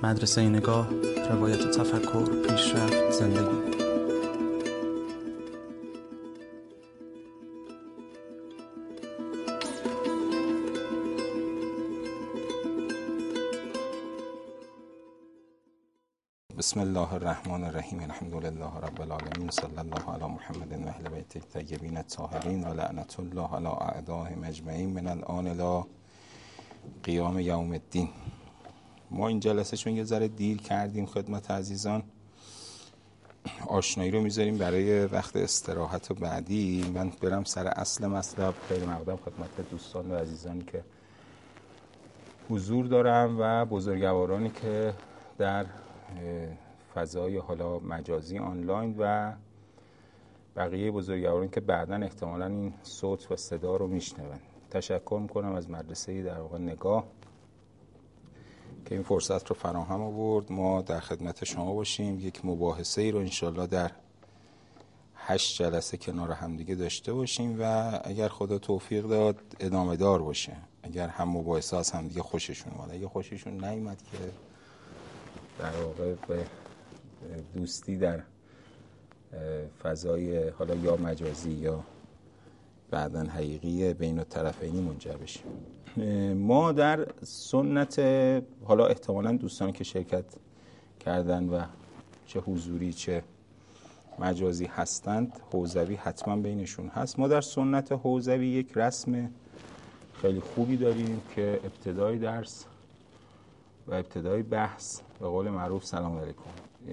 مدرسه نگاه، روایت تفکر، پیشرفت، زندگی. بسم الله الرحمن الرحیم. الحمدلله رب العالمین. صلی الله علی محمد و اهل بیت الطیبین الطاهرین و لعنت الله علی اعدائهم اجمعین من الان الی قیام یوم الدین. ما این جلسه چون یه ذره دیر کردیم خدمت عزیزان، آشنایی رو میذاریم برای وقت استراحت و بعدی من برم سر اصل مطلب. خیلی مقدم خدمت دوستان و عزیزانی که حضور دارم و بزرگوارانی که در فضای حالا مجازی آنلاین و بقیه بزرگوارانی که بعداً احتمالاً این صوت و صدا رو میشنون. تشکر میکنم از مدرسه در واقع نگاه که این فرصت رو فراهم آورد ما در خدمت شما باشیم. یک مباحثه ای رو انشالله در 8 جلسه کنار همدیگه داشته باشیم و اگر خدا توفیق داد ادامه دار باشه. اگر هم مباحثه از همدیگه خوششون اومد، اگه خوششون نیومد که در واقع به دوستی در فضای حالا یا مجازی یا بعداً حقیقی بین الطرفینی منجر بشیم. ما در سنت، حالا احتمالاً دوستانی که شرکت کردن و چه حضوری چه مجازی هستند حوزوی حتما بینشون هست. ما در سنت حوزوی یک رسم خیلی خوبی داریم که ابتدای درس و ابتدای بحث به قول معروف سلام علیکم،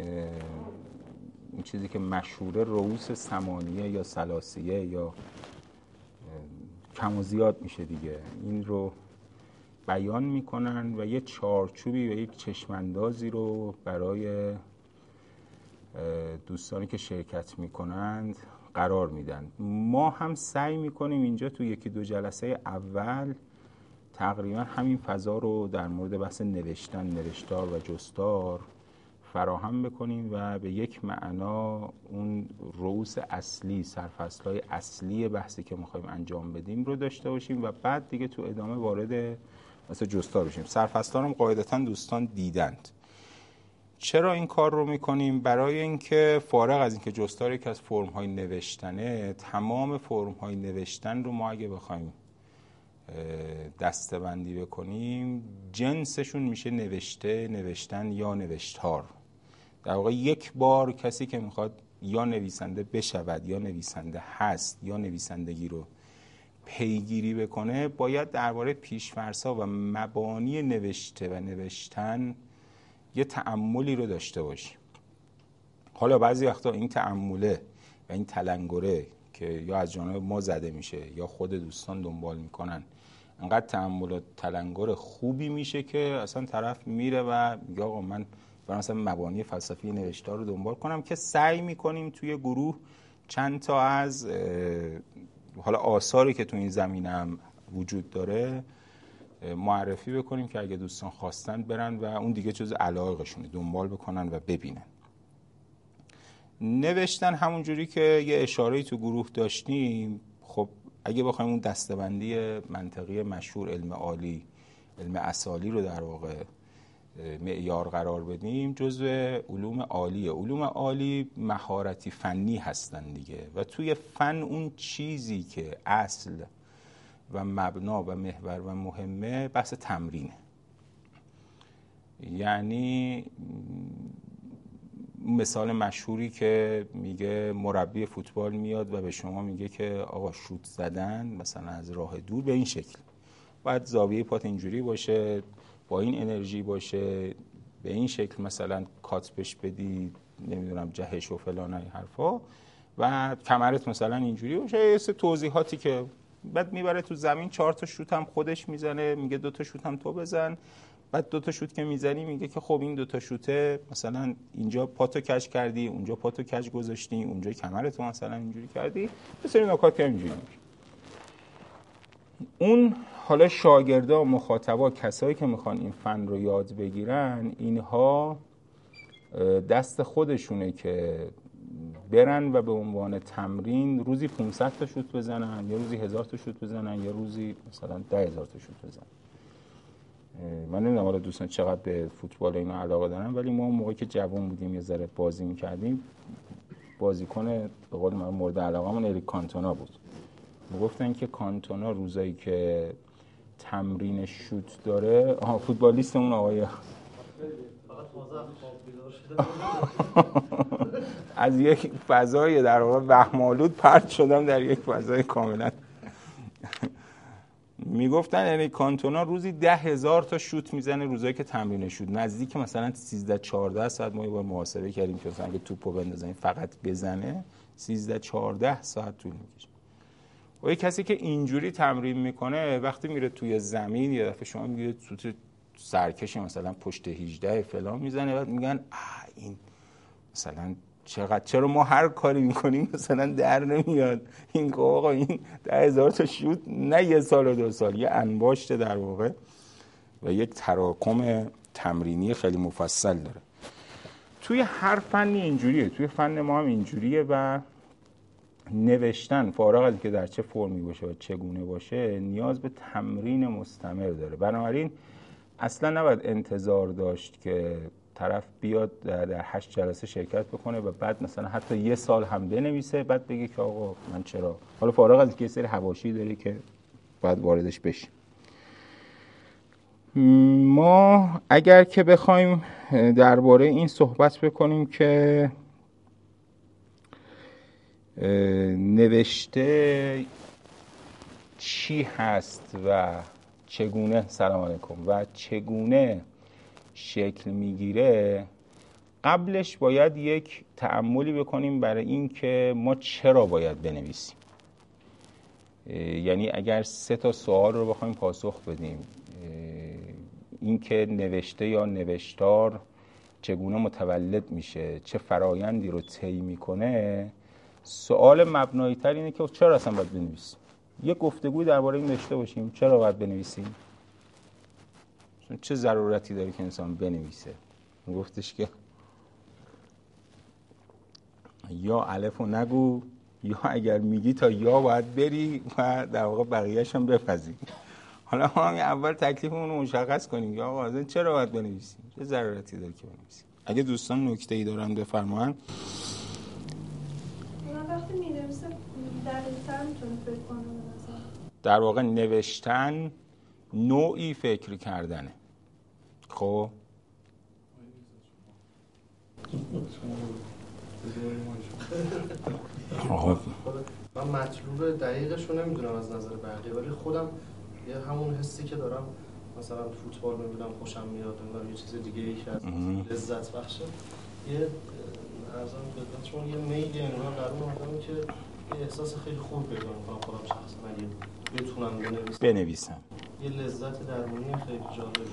این چیزی که مشهوره رؤوس ثمانیه یا ثلاثیه یا کم و زیاد میشه دیگه، این رو بیان میکنن و یه چارچوبی و یک چشماندازی رو برای دوستانی که شرکت میکنند قرار میدن. ما هم سعی میکنیم اینجا تو 1-2 جلسه اول تقریبا همین فضا رو در مورد بحث نوشتن، نوشتار و جستار فراهم بکنیم و به یک معنا اون رؤوس اصلی، سرفصل‌های اصلی بحثی که می‌خوایم انجام بدیم رو داشته باشیم و بعد دیگه تو ادامه وارد مثلا جستار بشیم. سرفصل‌ها رو قاعدتاً دوستان دیدند. چرا این کار رو می‌کنیم؟ برای اینکه فارغ از اینکه جستار یکی از فرم‌های نوشتنه، تمام فرم‌های نوشتن رو ما اگه بخوایم دسته‌بندی بکنیم جنسشون میشه نوشته، نوشتن یا نوشتار. در واقع یک بار کسی که میخواد یا نویسنده بشود یا نویسنده هست یا نویسندگی رو پیگیری بکنه باید درباره پیش‌فرض‌ها و مبانی نوشته و نوشتن یه تأملی رو داشته باشیم. حالا بعضی وقتا این تأمله و این تلنگره که یا از جانب ما زده میشه یا خود دوستان دنبال میکنن انقدر تأمل و تلنگر خوبی میشه که اصلا طرف میره و میگه آقا من برای مثلا مبانی فلسفی نوشتار رو دنبال کنم، که سعی میکنیم توی گروه چند تا از حالا آثاری که تو این زمینه هم وجود داره معرفی بکنیم که اگه دوستان خواستن برن و اون دیگه جز علاقشونه دنبال بکنن و ببینن. نوشتن همون جوری که یه اشاره‌ای تو گروه داشتیم، خب اگه بخوایم اون دسته‌بندی منطقی مشهور علم عالی، علم اصالی رو در واقع معیار قرار بدیم، جزو علوم عالیه. علوم عالی مهارتی فنی هستن دیگه و توی فن اون چیزی که اصل و مبنا و محور و مهمه بحث تمرینه. یعنی مثال مشهوری که میگه مربی فوتبال میاد و به شما میگه که آقا شوت زدن مثلا از راه دور به این شکل باید زاویه پات اینجوری باشه، با این انرژی باشه، به این شکل مثلا کات بش بدی، نمیدونم جهش و فلان های حرفا، و کمرت مثلا اینجوری باشه. یه سه توضیحاتی که بعد میبره تو زمین 4 تا شوت هم خودش میزنه، میگه 2 تا شوت هم تو بزن. بعد 2 تا شوت که میزنی میگه که خب این 2 تا شوته مثلا اینجا پاتو کج کردی، اونجا پاتو کج گذاشتی، اونجا کمرتو مثلا اینجوری کردی، یه سری نکات که اینجوری. اون حالا شاگردا، مخاطبا، کسایی که میخوان این فن رو یاد بگیرن، اینها دست خودشونه که برن و به عنوان تمرین روزی 500 تا شوت بزنن، یا روزی 1000 تا شوت بزنن، یا روزی مثلا 10,000 تا شوت بزنن. من نمیدونم حالا دوستان چقدر به فوتبال اینا علاقه دارن، ولی ما اون موقعی که جوان بودیم یه ذره بازی می‌کردیم، بازیکن به قول من مورد علاقه‌مون اریک کانتونا بود. گفتن که کانتونا روزایی که تمرین شوت داره، فوتبالیستمون آقای از یک فضای در واقع وهم‌آلود پرت شدم در یک فضای کاملا میگفتن یعنی کانتونا روزی 10,000 تا شوت میزنه روزایی که تمرین شوت، نزدیک مثلا 13-14 ساعت. ما یه بار محاسبه کردیم که مثلا اگه توپو بندازن فقط بزنه 13-14 ساعت طول میکشه. و یک کسی که اینجوری تمرین میکنه وقتی میره توی زمین یه دفعه شما میگید سوت سرکش مثلا پشت 18 فلان میزنه، بعد میگن این مثلا چرا ما هر کاری میکنیم مثلا در نمیاد این که آقا این 10,000 تا شوت نه یه سال و 2 سال، یه انباشته در واقع و یک تراکم تمرینی خیلی مفصل داره. توی هر فنی اینجوریه، توی فن ما هم اینجوریه و نوشتن فارغ از که در چه فرمی باشه و چگونه باشه نیاز به تمرین مستمر داره. بنابراین اصلا نباید انتظار داشت که طرف بیاد در 8 جلسه شرکت بکنه و بعد مثلا حتی 1 سال هم بنویسه بعد بگه که آقا من چرا. حالا فارغ از که یه سری حواشی داره که باید واردش بشیم. ما اگر که بخوایم درباره این صحبت بکنیم که نوشته چی هست و چگونه سلام علیکم و چگونه شکل میگیره، قبلش باید یک تأملی بکنیم برای این که ما چرا باید بنویسیم. یعنی اگر 3 تا سوال رو بخوایم پاسخ بدیم، این که نوشته یا نوشتار چگونه متولد میشه، چه فرایندی رو طی میکنه، سوال مبنایی تر اینه که چرا اصلا باید بنویسیم. یه گفتگوی درباره این داشته باشیم چرا باید بنویسیم، چه ضرورتی داره که انسان بنویسه. گفتش که یا الفو نگو یا اگر میگی تا یا باید بری و در واقع بقیه‌اش هم بپذیر. حالا ما اول تکلیفمون رو مشخص کنیم که آقا اصلا چرا باید بنویسیم، چه ضرورتی داره که بنویسیم. اگه دوستان نکته‌ای دارن بفرمایید. وقتی می‌نویسه دقیق‌تر میتونه فکر کنه. در واقع نوشتن نوعی فکر کردنه. خب من مطلوب دقیقش رو نمیدونم از نظر بقیه، ولی خودم یه همون حسی که دارم مثلا فوتبال میبینم خوشم میاد، انگار یه چیز دیگه ای که از لذت بخشه. یه ارزان خدمتتون یه میلی انگار در اون آدمی که یه احساس خیلی خوب پیدا میکنم خودم شخصا اگه بتونم بنویسم. یه لذت درونی خیلی جالبه.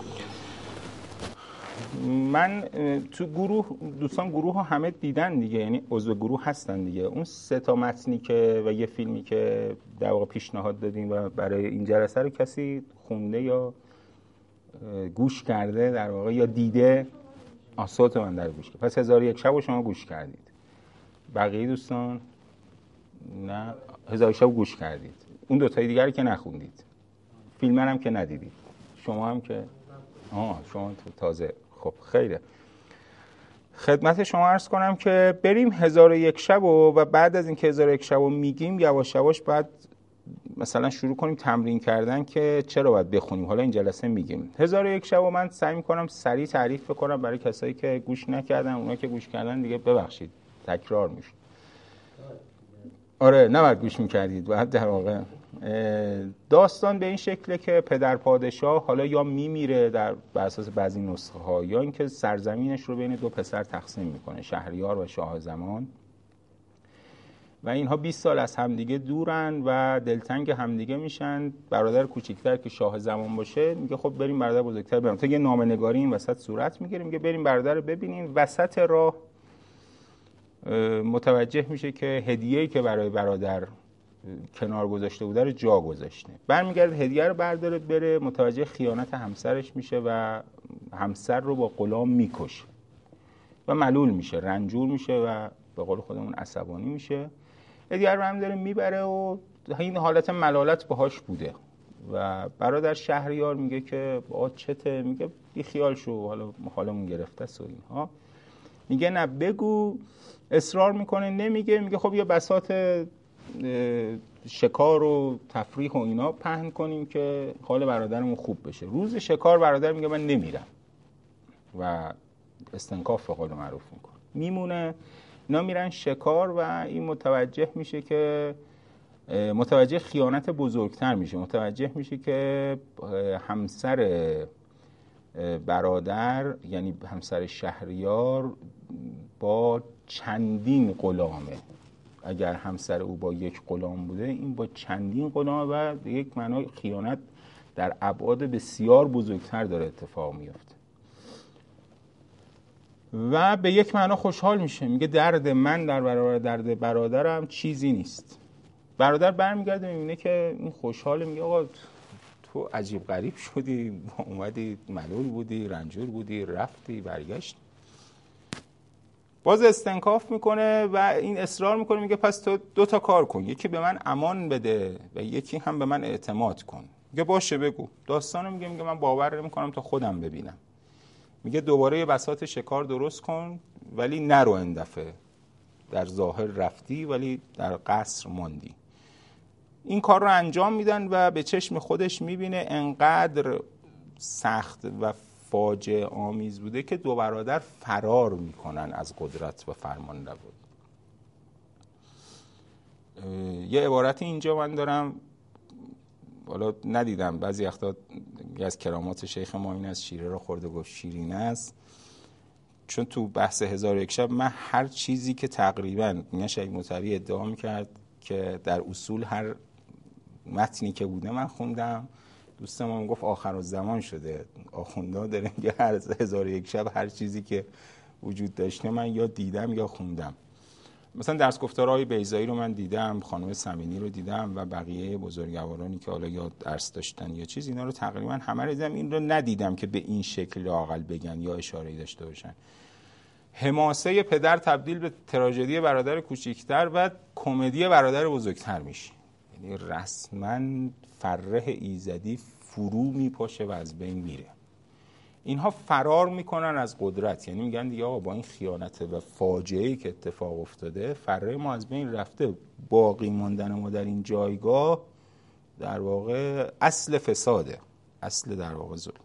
من تو گروه دوستان گروه ها همه دیدن دیگه، یعنی عضو گروه هستن دیگه. اون 3 تا متنی که و یه فیلمی که در واقع پیشنهاد دادیم و برای این جلسه رو کسی خونده یا گوش کرده در واقع یا دیده؟ صوت من در گوش کرد. پس 1001 شب رو شما گوش کردید. بقیه دوستان نه 1001 شب گوش کردید. اون 2 تای دیگه رو که نخوندید. فیلم هم که ندیدید. شما هم که شما تازه. خب خیره. خدمت شما عرض کنم که بریم 1001 شب و بعد از این که 1001 شب رو میگیم یواش یواش بعد مثلا شروع کنیم تمرین کردن که چرا باید بخونیم. حالا این جلسه میگیم 1001 شب و من سعی میکنم سریع تعریف بکنم برای کسایی که گوش نکردن. اونا که گوش کردن دیگه ببخشید تکرار میشه. آره نباید گوش میکردید. باید در واقع داستان به این شکله که پدر پادشاه حالا یا میمیره بر اساس بعضی نسخه ها یا اینکه سرزمینش رو بین 2 پسر تقسیم میکنه، شهریار و شاه زمان، و اینها 20 سال از همدیگه دورن و دلتنگ همدیگه میشن. برادر کوچیکتر که شاه زمان باشه میگه خب بریم برادر بزرگتر بریم. تا یه نامه‌نگاری این وسط صورت میگیره، میگه بریم برادر رو ببینیم. وسط راه متوجه میشه که هدیه‌ای که برای برادر کنار گذاشته بوده رو جا گذاشته. برمیگرده هدیه رو برداره بره، متوجه خیانت همسرش میشه و همسر رو با غلام میکشه و ملول میشه، رنجور میشه و به قول خودمون عصبانی میشه. هدیه رو هم داره میبره و این حالت ملالت باهاش بوده و برادر شهریار میگه که با چته، میگه بی خیال شو، حالا حالمون گرفته است و اینها. میگه نه بگو. اصرار میکنه نمیگه، میگه خب یه بساط شکار و تفریح و اینا پهن کنیم که حال برادرمون خوب بشه. روز شکار برادر میگه من نمیرم و استنکاف به قول معروف میکنه، میمونه. اینا میرن شکار و این متوجه میشه که متوجه خیانت بزرگتر میشه، متوجه میشه که همسر برادر یعنی همسر شهریار با چندین غلامه. اگر همسر او با یک غلام بوده، این با چندین غلام و به یک معنای خیانت در ابعاد بسیار بزرگتر داره اتفاق میفته و به یک معنا خوشحال میشه، میگه درد من در برابر درد برادرم چیزی نیست. برادر برمیگرده میبینه که این خوشحاله، میگه آقا تو عجیب غریب شدی، اومدی ملول بودی، رنجور بودی، رفتی برگشت. باز استنکاف میکنه و این اصرار میکنه، میگه پس تو 2 تا کار کن، یکی به من امان بده و یکی هم به من اعتماد کن. میگه باشه بگو. داستانو میگه من باور نمیکنم تا خودم ببینم. میگه دوباره یه بساط شکار درست کن ولی نرو این دفعه، در ظاهر رفتی ولی در قصر ماندی. این کار رو انجام میدن و به چشم خودش میبینه انقدر سخت و فاجعه آمیز بوده که 2 برادر فرار میکنن از قدرت و فرمان روایی. یه عبارتی اینجا من دارم، حالا ندیدم، بعضی وقتا از کرامات شیخ ما این از شیره رو خورده گفت شیرین است، چون تو بحث 1001 شب من هر چیزی که تقریبا شیخ مطری ادعا میکرد که در اصول هر متنی که بوده من خوندم. دوست ما گفت آخرالزمان شده، آخونده داره میگه هر 1001 شب هر چیزی که وجود داشته من یا دیدم یا خوندم. مثلا درس گفتارهای بیضایی رو من دیدم، خانم سمینی رو دیدم و بقیه بزرگوارانی که حالا یا درس داشتن یا چیز، اینا رو تقریبا همه رو دیدم. این رو ندیدم که به این شکل لااقل بگن یا اشاره‌ای داشته باشن. حماسه پدر تبدیل به تراژدی برادر کوچیکتر و کمدی برادر بزرگتر میشه، یعنی رسما فرح ایزدی فرو میپاشه و از بین میره. اینها فرار میکنن از قدرت، یعنی میگن دیگه آقا با این خیانت و فاجعه‌ای که اتفاق افتاده فرح ما از بین رفته، باقی ماندن ما در این جایگاه در واقع اصل فساده، اصل در واقع ظلم.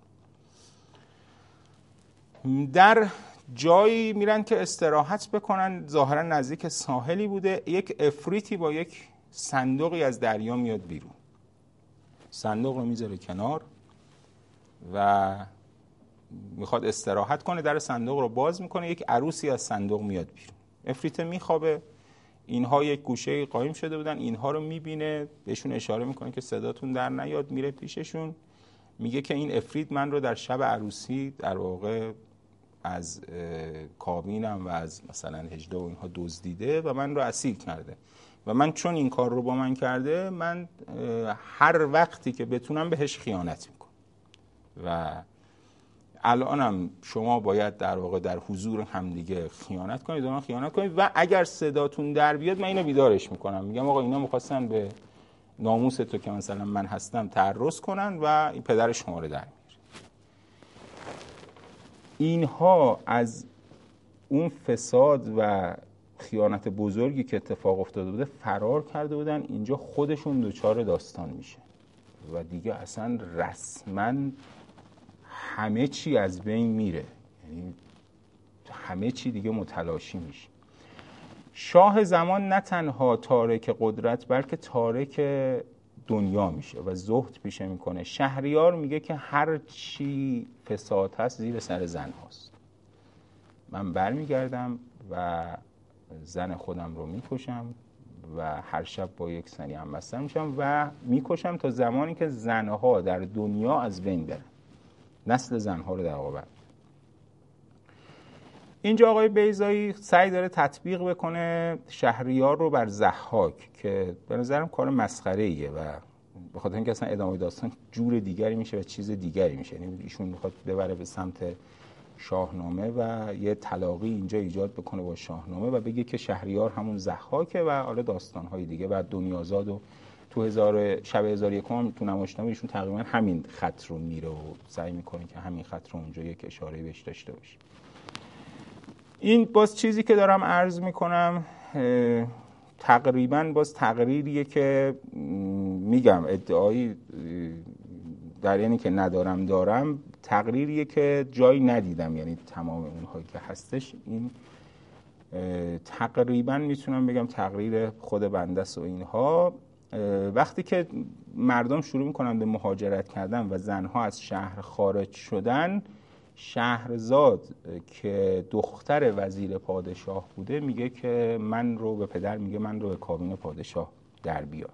در جایی میرن که استراحت بکنن، ظاهرا نزدیک ساحلی بوده، یک عفریتی با یک صندوقی از دریا میاد بیرون، صندوق رو میذاره کنار و میخواد استراحت کنه، در صندوق رو باز میکنه، یک عروسی از صندوق میاد بیرون. عفریت میخوابه، اینها یک گوشه قایم شده بودن، اینها رو میبینه، بهشون اشاره میکنه که صداتون در نیاد، میره پیششون میگه که این عفریت من رو در شب عروسی در واقع از کابینم و از مثلا هجده و اینها دزدیده و من رو اسیر کرده و من چون این کار رو با من کرده، من هر وقتی که بتونم بهش خیانت میکنم و الانم شما باید در واقع در حضور همدیگه خیانت کنید و من خیانت کنید و اگر صداتون در بیاد من اینو بیدارش میکنم، میگم آقا اینا میخواستن به ناموس تو که مثلا من هستم تعرض کنن و این پدر شما رو در میاره. اینها از اون فساد و خیانت بزرگی که اتفاق افتاده بوده فرار کرده بودن، اینجا خودشون دوچار داستان میشه و دیگه اصلا رسما همه چی از بین میره، یعنی همه چی دیگه متلاشی میشه. شاه زمان نه تنها تارک قدرت بلکه تارک دنیا میشه و زهد پیشه میکنه. شهریار میگه که هر چی فساد هست زیر سر زن هاست، من برمیگردم و زن خودم رو میکشم و هر شب با یک زنی هم بستر میشم و میکشم تا زمانی که زنها در دنیا از بین برن، نسل زنها رو در واقع. اینجا آقای بیضایی سعی داره تطبیق بکنه شهریار رو بر ضحاک که به نظرم کار مسخره‌ایه و به خاطر اینکه اصلا ادامه داستان جور دیگری میشه و چیز دیگری میشه، یعنی ایشون میخواد ببره به سمت شاهنامه و یه تلاقی اینجا ایجاد بکنه با شاهنامه و بگه که شهریار همون ضحاکه و حالا داستان‌های دیگه و دنیازاد و تو شب 1001 هم تو نمایشنامه ایشون تقریبا همین خط رو میره و سعی میکنه که همین خط رو اونجا یک اشاره بهش داشته باشه. این باز چیزی که دارم عرض میکنم تقریبا باز تقریریه که میگم ادعایی در یعنی که ندارم دارم، تقریریه که جایی ندیدم، یعنی تمام اونهایی که هستش این تقریبا میتونم بگم تقریر خود بنده است. و اینها وقتی که مردم شروع میکنن به مهاجرت کردن و زنها از شهر خارج شدن، شهرزاد که دختر وزیر پادشاه بوده میگه که من رو به پدر میگه من رو به کابین پادشاه در بیار.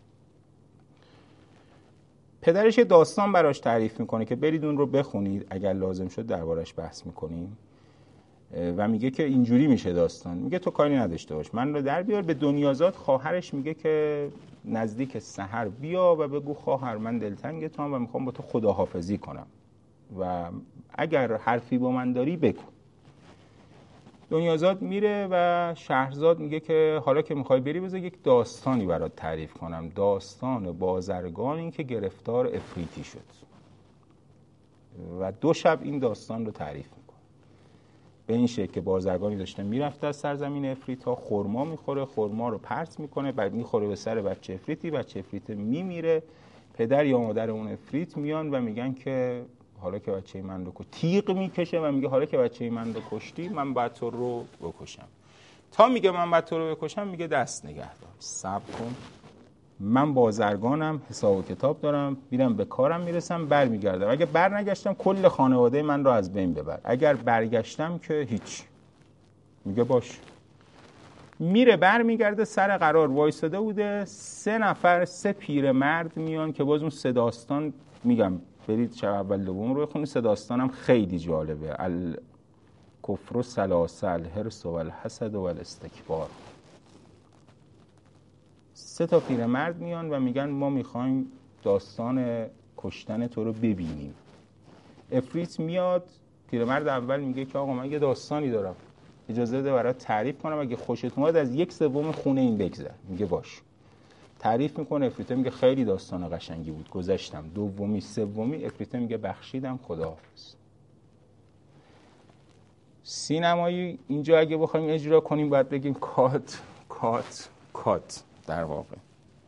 پدرش یه داستان براش تعریف میکنه که برید اون رو بخونید، اگر لازم شد دربارش بحث میکنیم. و میگه که اینجوری میشه داستان، میگه تو کاری نداشته باش، من رو در بیار. به دنیازاد خواهرش میگه که نزدیک سحر بیا و بگو خواهر من دلتنگ تو و میخوام با تو خداحافظی کنم و اگر حرفی با من داری بگو. دنیازاد میره و شهرزاد میگه که حالا که میخوای بری بذار یک داستانی برات تعریف کنم، داستان بازرگانی که گرفتار افریتی شد. و 2 شب این داستان رو تعریف میکنه به این شکل که بازرگانی داشته میرفته از سرزمین افریت ها، خرما میخوره، خرما رو پرت میکنه، بعد میخوره به سر بچه افریتی، بچه افریت میمیره. پدر یا مادر اون افریت میان و میگن که حالا که بچه من رو تیغ میکشه و میگه حالا که بچه من رو کشتی من باید تو رو بکشم. تا میگه من باید تو رو بکشم میگه دست نگه دار، صبر کن، من بازرگانم، حساب و کتاب دارم، میرم به کارم میرسم، برمیگردم. اگه برنگشتم کل خانواده من رو از بین ببر، اگر برگشتم که هیچ. میگه باش. میره برمیگرده، سر قرار وایساده بوده 3 پیرمرد میان که باز اون 3 داستان میگم برید شب اول دوم رو بخونید، 3 داستانم خیلی جالبه. الکفر ثلاثه الحرص و الحسد و الاستکبار. 3 پیرمرد میان و میگن ما میخوایم داستان کشتن تو رو ببینیم. افریت میاد، پیرمرد اول میگه که آقا من یه داستانی دارم، اجازه بده برات تعریف کنم، اگه خوشت اومد از 1/3 خونه این بگذر. میگه باش. تعریف میکنه. افریت میگه خیلی داستان قشنگی بود، گذشتم. 2می 3می افریت میگه بخشیدم، خداحافظ. سینمایی اینجا اگه بخوایم اجرا کنیم باید بگیم کات کات کات. در واقع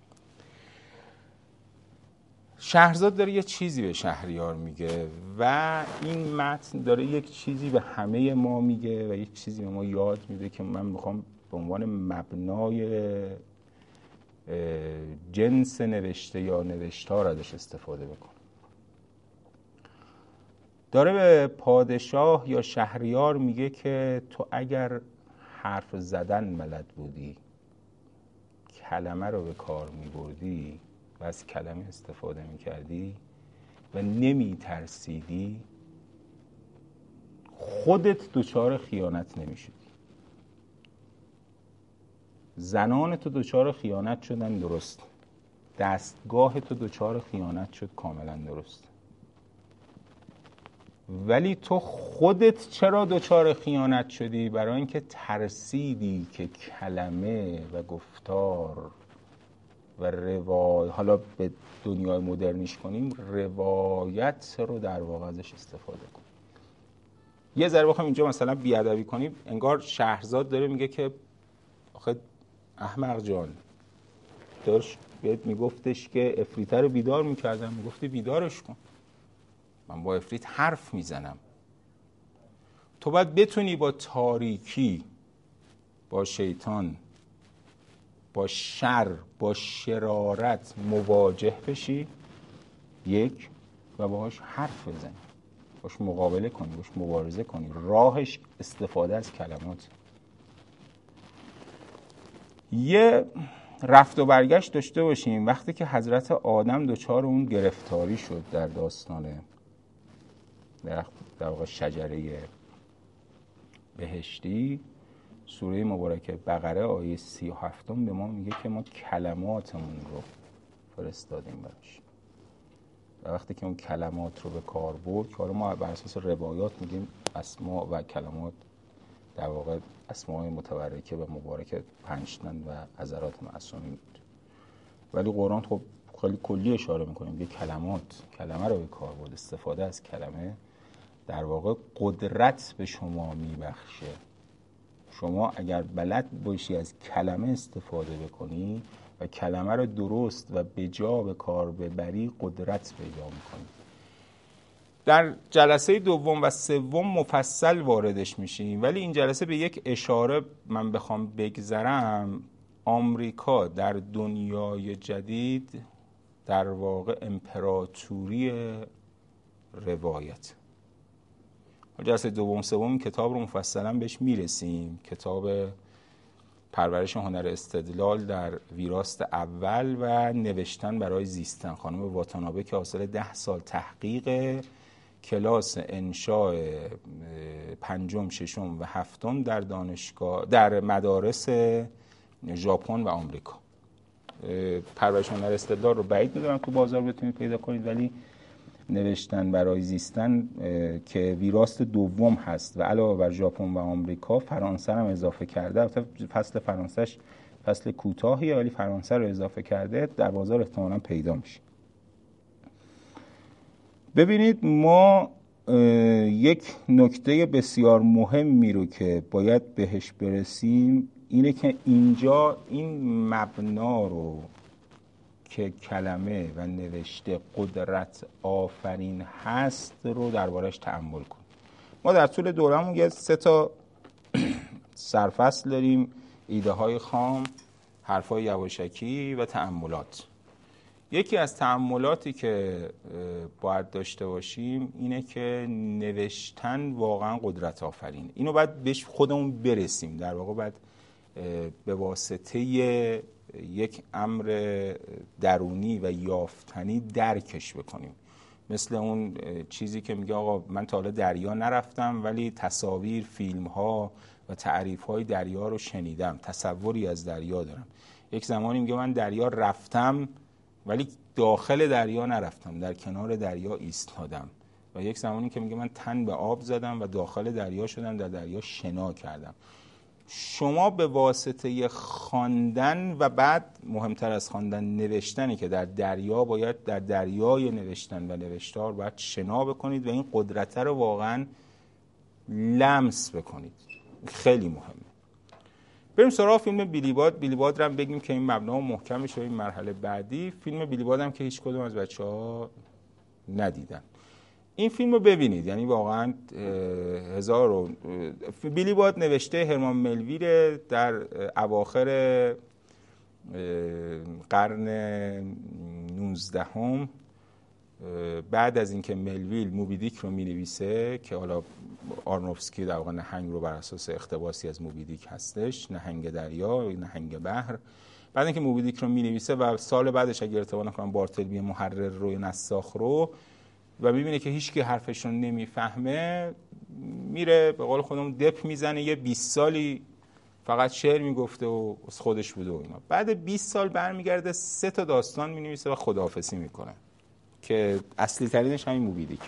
شهرزاد داره یه چیزی به شهریار میگه و این متن داره یک چیزی به همه ما میگه و یک چیزی به ما یاد میده که من میخوام به عنوان مبنای جنس نوشته یا نوشتار ازش استفاده بکنم. داره به پادشاه یا شهریار میگه که تو اگر حرف زدن بلد بودی، کلمه رو به کار میبردی و از کلمه استفاده میکردی و نمیترسیدی، خودت دچار خیانت نمیشدی. زنان تو دچار خیانت شدن، درست. دستگاه تو دچار خیانت شد، کاملا درست. ولی تو خودت چرا دچار خیانت شدی؟ برای اینکه ترسیدی که کلمه و گفتار و روایت، حالا به دنیای مدرنیش کنیم، روایت رو در واقع ازش استفاده کن. یه ذره بخوام اینجا مثلا بیادبی کنیم، انگار شهرزاد داره میگه که آخه احمق جان، داشت بهت میگفتش که افریته رو بیدار میکردم، میگفتی بیدارش کن، من با افریت حرف میزنم. تو باید بتونی با تاریکی، با شیطان، با شر، با شرارت مواجه بشی، یک، و باهاش حرف بزنی، باش مقابله کنی، باش مبارزه کنی. راهش استفاده از کلمات. یه رفت و برگشت داشته باشیم. وقتی که حضرت آدم دچار اون گرفتاری شد در داستان در واقع شجره بهشتی، سوره مبارکه بقره آیه 37 به ما میگه که ما کلماتمون رو فرستادیم براش. و وقتی که اون کلمات رو به کار برد، که ما بر اساس روایات میگیم اسماء و کلمات، در واقع اسماء متبرکه و مبارکه 5 تن و حضرات معصومین بود. ولی قرآن خب خیلی کلی اشاره میکنیم به کلمه رو به کار برد. استفاده از کلمه در واقع قدرت به شما میبخشه. شما اگر بلد باشی از کلمه استفاده بکنی و کلمه رو درست و به جا به کار ببری، قدرت پیدا میکنی. در جلسه دوم و سوم مفصل واردش میشیم، ولی این جلسه به یک اشاره من بخوام بگذرم، آمریکا در دنیای جدید در واقع امپراتوری روایت. جلسه دوم سوم کتاب رو مفصلا بهش میرسیم، کتاب پرورش هنر استدلال در ویراست اول و نوشتن برای زیستن، خانم واتانابه، که حاصل 10 سال تحقیق کلاس انشاء 5م، 6م و 7م در دانشگاه در مدارس ژاپن و آمریکا. پرورش هنر استدلال رو بعید می‌دونم تو بازار بتونید پیدا کنید، ولی نوشتن برای زیستن که ویراست دوم هست و علاوه بر ژاپن و آمریکا فرانسه هم اضافه کرده. البته فصل فرانسهش فصل کوتاهیه، ولی فرانسه رو اضافه کرده، در بازار احتمالاً پیدا میشه. ببینید، ما یک نکته بسیار مهمی رو که باید بهش برسیم اینه که اینجا این مبنا رو که کلمه و نوشته قدرت آفرین هست رو دربارش تأمل کنیم. ما در طول دورهمون یه 3 تا سرفصل داریم: ایده های خام، حرفای یواشکی و تأملات. یکی از تأملاتی که باید داشته باشیم اینه که نوشتن واقعا قدرت آفرین. اینو باید بهش خودمون برسیم. در واقع باید به واسطه یک امر درونی و یافتنی درکش بکنیم. مثل اون چیزی که میگه آقا من تا حالا دریا نرفتم ولی تصاویر، فیلم ها و تعریف های دریا رو شنیدم، تصوری از دریا دارم. یک زمانی میگه من دریا رفتم ولی داخل دریا نرفتم، در کنار دریا ایستادم. و یک زمانی که میگه من تن به آب زدم و داخل دریا شدم، در دریا شنا کردم. شما به واسطه خواندن و بعد مهمتر از خواندن نوشتنی که در دریا، باید در دریای نوشتن و نوشتار باید شنا بکنید و این قدرت رو واقعا لمس بکنید. خیلی مهمه. بریم سراغ فیلم بیلیباد. بیلیباد رو هم بگیم که این مبنا محکم بشه این مرحله بعدی. فیلم بیلیباد هم که هیچ کدوم از بچه‌ها ندیدن، این فیلم رو ببینید. یعنی واقعا بیلیباد نوشته هرمان ملویل در اواخر قرن 19 بعد از اینکه ملویل موبیدیک رو می‌نویسه که حالا آرنوفسکی در واقع نهنگ رو بر اساس اقتباسی از موبیدیک هستش، نهنگ دریا، نهنگ بحر. بعد اینکه موبیدیک رو می‌نویسه و سال بعدش اگه ارتباط نکنم بارتلمی محرر رو نساخ رو و می‌بینه که هیچ کی حرفش رو نمیفهمه، میره به قول خودمون دپ میزنه، یه 20 سالی فقط شعر میگفته و از خودش بوده و اینا. بعد 20 سال برمیگرده 3 تا داستان مینویسه و خداحافظی میکنه که اصلی ترینش همین موبیدیک.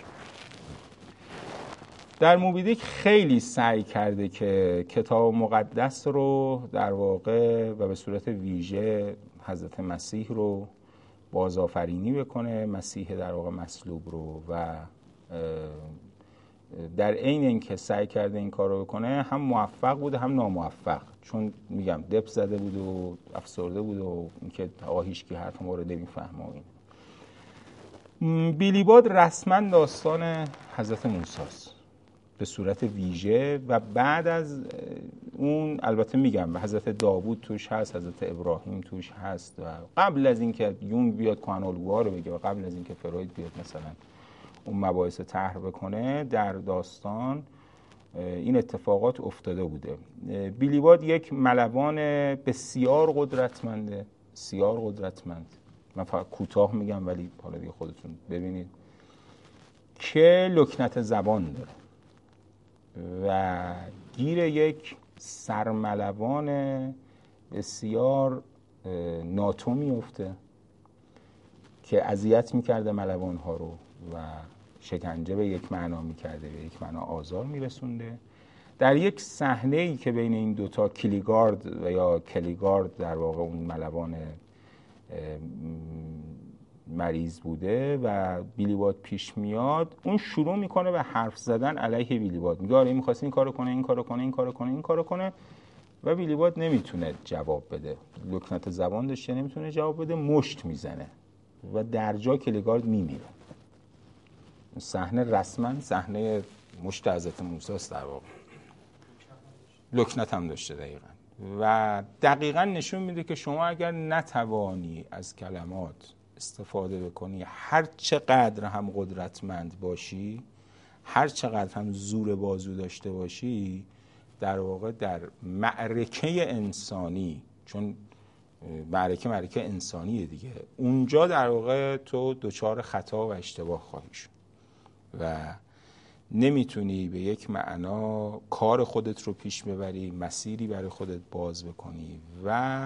در موبیدیک خیلی سعی کرده که کتاب مقدس رو در واقع و به صورت ویژه حضرت مسیح رو بازآفرینی بکنه، مسیح در واقع مصلوب رو، و در عین اینکه سعی کرده این کار رو بکنه هم موفق بوده هم ناموفق، چون میگم دپ زده بود و افسرده بود و اینکه آقا هیچ کی حرف ما رو نمیفهمه و این. بیلیباد رسما داستان حضرت موسی است به صورت ویژه و بعد از اون البته میگم حضرت داوود توش هست، حضرت ابراهیم توش هست و قبل از اینکه یونگ بیاد کهن‌الگوها رو بگه و قبل از اینکه فروید بیاد مثلا اون مباحث طرح بکنه، در داستان این اتفاقات افتاده بوده. بیلیباد یک ملوان بسیار قدرتمنده، بسیار قدرتمند. من فقط کوتاه میگم ولی حالا دیگه خودتون ببینید، که لکنت زبان داره و گیر یک سرملوان بسیار ناتو میفته که اذیت میکرده ملوانها رو و شکنجه به یک معنا میکرده، به یک معنا آزار میرسونده. در یک صحنه‌ای که بین این دوتا کلیگارد و یا کلیگارد در واقع اون ملوان مریض بوده و بیلی وات پیش میاد، اون شروع میکنه به حرف زدن علیه بیلی وات، میگه آره این می‌خواسته این کارو کنه، این کارو کنه، این کارو کنه، این کارو کنه و بیلی وات نمیتونه جواب بده، لکنت زبان داشته، نمیتونه جواب بده، مشت میزنه و در جا کلیگارد میمیره. صحنه رسما صحنه مشت حضرت موسی است در واقع. لکنت هم داشته دقیقاً. و دقیقاً نشون میده که شما اگر نتوانی از کلمات استفاده بکنی، هر چقدر هم قدرتمند باشی، هر چقدر هم زور بازو داشته باشی، در واقع در معرکه انسانی، چون معرکه انسانیه دیگه، اونجا در واقع تو دچار خطا و اشتباه خواهی شد و نمیتونی به یک معنا کار خودت رو پیش ببری، مسیری برای خودت باز بکنی و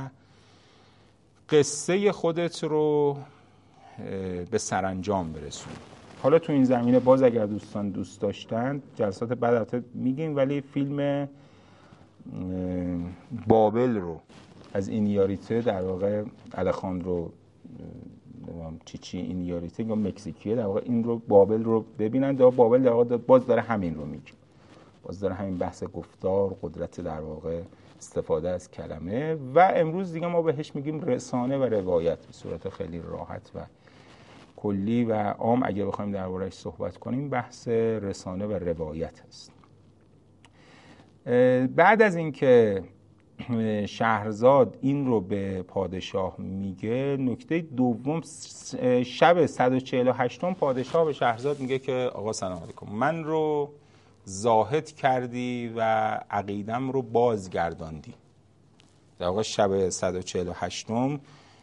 قصه خودت رو به سرانجام برسونی. حالا تو این زمینه باز اگر دوستان دوست داشتن جلسات بعد میگیم، ولی فیلم بابل رو از اینیاریته در واقع الخاندرو چیچی اینیاریته یا مکزیکیه، در واقع این رو بابل رو ببینن. بابل در واقع باز داره همین رو میگه، باز داره همین بحث گفتار، قدرت در واقع استفاده از کلمه و امروز دیگه ما بهش میگیم رسانه و روایت به صورت خیلی راحت و کلی و عام. اگه بخوایم درباره‌اش صحبت کنیم بحث رسانه و روایت هست. بعد از اینکه شهرزاد این رو به پادشاه میگه، نکته دوم، شب 148م پادشاه به شهرزاد میگه که آقا سلام علیکم، من رو زاهد کردی و عقیدم رو بازگرداندی. در واقع شب 148م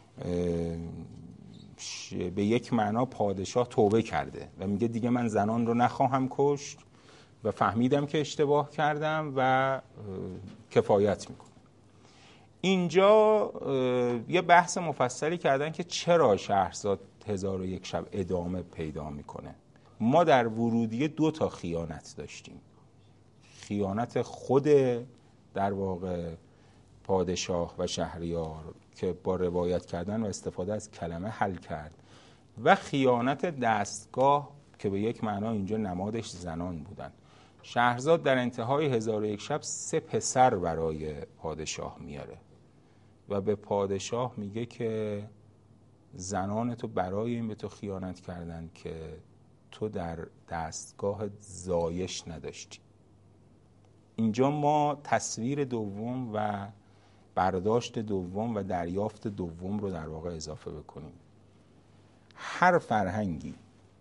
به یک معنا پادشاه توبه کرده و میگه دیگه من زنان رو نخواهم کشت و فهمیدم که اشتباه کردم و کفایت میکنم. اینجا یه بحث مفصلی کردن که چرا شهرزاد 1001 شب ادامه پیدا میکنه. ما در ورودیه 2 تا خیانت داشتیم، خیانت خود در واقع پادشاه و شهریار که با روایت کردن و استفاده از کلمه حل کرد و خیانت دستگاه که به یک معنا اینجا نمادش زنان بودن. شهرزاد در انتهای 1001 شب 3 پسر برای پادشاه میاره و به پادشاه میگه که زنان تو برای این به تو خیانت کردن که تو در دستگاه زایش نداشتی. اینجا ما تصویر دوم و برداشت دوم و دریافت دوم رو در واقع اضافه بکنیم. هر فرهنگی،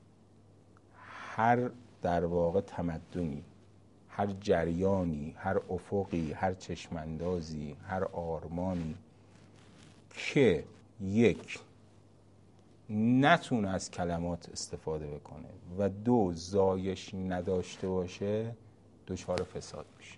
هر در واقع تمدنی، هر جریانی، هر افقی، هر چشماندازی، هر آرمانی که یک نتونه از کلمات استفاده بکنه و 2 زایش نداشته باشه دچار فساد میشه.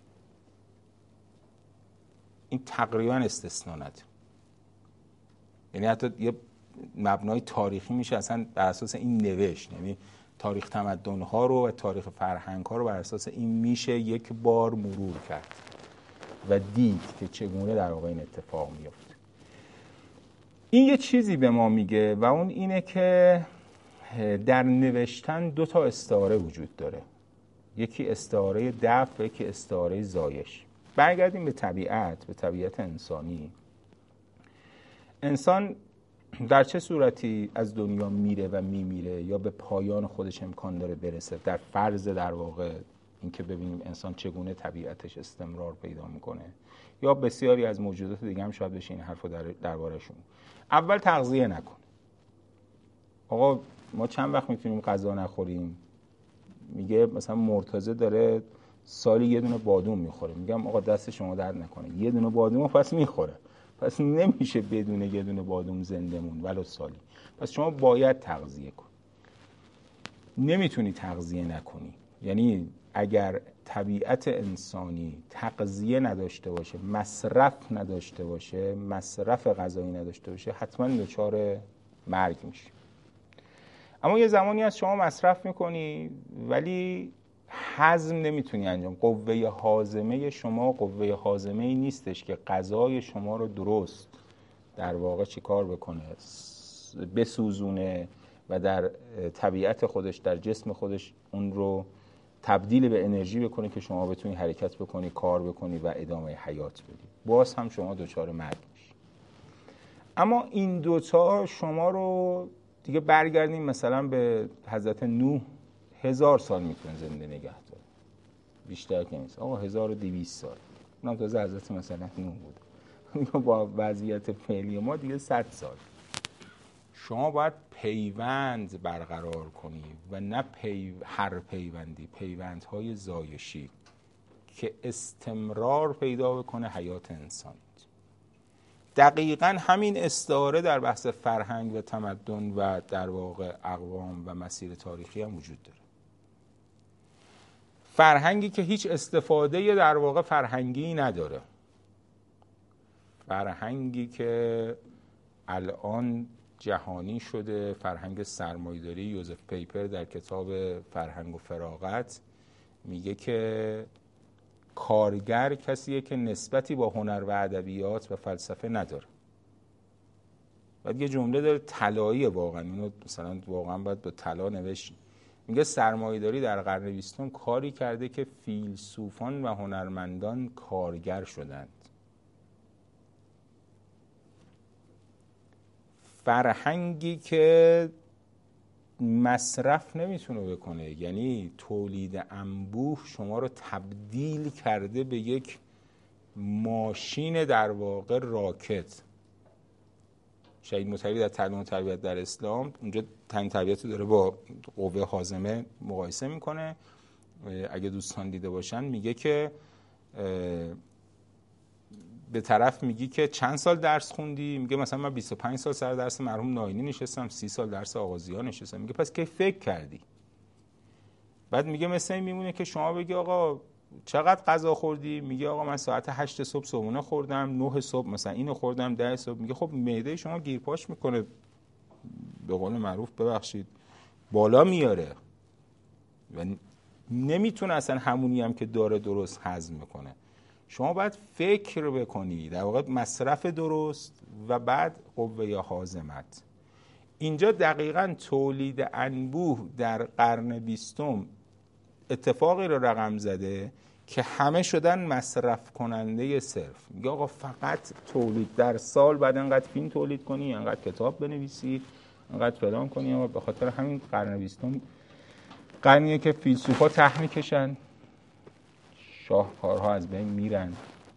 این تقریبا استثنا نداره. یعنی حتی یه مبنای تاریخی میشه اصلا بر اساس این نوشت، یعنی تاریخ تمدن‌ها رو و تاریخ فرهنگ‌ها رو بر اساس این میشه یک بار مرور کرد و دید که چگونه در واقع این اتفاق میفته. این یه چیزی به ما میگه و اون اینه که در نوشتن 2 تا استعاره وجود داره، یکی استعاره دفع و یکی استعاره زایش. برگردیم به طبیعت انسانی. انسان در چه صورتی از دنیا میره و میمیره یا به پایان خودش امکان داره برسه، در فرض در واقع اینکه ببینیم انسان چگونه طبیعتش استمرار پیدا میکنه، یا بسیاری از موجودات دیگه هم شاید بشه این حرفو درباره‌شون. اول تغذیه نکن. آقا ما چند وقت میتونیم غذا نخوریم؟ میگه مثلا مرتضی داره سالی 1 دونه بادوم میخوره. میگم آقا دست شما درد نکنه، 1 دونه بادوم پس میخوره، پس نمیشه بدون 1 دونه بادوم زنده مون ولو سالی. پس شما باید تغذیه کن. نمیتونی تغذیه نکنی. یعنی اگر طبیعت انسانی تغذیه نداشته باشه، مصرف نداشته باشه، مصرف غذایی نداشته باشه، حتما دچار مرگ میشه. اما یه زمانی از شما مصرف میکنی ولی هضم نمیتونی انجام. قوه هاضمه شما قوه هاضمه‌ای نیستش که غذای شما رو درست در واقع چی کار بکنه، بسوزونه و در طبیعت خودش، در جسم خودش اون رو تبدیل به انرژی بکنه که شما بتونی حرکت بکنی، کار بکنی و ادامه حیات بدی. باز هم شما دچار مرگ میشی. اما این دوتا شما رو دیگه برگردیم مثلا به حضرت نوح، 1000 سال میتونه زنده نگه داره، بیشتر که نیست. آقا 1200 سال، اونم تازه حضرت مثلا نوح بود. با وضعیت فعلی ما دیگه 100 سال. شما باید پیوند برقرار کنی و نه هر پیوندهای زایشی که استمرار پیدا بکنه حیات انسان. دقیقاً همین استعاره در بحث فرهنگ و تمدن و در واقع اقوام و مسیر تاریخی هم وجود داره. فرهنگی که هیچ استفاده در واقع فرهنگی نداره، فرهنگی که الان جهانی شده، فرهنگ سرمایه‌داری. یوزف پیپر در کتاب فرهنگ و فراغت میگه که کارگر کسیه که نسبتی با هنر و ادبیات و فلسفه نداره. بعد یه جمله داره طلایی، واقعا اینو مثلا واقعا باید با طلا نوشت. میگه سرمایه‌داری در قرن 20 کاری کرده که فیلسوفان و هنرمندان کارگر شدند. فرهنگی که مصرف نمیتونه بکنه، یعنی تولید انبوه شما رو تبدیل کرده به یک ماشین در واقع راکت. شهید مطهری در تعلیم و تربیت در اسلام اونجا تعلیم تربیت رو داره با قوه هاضمه مقایسه میکنه. اگه دوستان دیده باشن میگه که به طرف میگی که چند سال درس خوندی؟ میگه مثلا من 25 سال سر درس مرحوم ناینی نشستم، 30 سال درس آغازیان نشستم. میگه پس کی فکر کردی؟ بعد میگه مثلا میمونه که شما بگی آقا چقدر غذا خوردی؟ میگه آقا من ساعت 8 صبح صبحونه خوردم، 9 صبح مثلا اینو خوردم، 10 صبح. میگه خب معده شما گیرپاش میکنه، به قول معروف ببخشید بالا میاره و نمیتونه اصلا همونی هم که داره درست هضم میکنه. شما باید فکر بکنی، در واقع مصرف درست و بعد قوه هاضمت. اینجا دقیقاً تولید انبوه در قرن 20 اتفاقی رو رقم زده که همه شدن مصرف کننده صرف. میگه آقا فقط تولید، در سال بعد انقدر فیلم تولید کنی، انقدر کتاب بنویسی، انقدر فلان کنی. اما به خاطر همین قرن 20 قرنیه که فیلسوفا ته میکشن، شاهکارها از بین میرن،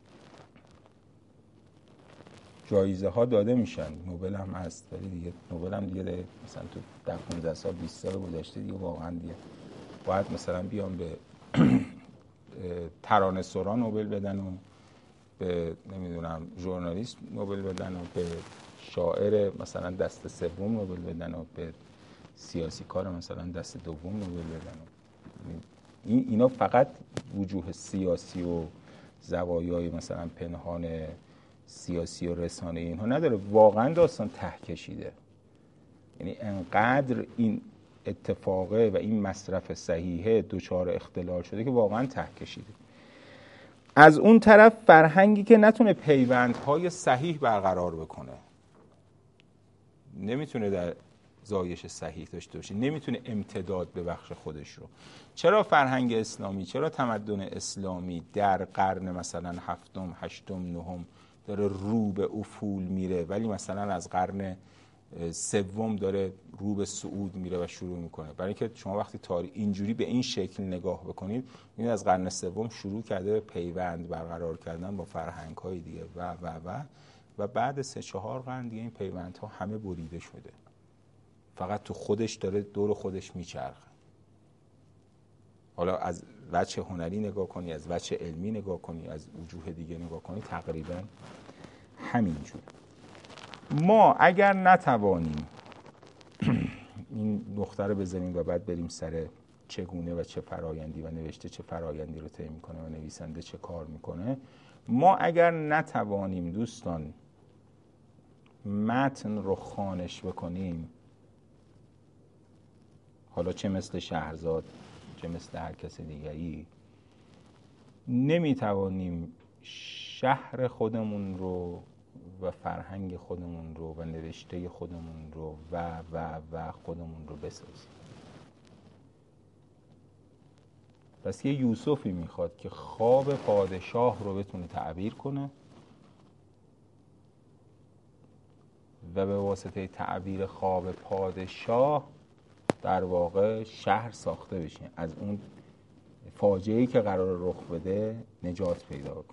جایزه ها داده میشن، نوبل هم هست، ولی دیگه نوبل هم دیگه مثلا تو 15 سال 20 سال گذشته دیگه واقعا دیگه باید مثلا بیان به ترانه‌سرا نوبل بدن و به نمیدونم ژورنالیست نوبل بدن و به شاعر مثلا دست سوم نوبل بدن و به سیاسی کار مثلا دست دوم نوبل بدن. اینا فقط وجوه سیاسی و زوایای مثلا پنهان سیاسی و رسانه اینها نداره، واقعا داستان ته کشیده. یعنی انقدر این اتفاقه و این مصرف صحیحه دچار اختلال شده که واقعا ته کشیده. از اون طرف فرهنگی که نتونه پیوندهای صحیح برقرار بکنه، نمیتونه در زایش صحیح داشته باشه، نمیتونه امتداد ببخش خودش رو. چرا فرهنگ اسلامی، چرا تمدن اسلامی در قرن مثلا 7م، 8م، 9م داره رو به افول میره، ولی مثلا از قرن 3 داره رو به صعود میره و شروع میکنه؟ برای اینکه شما وقتی تاریخ اینجوری به این شکل نگاه بکنید، این از قرن 3 شروع کرده به پیوند برقرار کردن با فرهنگ های دیگه و بعد 3-4 قرن دیگه این پیوندها همه بریده شده، فقط تو خودش داره دور خودش میچرخه. حالا از وجه هنری نگاه کنی، از وجه علمی نگاه کنی، از وجوه دیگه نگاه کنی، تقریبا همینجور. ما اگر نتوانیم این نقطه رو بزنیم و بعد بریم سر چگونه و چه فرایندی و نوشته چه فرایندی رو طی میکنه و نویسنده چه کار میکنه، ما اگر نتوانیم دوستان متن رو خوانش بکنیم، حالا چه مثل شهرزاد چه مثل هر کس دیگری، نمیتوانیم شهر خودمون رو و فرهنگ خودمون رو و نوشته خودمون رو و خودمون رو بسازیم. پس یه یوسفی میخواد که خواب پادشاه رو بتونه تعبیر کنه و به واسطه تعبیر خواب پادشاه در واقع شهر ساخته بشه، از اون فاجعه‌ای که قرار رخ بده نجات پیدا کن.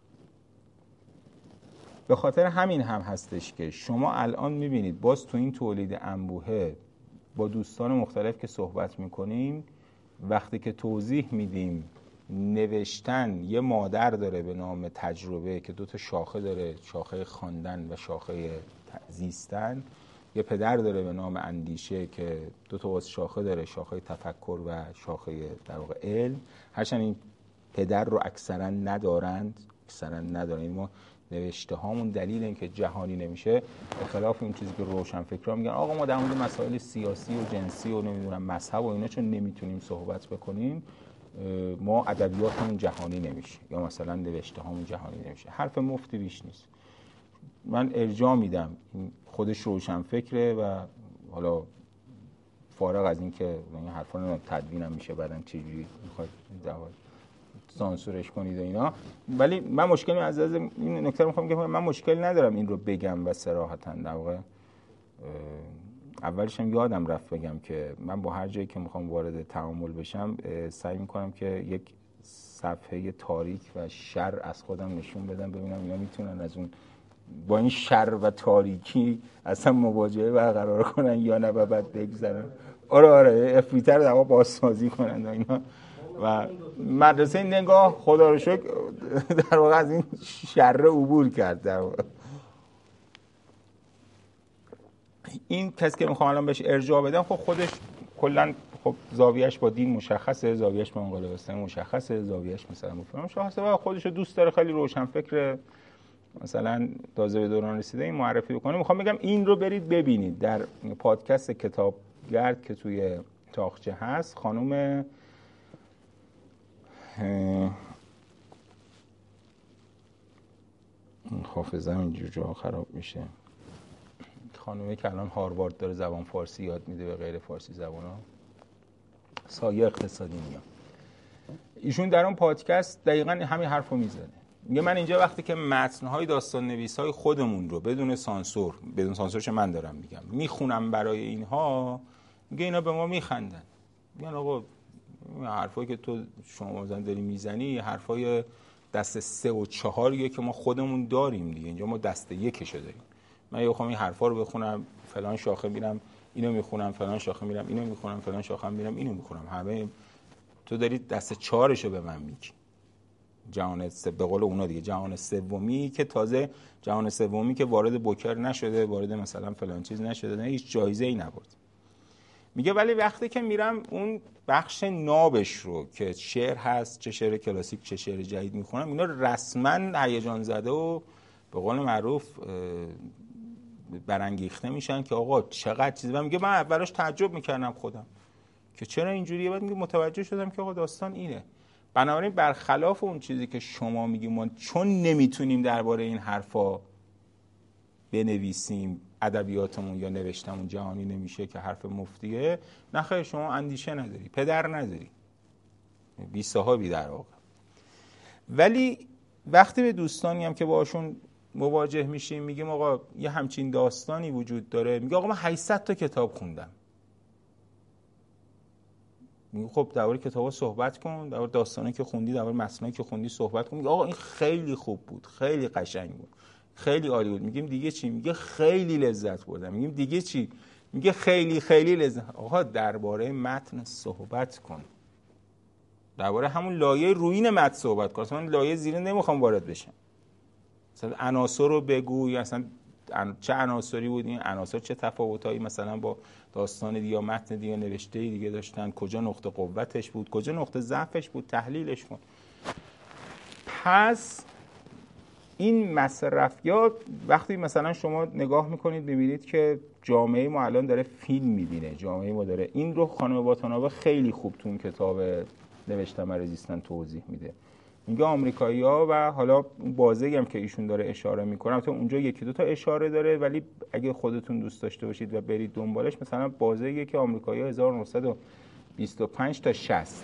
به خاطر همین هم هستش که شما الان میبینید باز تو این تولید انبوهه با دوستان مختلف که صحبت میکنیم، وقتی که توضیح میدیم نوشتن یه مادر داره به نام تجربه که 2 تا شاخه داره، شاخه خواندن و شاخه زیستن، یه پدر داره به نام اندیشه که 2 تا شاخه داره، شاخه تفکر و شاخه در واقع علم. هرچند این پدر رو اکثرا ندارند. ما نوشته هامون دلیل اینکه جهانی نمیشه، به خلاف اون چیزی که روشنفکرا میگن آقا ما در مورد مسائل سیاسی و جنسی و نمیدونم مذهب و اینا چون نمیتونیم صحبت بکنیم، ما ادبیاتمون جهانی نمیشه یا مثلا نوشته هامون جهانی نمیشه. حرف مفتی بیش نیست. من ارجاع میدم، خودش روشنفکره و حالا فارغ از این که این حرفا رو تدوینم میشه بعدن چجوری میخواد سانسورش کنید و اینا، ولی من مشکلی از این نکته رو میخوام بگم، من مشکلی ندارم این رو بگم و صراحتاً در واقع اولش هم یادم رفت بگم که من با هر جایی که میخوام وارد تعامل بشم سعی میکنم که یک صفحه تاریک و شر از خودم نشون بدم، ببینم اینا میتونن از اون با این شر و تاریکی اصلا مواجهه برقرار کنن یا نه و بعد بگذرن. آره افریتر در واقع بازسازی کنن و اینا. و مدرسه نگاه خدا رو شکر در واقع از این شر عبور کرد. در واقع این کسی که میخوام الان بهش ارجاع بدم خب خودش کلا خب زاویه‌اش با دین مشخصه، زاویه‌اش با انقلاب اسلامی مشخصه، زاویه‌اش مثلا مشخصه و خودش رو دوست داره، خیلی روشنفکر، مثلا تازه به دوران رسیده این معرفی بکنه. میخوام بگم این رو برید ببینید در پادکست کتابگرد که توی تاقچه هست، خانم حافظم اینجور جا خراب میشه، خانومی که الان هاروارد داره زبان فارسی یاد میده به غیر فارسی زبانا، سایه اقتصادی میاد. ایشون در اون پادکست دقیقاً همین حرفو میزنه. میگه من اینجا وقتی که متن‌های داستان نویس‌های خودمون رو بدون سانسورش من دارم میگم میخونم برای اینها، میگه اینا به ما میخندن، میگن آقا حرفایی که شما مثلا داری میزنی حرفای دست 3 و 4 که ما خودمون داریم دیگه، اینجا ما دست 1 داریم. من یه بخوام این حرفا رو بخونم فلان شاخه میرم اینو میخونم، فلان شاخه میرم اینو میخونم، فلان شاخه میرم اینو میخونم، همه تو داری دست 4 به من میگی. جهان به قول اونا دیگه جهان سومی که تازه جهان سومی که وارد بوکر نشده، وارد مثلا فلان چیز نشده، نه هیچ جایزه‌ای نبرد. میگه ولی وقتی که میرم اون بخش نابش رو که شعر هست، چه شعر کلاسیک چه شعر جدید میخونم، اینا رسما هیجان زده و به قول معروف برانگیخته میشن که آقا چقدر چیزی. میگه من اولش تعجب میکردم خودم که چرا اینجوریه، بعد میگه متوجه شدم که آقا داستان اینه. بنابراین برخلاف اون چیزی که شما میگیم ما چون نمیتونیم درباره این حرفا بنویسیم، ادبیاتمون یا نوشتمون جهانی نمیشه که حرف مفتیه، نخیر شما اندیشه نداری، پدر نداری، بی صاحبی در واقع. ولی وقتی به دوستانی هم که باشون مواجه میشیم میگیم آقا یه همچین داستانی وجود داره، میگه آقا من 800 تا کتاب خوندم. میگه خب درباره کتابا صحبت کن، درباره داستانی که خوندی، درباره متنایی که خوندی صحبت کن. میگه آقا این خیلی خوب بود، خیلی قشنگ بود، خیلی عالی بود. میگیم دیگه چی؟ میگه خیلی لذت بردم. میگیم دیگه چی؟ میگه خیلی خیلی لذت. آقا درباره متن صحبت کن، درباره همون لایه رویین متن صحبت کن، اصلا لایه زیر نمیخوام وارد بشم. مثلا عناصر رو بگو، یا اصلا چه عناصری بود، این عناصر چه تفاوتایی مثلا با داستان دیگه یا متن دیگه نوشته دیگه داشتن، کجا نقطه قوتش بود، کجا نقطه ضعفش بود، تحلیلش کن. پس این مصرفیات وقتی مثلا شما نگاه میکنید ببینید که جامعه ما الان داره فیلم میبینه، جامعه ما داره این رو خانم واتانابه خیلی خوب تو اون کتاب نوشتم رزیستن توضیح میده. میگه آمریکایی‌ها و حالا اون بازی هم که ایشون داره اشاره میکنه، البته اونجا یکی دو تا اشاره داره، ولی اگه خودتون دوست داشته باشید و برید دنبالش، مثلا بازیه که آمریکایی‌ها 1925 تا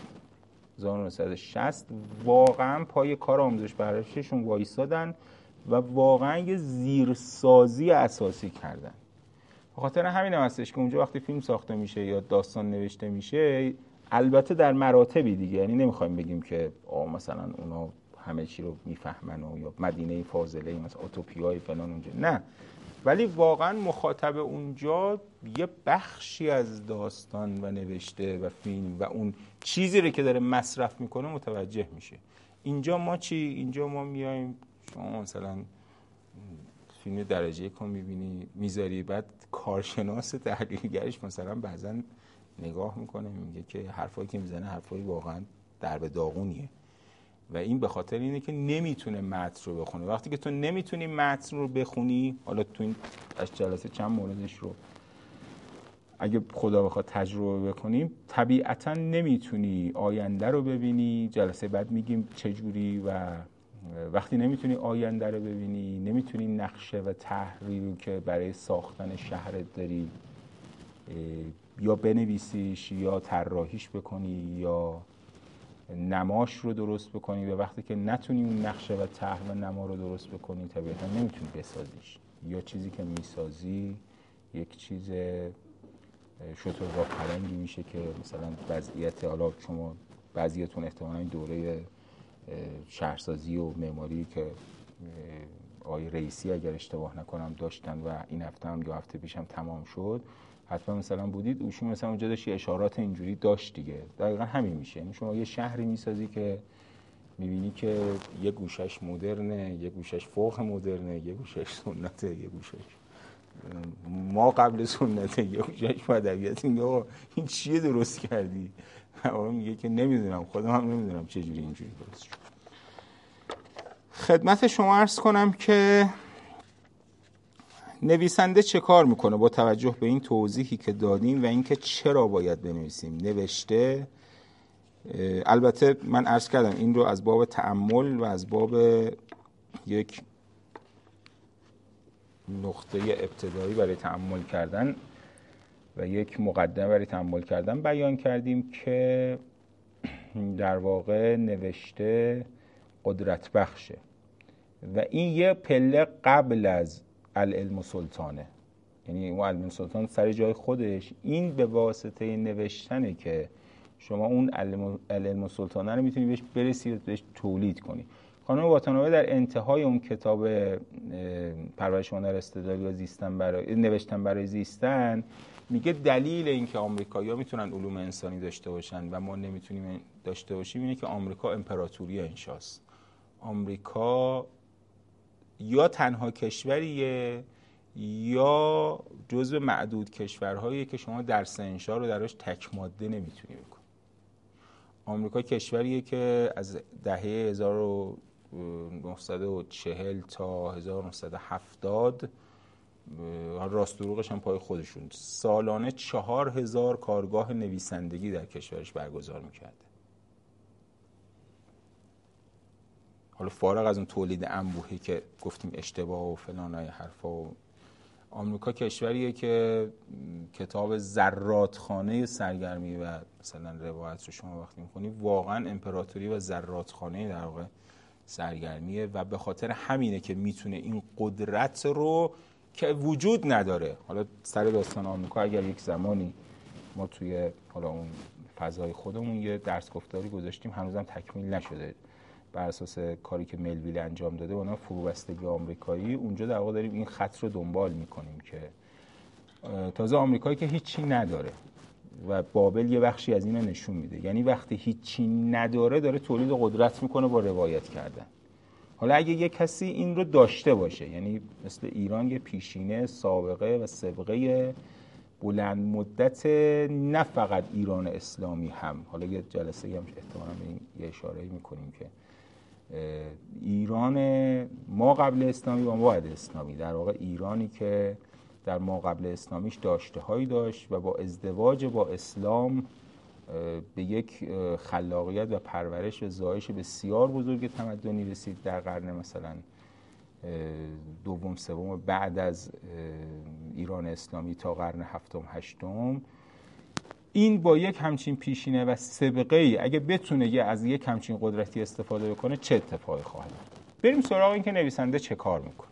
1960 واقعا پای کار آموزش پرورششون وایسادن و واقعا یه زیرسازی اساسی کردن. به خاطر همین هم هستش که اونجا وقتی فیلم ساخته میشه یا داستان نوشته میشه، البته در مراتبی دیگه، یعنی نمیخوایم بگیم که مثلا اونا همه چی رو میفهمن و یا مدینه فاضله مثلا اوتوپیای فلان اونجا، نه، ولی واقعا مخاطب اونجا یه بخشی از داستان و نوشته و فیلم و اون چیزی رو که داره مصرف میکنه متوجه میشه. اینجا ما چی؟ اینجا ما میایم، شما مثلا فیلم درجه یک رو میبینی میذاری، بعد کارشناس تحقیقگرش مثلا بعضا نگاه میکنه میگه که حرفایی که میزنه حرفایی واقعا در به داغونیه و این به خاطر اینه که نمیتونه متن رو بخونه. وقتی که تو نمیتونی متن رو بخونی، حالا تو این از جلسه چند موردش رو اگه خدا بخواد تجربه بکنیم، طبیعتا نمیتونی آینده رو ببینی. جلسه بعد میگیم چجوری، و وقتی نمیتونی آینده رو ببینی، نمیتونی نقشه و تحریری که برای ساختن شهرت داری یا بنویسیش یا طراحیش بکنی یا نماش رو درست بکنی، و وقتی که نتونی اون نقشه و طرح و نما رو درست بکنی، طبیعتا نمیتونی بسازیش. یا چیزی که میسازی یک چیز شترگاه پلنگی میشه که مثلا وضعیت، حالا شما بعضیتون احتمالاً این دوره شهرسازی و معماری که آقای رئیسی اگر اشتباه نکنم داشتن و این هفته هم یا هفته پیشم تمام شد، حتما مثلا بودید، اوشون مثلا اونجا داشت اشارات اینجوری داشت دیگه. دقیقا همین میشه. یعنی شما یه شهری میسازی که میبینی که یه گوشش مدرنه، یه گوشش فوق مدرنه، یه گوشش سنته، یه گوشش ما قبل سنته، یه گوشش ادبیات. این چیه درست کردی؟ آقا میگه که نمیدونم، خودم هم نمیدونم چجوری اینجوری درست شد. خدمت شما عرض کنم که نویسنده چه کار میکنه با توجه به این توضیحی که دادیم و اینکه چرا باید بنویسیم. نوشته، البته من عرض کردم این رو از باب تأمل و از باب یک نقطه ابتدایی برای تأمل کردن و یک مقدمه برای تأمل کردن بیان کردیم که در واقع نوشته قدرت بخشه و این یه پله قبل از العلم سلطانه. یعنی اون العلم سلطان سر جای خودش، این به واسطه نوشتنه که شما اون العلم سلطانه رو میتونی بهش برسی و بهش تولید کنی. خانم واتانابه در انتهای اون کتاب پرورش هنر استدلالی و زیستن برای نوشتن برای زیستن میگه دلیل اینکه آمریکایی‌ها میتونن علوم انسانی داشته باشن و ما نمیتونیم داشته باشیم اینه که آمریکا امپراتوری انشاست. آمریکا یا تنها کشوریه یا جزو معدود کشورهایی که شما درس انشا رو درش تک ماده نمیتونی بکنی. آمریکا کشوریه که از دهه 1940 تا 1970 راست دروغش هم پای خودشون سالانه 4000 کارگاه نویسندگی در کشورش برگزار میکرده. حالا فارغ از اون تولید انبوهی که گفتیم اشتباه و فلان های حرفا، و آمریکا کشوریه که کتاب زرادخانه سرگرمی و مثلا روایت رو شما وقتی میخونی واقعا امپراتوری و زرادخانه در واقع سرگرمیه و به خاطر همینه که میتونه این قدرت رو که وجود نداره. حالا سر داستان آمریکا اگر یک زمانی ما توی حالا اون فضای خودمون یه درس گفتاری گذاشتیم، هنوزم تکمیل نشده بر اساس کاری که ملویل انجام داده و فروبستگی آمریکایی، اونجا در واقع داریم این خط رو دنبال میکنیم که تازه آمریکایی که هیچی نداره و بابل یه بخشی از اینو نشون میده. یعنی وقتی هیچی نداره داره تولید قدرت میکنه با روایت کردن. حالا اگه یه کسی این رو داشته باشه، یعنی مثل ایران یه پیشینه سابقه و سابقه بلند مدت، نه فقط ایران اسلامی هم، حالا یه جلسه هم احتمالاً به این یه اشاره میکنیم که ایران ما قبل اسلامی و ما بعد اسلامی، در واقع ایرانی که در ما قبل اسلامیش داشته هایی داشت و با ازدواج با اسلام به یک خلاقیت و پرورش و زایش بسیار بزرگ تمدنی رسید در قرن مثلا دوم سوم بعد از ایران اسلامی تا قرن هفتم هشتم. این با یک همچین پیشینه و سابقه ای اگه بتونه از یک همچین قدرتی استفاده بکنه چه اتفاقی خواهد افتاد. بریم سراغ این که نویسنده چه کار میکنه.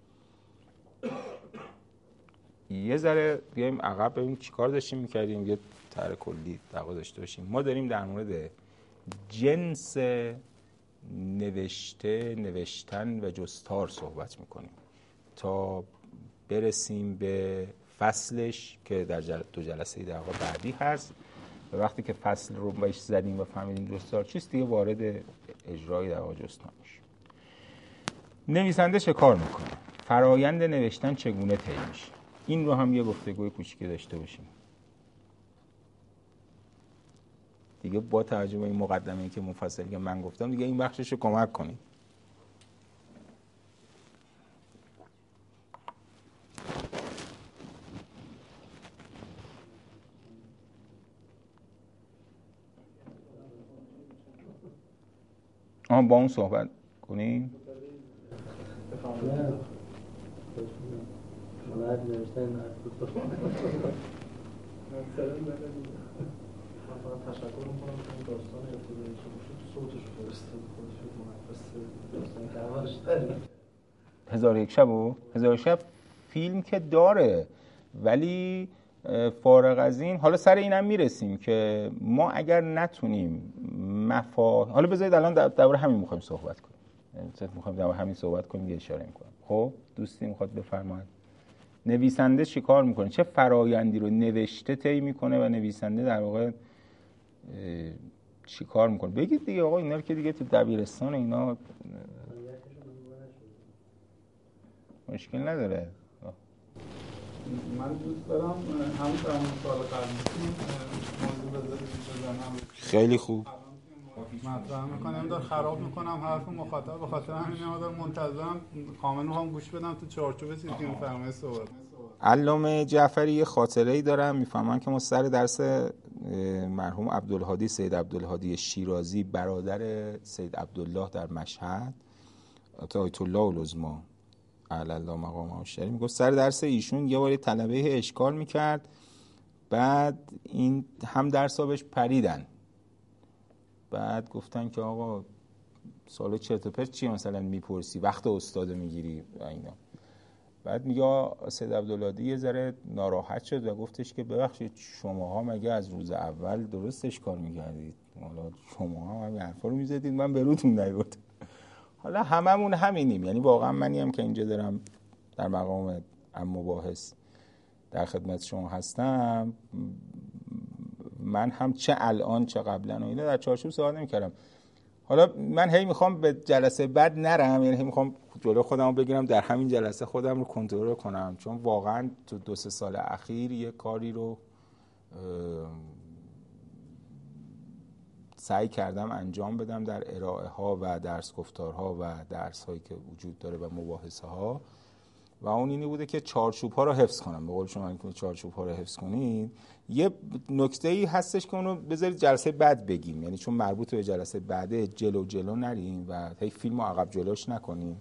یه ذره بیایم عقب ببینیم چیکار داشتیم میکردیم، یه طرح کلی دعوا داشته باشیم. ما داریم در مورد جنس نوشته، نوشتن و جستار صحبت میکنیم تا برسیم به فصلش که در دو جلسه در واقع بعدی هست. و وقتی که فصل رو بهش زدیم و فهمیدیم جستار چیست، دیگه وارد اجرای در واقع جستار میشیم. نویسنده چه کار میکنه؟ فرایند نوشتن چگونه طی میشه؟ این رو هم یه گفتگوی کوچیکی داشته باشیم. دیگه با توجه به این مقدمه‌ای که مفصلی که من گفتم دیگه این بخشش رو کمک کنید. با اون صحبت کنیم. تشکر میکنم که این داستان ابتدایی که بود صوتش رو فرستاد خودش داستان که 1001 شب و 1001 شب فیلم که داره، ولی فارغ از این حالا سر اینم میرسیم که ما اگر نتونیم حالا بذارید الان درباره همین میخوایم صحبت کنیم، میخوایم درباره همین صحبت کنیم، یه اشاره میکنم. خب دوستی میخواد بفرمایید نویسنده چی کار میکنه، چه فرایندی رو نوشته طی میکنه و نویسنده در واقع چی کار میکنه؟ بگید دیگه آقا، اینا رو که دیگه تو دبیرستان اینا مشکل نداره. من دوست دارم همون سال قبلی موضوع بزنم. خیلی خوب مطرح میکنم، دار خراب میکنم حرف مخاطب، به خاطر همین مقدار منتظرم کامل میخوام گوش بدم تو چارچوب چیزی که میفرمایید صحبت. علامه جعفری یه خاطره‌ای دارم، میفهمن که ما سر درس مرحوم عبدالهادی، سید عبدالهادی شیرازی برادر سید عبدالله در مشهد، آیت الله العظمی اعلی الله مقامه الشریف، میگفت سر درس ایشون یه بار طلبه اشکال میکرد، بعد این هم درسا بهش پریدن، بعد گفتن که آقا سوال چرت و پرت چیه مثلا میپرسی، وقت استاد میگیری اینا. بعد میگه سید عبدالهادی یه ذره ناراحت شد و گفتش که ببخشید شماها مگه از روز اول درستش کار میکردید؟ حالا شماها هم حرفا رو میزدید من به روتون نیوردم. حالا هممون همینیم، یعنی واقعا منی هم که اینجا دارم در مقام مباحث در خدمت شما هستم، من هم چه الان چه قبلا و اینا در چارچوب صحبت نمی‌کردم. حالا من هی میخوام به جلسه بعد نرم، یعنی هی میخوام جلو خودم رو بگیرم در همین جلسه خودم رو کنترل کنم، چون واقعا تو 2-3 سال اخیر یه کاری رو سعی کردم انجام بدم در ارائه ها و درس گفتارها و درس هایی که وجود داره و مباحثه ها، و اون اینی بوده که چارچوب ها رو حفظ کنم. به قول شما که چارچوب ها رو حفظ کنید، یه نکته‌ای هستش که اونو بذارید جلسه بعد بگیم، یعنی چون مربوط به جلسه بعده جلو نریم و هی فیلمو عقب جلوش نکنیم،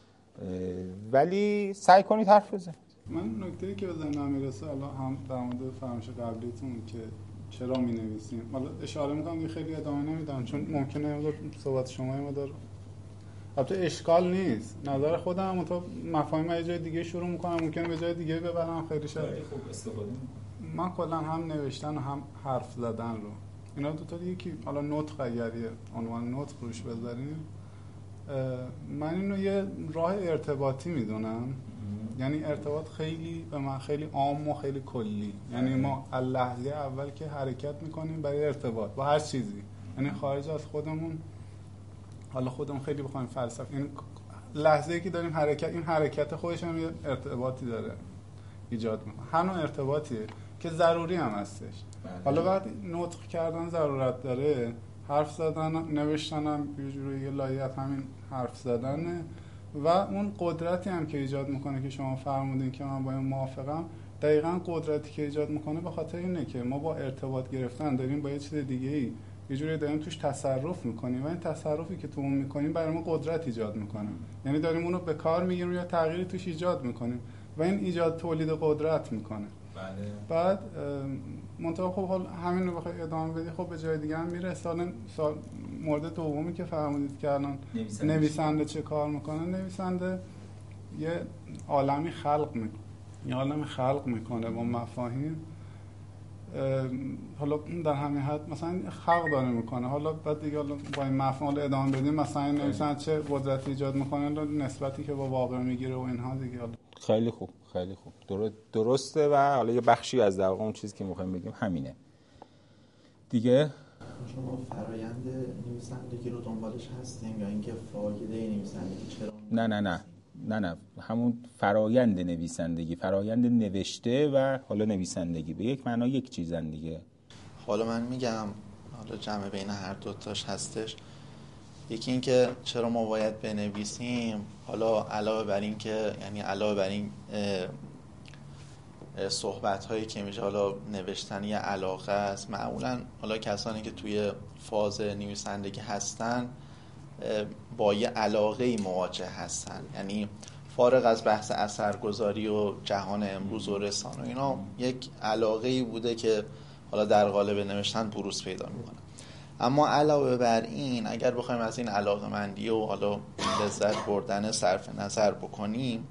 ولی سعی کنید حرف بزنید. من نکته‌ای که به ذهنم میرسه الان هم در مورد فرمایش قبلیتون که چرا می‌نویسیم، حالا اشاره می‌کنم که خیلی ادامه نمیدم چون ممکنه صحبت شما مقدار البته اشکال نیست، نظر خودم منتها مفاهیم یه جای دیگه شروع میکنم، ممکنه به جای دیگه ببرم، خیلی شاید خوب استفاده من کلا هم نوشتن و هم حرف زدن رو اینا دو تا یکی، حالا نطق اگر یه عنوان نطق روش بذاریم، من اینو یه راه ارتباطی میدونم. یعنی ارتباط خیلی به من خیلی عام و خیلی کلی، یعنی ما لحظه اول که حرکت میکنیم برای ارتباط با هر چیزی، یعنی خارج از خودمون، حالا خودمون خیلی بخوایم فلسفه، این لحظه‌ای که داریم حرکت، این حرکت خودش هم یه ارتباطی داره ایجاد میکنه، همون ارتباطیه که ضروری هم هستش. حالا بعد نطق کردن ضرورت داره، حرف زدن نوشتن هم یه جوری یه لایه‌ات همین حرف زدنه، و اون قدرتی هم که ایجاد میکنه که شما فرمودین که من با این موافقم، دقیقاً قدرتی که ایجاد میکنه به خاطر اینه که ما با ارتباط گرفتن داریم با یه چیز دیگه‌ای یه جوری داریم توش تصرف میکنیم و این تصرفی که تو اون میکنیم برای ما قدرت ایجاد میکنه. یعنی داریم اونو به کار میگیریم یا تغییری توش ایجاد میکنیم و این ایجاد تولید قدرت میکنه. بله. بعد منطقه خب حال همین رو بخوای ادامه بدی خب به جای دیگه هم میره. سال مورد دومی که فرمودید که الان نویسنده چه کار میکنه، نویسنده یه عالمی خلق میکنه با مفاهیم. حالا در همین حد مثلا خلق داره میکنه، حالا بعد دیگه حالا با این مفاهیم ادامه بدیم مثلا نویسنده چه قدرتی ایجاد میکنه نسبتی که با واقع میگیره و اینها دیگه. خیلی خوب درسته و حالا یه بخشی از در واقع اون چیزی که میخوایم بگیم همینه دیگه. شما فرایند نویسندگی رو دنبالش هستیم یا اینکه فایده نویسندگی چرا؟ نه همون فرایند نویسندگی، فرایند نوشته و حالا نویسندگی به یک معنا یک چیزن دیگه. حالا من میگم حالا جمع بین هر دوتاش هستش. یکی این که چرا ما باید بنویسیم، حالا علاوه بر این که یعنی علاوه بر این صحبت هایی که میشه حالا نوشتن یه علاقه است، معمولا حالا کسانی که توی فاز نویسندگی هستن با یه علاقه‌ای مواجه هستن، یعنی فارغ از بحث اثرگذاری و جهان امروز و رسانه و اینا یک علاقه‌ای بوده که حالا در قالب نوشتن بروز پیدا میکنه. اما علاوه بر این اگر بخوایم از این علاقه‌مندی و حالا لذت بردن صرف نظر بکنیم،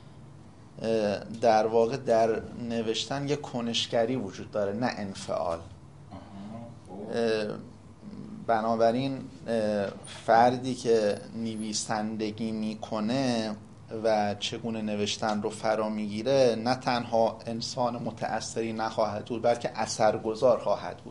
در واقع در نوشتن یک کنشگری وجود داره نه انفعال. بنابراین فردی که نویسندگی میکنه و چگونه نوشتن رو فرا میگیره نه تنها انسان متأثری نخواهد بود بلکه اثرگذار خواهد بود.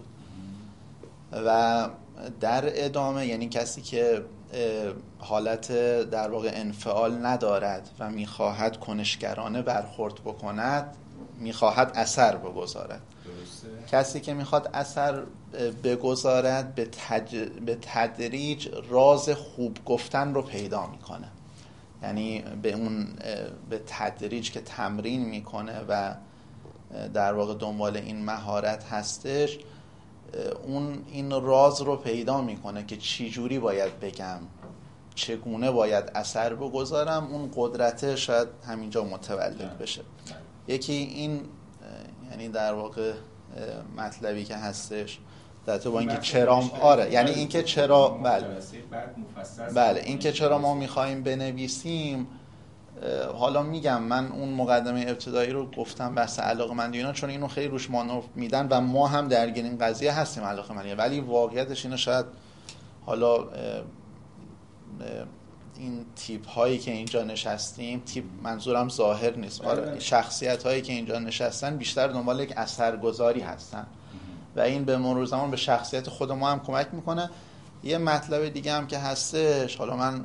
و در ادامه یعنی کسی که حالت در واقع انفعال ندارد و میخواهد کنشگرانه برخورد بکند، میخواهد اثر بگذارد. کسی که میخواد اثر بگذارد به تدریج راز خوب گفتن رو پیدا میکنه، یعنی به تدریج که تمرین میکنه و در واقع دنبال این مهارت هستش، اون این راز رو پیدا میکنه که چی جوری باید بگم، چگونه باید اثر بگذارم. اون قدرت شاید همینجا متولد بشه. یکی این یعنی در واقع مطلبی که هستش در تو با اینکه چرا یعنی اینکه چرا بله اینکه چرا ما میخوایم بنویسیم. حالا میگم من اون مقدمه ابتدایی رو گفتم بحث علاقه‌مندی اینا، چون اینو خیلی روش مانور میدن و ما هم درگیر این قضیه هستیم علاقه‌مندی، ولی واقعیتش اینه شاید حالا این تیپ هایی که اینجا نشستیم، تیپ منظورم ظاهر نیست، شخصیت هایی که اینجا نشستن بیشتر دنبال یک اثرگذاری هستن و این به مرور زمان به شخصیت خود ما هم کمک میکنه. یه مطلب دیگه هم که هستش، حالا من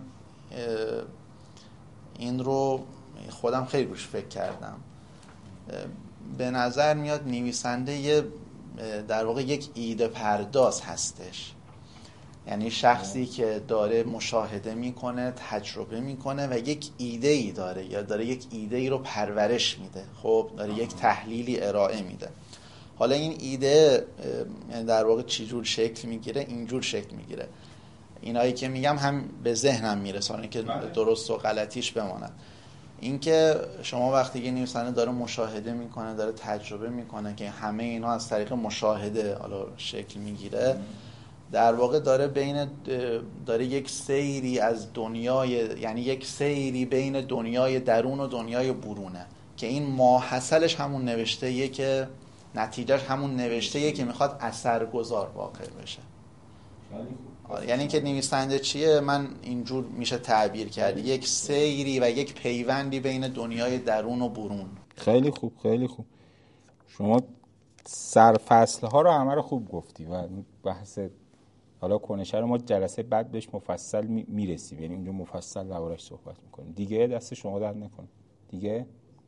این رو خودم خیلی روش فکر کردم، به نظر میاد نویسنده یه در واقع یک ایده پرداز هستش، یعنی شخصی که داره مشاهده میکنه، تجربه میکنه و یک ایده ای داره یا داره یک ایده ای رو پرورش میده، خب داره یک تحلیلی ارائه میده. حالا این ایده در واقع چی جور شکل میگیره؟ اینجور شکل میگیره. اینایی که میگم هم به ذهنم میرسونه که درست و غلطیش بماند. اینکه شما وقتی که نویسنده داره مشاهده میکنه، داره تجربه میکنه که همه اینا از طریق مشاهده حالا شکل میگیره، در واقع داره یک سیری از دنیای، یعنی یک سیری بین دنیای درون و دنیای برونه که این ماحصلش همون نوشته‌ایه که نتیجهش همون نوشته‌ایه که میخواد اثرگذار واقع بشه. یعنی که نویسنده چیه؟ من اینجور میشه تعبیر کرد، یک سیری و یک پیوندی بین دنیای درون و برون. خیلی خوب شما سرفصل ها رو همه رو خوب گفتی و بحث حالا کنشه رو ما جلسه بعد بهش مفصل میرسیم، یعنی اونجا مفصل دربارش صحبت میکنیم دیگه. دست شما درد نکنه دیگه.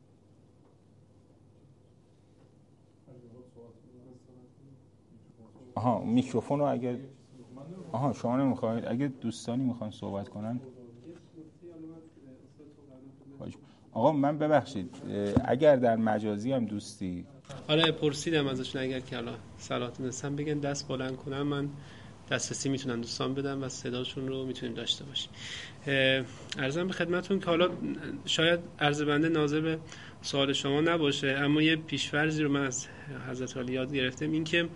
میکروفون رو اگر شما نمیخواید، اگه دوستانی میخوان صحبت کنن آقا من ببخشید اگر در مجازی هم دوستی آره پرسیدم ازشون اگر که حالا صلاح دونستم بگن دست بلند کنم، من دسترسی میتونن دوستان بدم و صداشون رو میتونیم داشته باشیم. عرضم به خدمتون که حالا شاید عرض بنده ناظر به سوال شما نباشه، اما یه پیش‌فرضی رو من از حضرت عالی یاد گرفتم، این که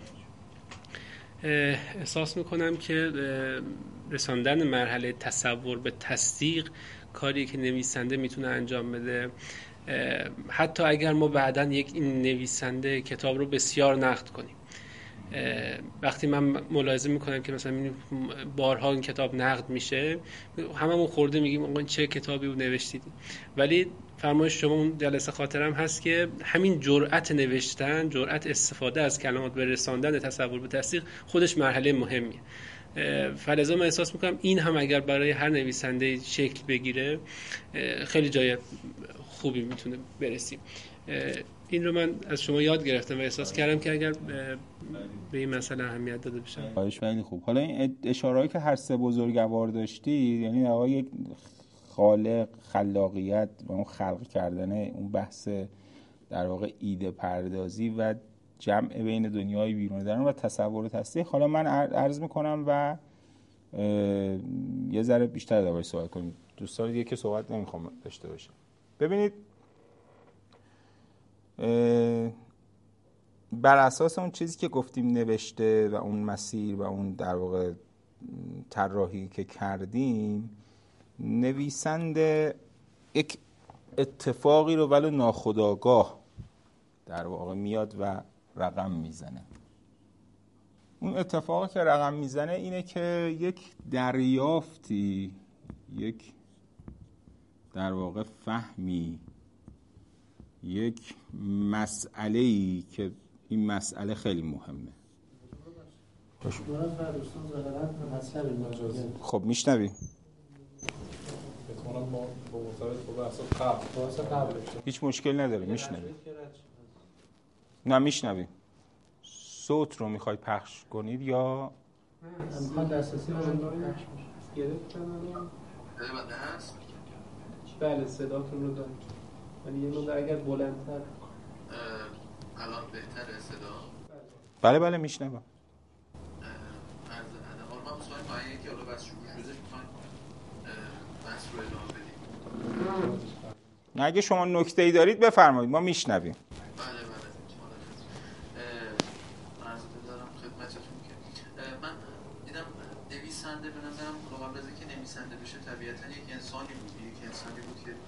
احساس میکنم که رساندن مرحله تصور به تصدیق کاری که نویسنده میتونه انجام بده. حتی اگر ما بعداً یک این نویسنده کتاب رو بسیار نقد کنیم، وقتی من ملاحظه میکنم که مثلا بارها این کتاب نقد میشه، هممون خورده میگیم آقا چه کتابی رو نوشتید، ولی فرمایش شما اون جلسه خاطرم هست که همین جرأت نوشتن، جرأت استفاده از کلمات به رساندن تصور به تصدیق خودش مرحله مهمیه. فلذا من احساس میکنم این هم اگر برای هر نویسنده شکل بگیره خیلی جای خوبی میتونه برسیم. این رو من از شما یاد گرفتم و احساس کردم که اگر به این مسئله اهمیت داده بشه. خواهش خیلی خوب. حالا این اشاره‌ای که هر سه بزرگوار داشتی، یعنی در واقع یک خالق، خلاقیت و اون خلق کردن اون بحث در واقع ایده پردازی و جمع بین دنیای بیرون درون و تصور و تصدیق. حالا من عرض میکنم و یه ذره بیشتر دربارش صحبت کنیم. دوستان دیگه که صحبت نمیخوام داشته باشم. ببینید بر اساس اون چیزی که گفتیم نوشته و اون مسیر و اون در واقع طراحی که کردیم، نویسنده یک اتفاقی رو ولو ناخودآگاه در واقع میاد و رقم میزنه. اون اتفاقی که رقم میزنه اینه که یک دریافتی، یک در واقع فهمی، یک مسئله‌ای که این مسئله خیلی مهمه. خب میشنوی؟ هیچ مشکل نداره، میشنوی؟ نه میشنوی؟ صوت رو میخوای پخش کنید یا بله صداتون رو دارم، ولی یه مقدار اگر بلندتر. الان بهتره صدا؟ بله بله میشنوم. من سوال پایینه که حالا بس شروع شده میخوایم بس رو ادامه بدیم. نه اگه شما نکته‌ای دارید بفرمایید، ما میشنویم. بله عرض دارم خدمتتون که من دیدم نویسنده به نظرم قبل از اینکه نویسنده بشه طبیعتا یک انسانی بود که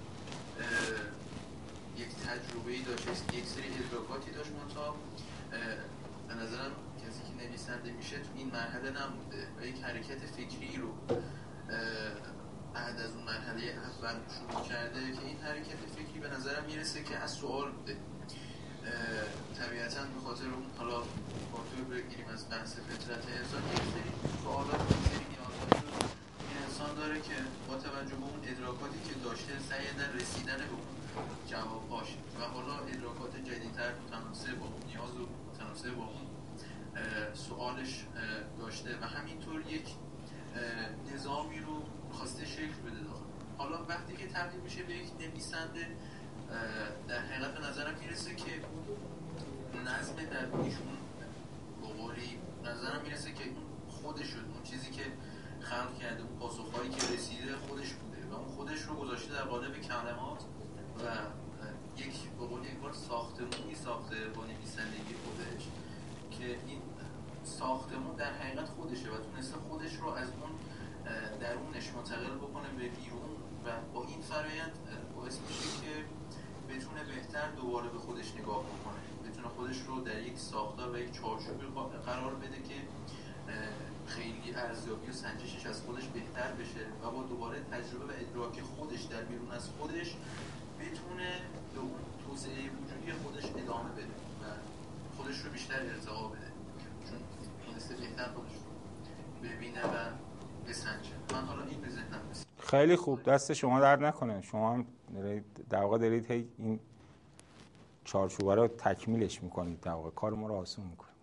یک تجربه‌ای داشت، یک سری ادراکاتی داشت، منتها به نظرم کسی که نویسنده میشه تو این مرحله نمونده و یک حرکت فکری رو بعد از اون مرحله اول شروع کرده که این حرکت فکری به نظرم میرسه که از سوال بوده. طبیعتا به خاطر اون حالا باطور بگیریم از بحث فطرت انسان، یک سری سوالات، یک سری نیازهایی رو این انسان داره که با توجه به اون ادراکاتی که داشته سعی در رسیدن به اون جواب باشه و حالا ادراکات جدیدتر متناسب با اون نیاز و متناسب با اون سوالش داشته و همینطور یک نظامی رو خواسته شکل بده داخل. حالا وقتی که تبدیل میشه به یک نویسنده، در حقیقت به نظرم میرسه که نظم در ایشون بقولی نظرم میرسه که خودش شد، اون چیزی که خلق کرده، اون پاسخهایی که رسیده خودش بوده و اون خودش رو گذاشته در قالب کلمات و یک بقولی یک بار ساختمونی ساخته با نویسندگی خودش که این ساختمون در حقیقت خودشه و تونسته خودش رو از اون درونش منتقل بکنه به بیرون و با این فرآیند باعث میشه که بتونه بهتر دوباره به خودش نگاه بکنه، بتونه خودش رو در یک ساختار و یک چارچوبی قرار بده که خیلی ارزیابی و سنجشش از خودش بهتر بشه و با دوباره تجربه و ادراک خودش در بیرون از خودش بتونه به اون توسعه وجودی خودش ادامه بده و خودش رو بیشتر ارتقا بده، چون تونسته بهتر خودش رو ببینه و بسنجه. من حالا این به ذهنم رسید. خیلی خوب، دست شما درد نکنه. شما هم در واقع دارید این چارچوبه رو تکمیلش میکنید، در واقع کار ما رو آسون میکنید.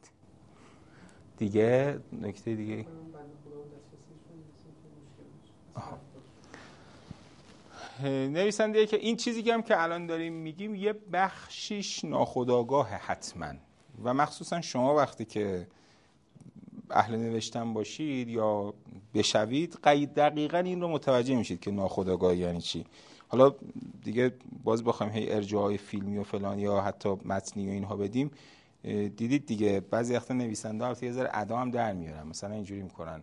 دیگه نکته دیگه نویسنده که این چیزی که هم که الان داریم میگیم یه بخشیش ناخودآگاه حتما، و مخصوصا شما وقتی که اهل نوشتن باشید یا بشوید دقیقا این رو متوجه میشید که ناخودآگاه یعنی چی. حالا دیگه باز بخوایم هی ارجاعای فیلمی و فلان یا حتی متنی و اینها بدیم، دیدید دیگه بعضی وقتا نویسنده ها یه ذره ادا هم در میارن، مثلا اینجوری میکنن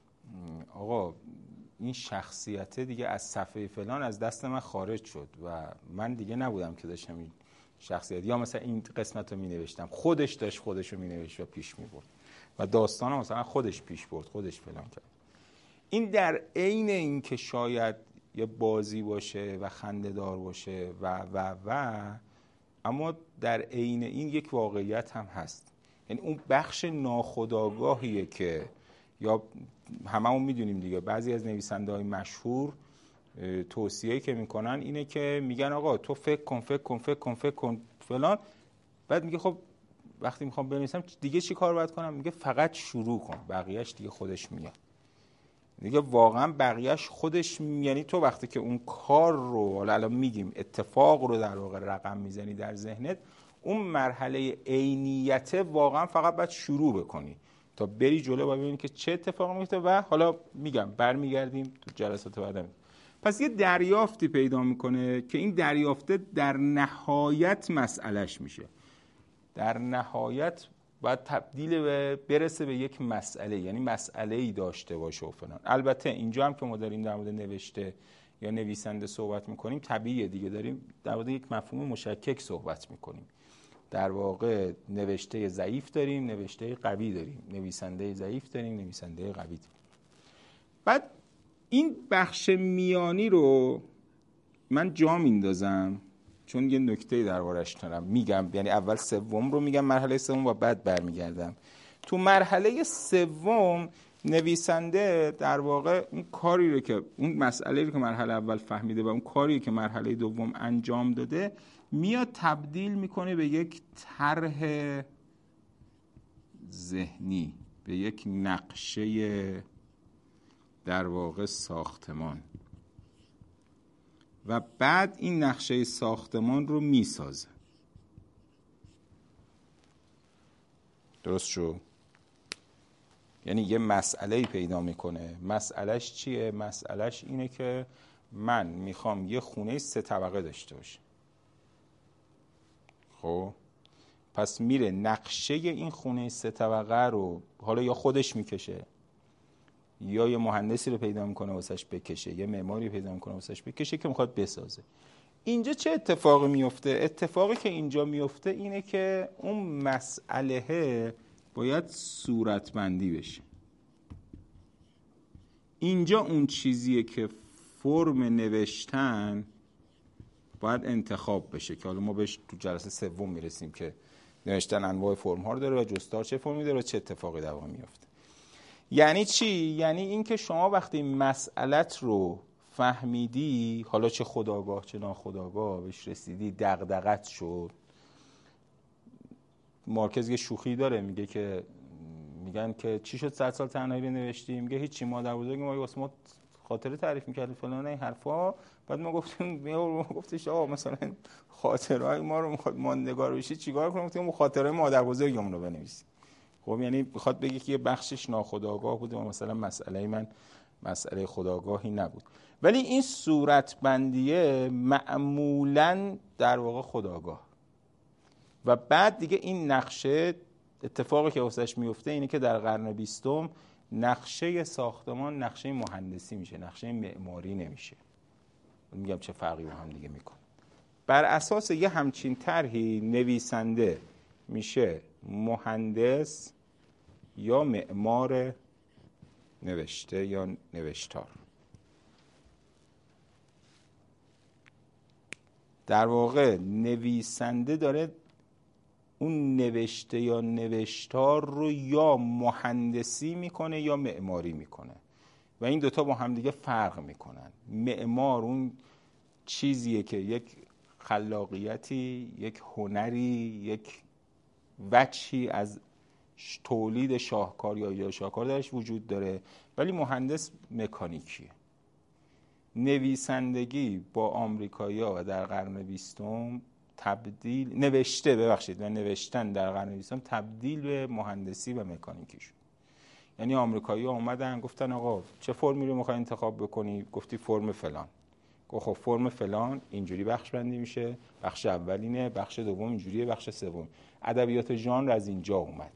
آقا این شخصیته دیگه از صفحه فلان از دست من خارج شد و من دیگه نبودم که داشتم این شخصیت، یا مثلا این قسمت رو می نوشتم خودش داشت خودش رو می نوشت و پیش می برد و داستان مثلا خودش پیش برد، خودش فلان کرد. این در عین این که شاید یه بازی باشه و خنده‌دار باشه و اما در عین این یک واقعیت هم هست. یعنی اون بخش ناخودآگاهیه که یا هممون میدونیم دیگه، بعضی از نویسنده‌های مشهور توصیه‌ای که میکنن اینه که میگن آقا تو فکر کن فلان، بعد میگه خب وقتی میخوام بنویسم دیگه چی کار باید کنم؟ میگه فقط شروع کن، بقیهش دیگه خودش میاد. دیگه واقعا بقیهش خودش یعنی تو وقتی که اون کار رو الان میگیم اتفاق رو در واقع رقم میزنی در ذهنت، اون مرحله عینیت واقعا فقط باید شروع بکنی تا بری جلو و ببینی که چه اتفاقی میفته و حالا میگم برمیگردیم تو جلسات بعدم. پس یه دریافتی پیدا میکنه که این دریافته در نهایت مسئلهش میشه، در نهایت باید تبدیل برسه به یک مسئله، یعنی مسئله‌ای داشته باشه و فلان. البته اینجا هم که ما داریم در مورد نوشته یا نویسنده صحبت میکنیم طبیعیه دیگه، داریم در مورد یک مفهوم مشکک صحبت میکنیم. در واقع نوشته ضعیف داریم، نوشته قوی داریم، نویسنده ضعیف داریم، نویسنده قوی داریم. بعد این بخش میانی رو من جا میندازم چون یه نکته دربارش دارم میگم، یعنی اول سوم رو میگم، مرحله سوم و بعد برمیگردم. تو مرحله سوم نویسنده در واقع اون کاری رو که اون مسئله رو که مرحله اول فهمیده و اون کاری که مرحله دوم انجام داده میاد تبدیل میکنه به یک طرح ذهنی، به یک نقشه در واقع ساختمان، و بعد این نقشه ساختمان رو میسازه. درست شو؟ یعنی یه مسئله پیدا میکنه. مسئلهش چیه؟ مسئلهش اینه که من میخوام یه خونه 3 طبقه داشته باشه. خب پس میره نقشه این خونه 3 طبقه رو حالا یا خودش میکشه یا یه مهندسی رو پیدا میکنه واسش بکشه، یه معماری پیدا میکنه واسش بکشه که میخواد بسازه. اینجا چه اتفاقی میفته؟ اتفاقی که اینجا میفته اینه که اون مسئله باید صورتبندی بشه. اینجا اون چیزیه که فرم نوشتن باید انتخاب بشه که حالا ما بهش تو جلسه سوم میرسیم که نوشتن انواع فرم ها رو داره و جستار چه فرمی داره و چه اتفاقی در واقع میفته. یعنی چی؟ یعنی این که شما وقتی مسئلت رو فهمیدی، حالا چه خودآگاه چه ناخودآگاه بهش رسیدی، دغدغت شد. مارکز یه شوخی داره، میگه که میگن که چی شد 100 سال تنهایی رو نوشتی؟ میگه هیچی، مادر بزرگ ما واسه ما خاطره تعریف میکرد فلان این حرفا، بعد ما گفتش آقا مثلا خاطرهای ما رو میخواد ماندگار بشه چیکار کنیم؟ گفتیم خاطره مادر بزرگمون رو بنویسیم. خب یعنی میخواد بگه که یه بخشش ناخودآگاه بوده و مثلا مسئله من مسئله خودآگاهی نبود، ولی این صورتبندیه معمولاً در واقع خودآگاه. و بعد دیگه این نقشه، اتفاقی که واسش میفته اینه که در قرن 20 نقشه ساختمان نقشه مهندسی میشه، نقشه معماری نمیشه. میگم چه فرقی با هم دیگه میکنه. بر اساس یه همچین طرحی نویسنده میشه مهندس یا معمار نوشته یا نوشتار. در واقع نویسنده داره اون نوشته یا نوشتار رو یا مهندسی میکنه یا معماری میکنه و این دوتا با هم دیگه فرق میکنن. معمار اون چیزیه که یک خلاقیتی، یک هنری، یک وجهی از تولید شاهکار یا ایجاد شاهکار درش وجود داره، ولی مهندس مکانیکیه. نویسندگی با آمریکایی‌ها و در قرن 20 نوشتن در قرن 20 تبدیل به مهندسی و مکانیکی شد. یعنی آمریکایی‌ها اومدن گفتن آقا چه فرمی رو می‌خوای انتخاب بکنی؟ گفتی فرم فلان. گفت خب فرم فلان اینجوری بخش بندی میشه، بخش اول اینه، بخش دوم اینجوریه، بخش سوم. ادبیات ژانر از اینجا اومد.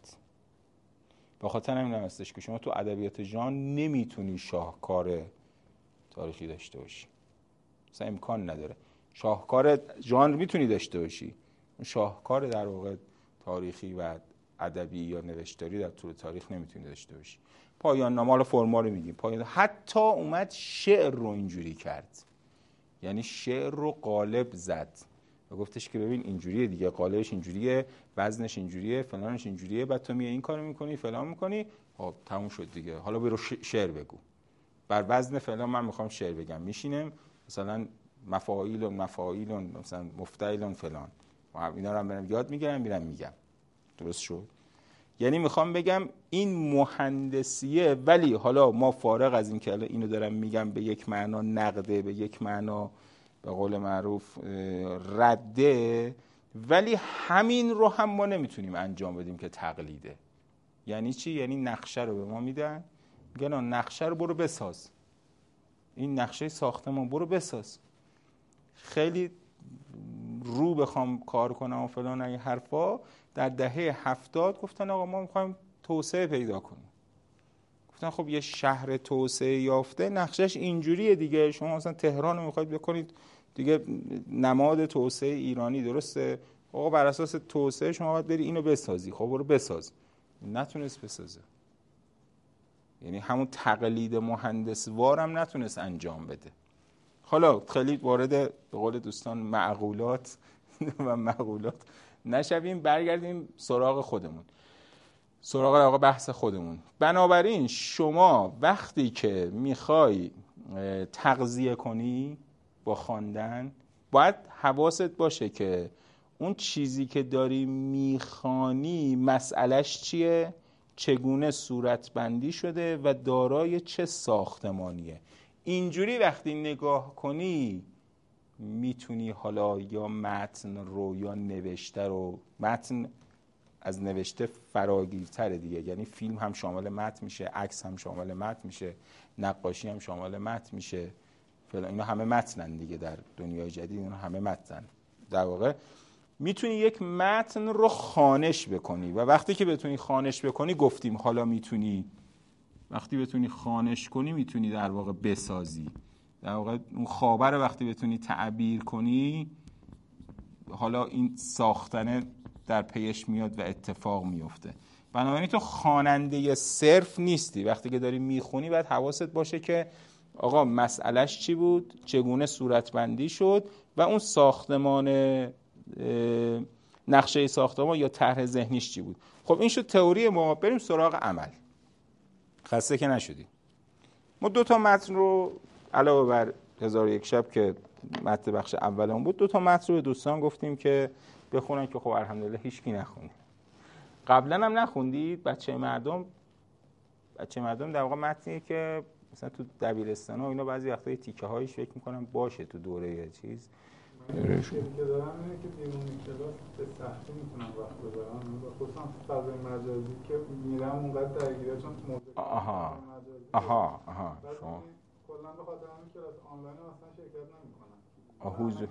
به خاطر همین هستش که شما تو ادبیات ژانر نمیتونی شاهکار تاریخی داشته باشی. اصلا امکان نداره. شاهکار ژانر میتونی داشته باشی، شاهکار در واقع تاریخی و ادبی یا نوشتاری در طول تاریخ نمیتونی داشته باشی. پایان نامه، حالا فرما رو میگیم، حتی اومد شعر رو اینجوری کرد، یعنی شعر رو قالب زد و گفتش که ببین اینجوریه دیگه، قالبش اینجوریه، وزنش اینجوریه، فلانش اینجوریه، بعد تو میای این کارو میکنی، فلان میکنی، خب تموم شد دیگه، حالا برو شعر بگو. بر وزن فلان من میخوام شعر بگم، میشینم مثلا مفاعیل مثلا مفتعیل فلان، اینا رو هم برم یاد میگیرم میگم. درست شد؟ یعنی میخوام بگم این مهندسیه، ولی حالا ما فارغ از این که اینو دارم میگم به یک معنا نقده، به یک معنا به قول معروف رده، ولی همین رو هم ما نمیتونیم انجام بدیم که تقلیده. یعنی چی؟ یعنی نقشه رو به ما میدن، میگن نقشه رو برو بساز، این نقشه ساختمان برو بساز. خیلی رو بخوام کار کنم و فلان این حرفا، در دهه 70 گفتن آقا ما میخوایم توسعه پیدا کنیم. گفتن خب یه شهر توسعه یافته نقشش اینجوریه دیگه، شما مثلا تهران رو میخواید بکنید دیگه نماد توسعه ایرانی، درسته؟ آقا بر اساس توسعه شما باید بری اینو بسازی، خب برو بساز. نتونست بسازه. یعنی همون تقلید مهندسوارم نتونست انجام بده. حالا خیلی وارد به قول دوستان معقولات و مقولات نشویم، برگردیم سراغ خودمون، سراغ آقا بحث خودمون. بنابراین شما وقتی که میخوای تغذیه کنی با خواندن، باید حواست باشه که اون چیزی که داری میخوانی مسئلهش چیه، چگونه صورتبندی شده و دارای چه ساختمانیه. اینجوری وقتی نگاه کنی میتونی حالا یا متن رو یا نوشته رو، متن از نوشته فراگیرتره دیگه، یعنی فیلم هم شامل متن میشه، عکس هم شامل متن میشه، نقاشی هم شامل متن میشه، اینا همه متنن دیگه، در دنیای جدید اینا همه متنن. در واقع میتونی یک متن رو خوانش بکنی و وقتی که بتونی خوانش بکنی، گفتیم حالا میتونی وقتی بتونی خوانش کنی میتونی در واقع بسازی. در واقع اون خابر رو وقتی بتونی تعبیر کنی، حالا این ساختنه در پیش میاد و اتفاق میفته. بنابراین تو خواننده صرف نیستی، وقتی که داری میخونی باید حواست باشه که آقا مسئلهش چی بود، چگونه صورتبندی شد و اون ساختمان، نقشه ساختمان یا طرح ذهنیش چی بود. خب این شد تئوری ما. بریم سراغ عمل. خسته که نشدی. ما 2 متن رو علاوه بر 1001 شب که متن بخش اولمون بود، 2 متن رو به دوستان گفتیم که بخونن که خب الحمدلله هیچکی نخونده. قبلا هم نخوندید. بچه مردم در واقع متنیه که مثلا تو دبیرستان ها اینا بعضی وقتا تیکه هایش فکر میکنم باشه تو دوره چیز. که دارم اینه که بیرون کلاس به سختی میتونم وقت بذارم، خصوصا تو فضای مجازی که میرم اونقدر درگیره، چون موضوع آها شما کلا به خاطر همین کلاس آنلاین اصلا شرکت نمیکنم. حضور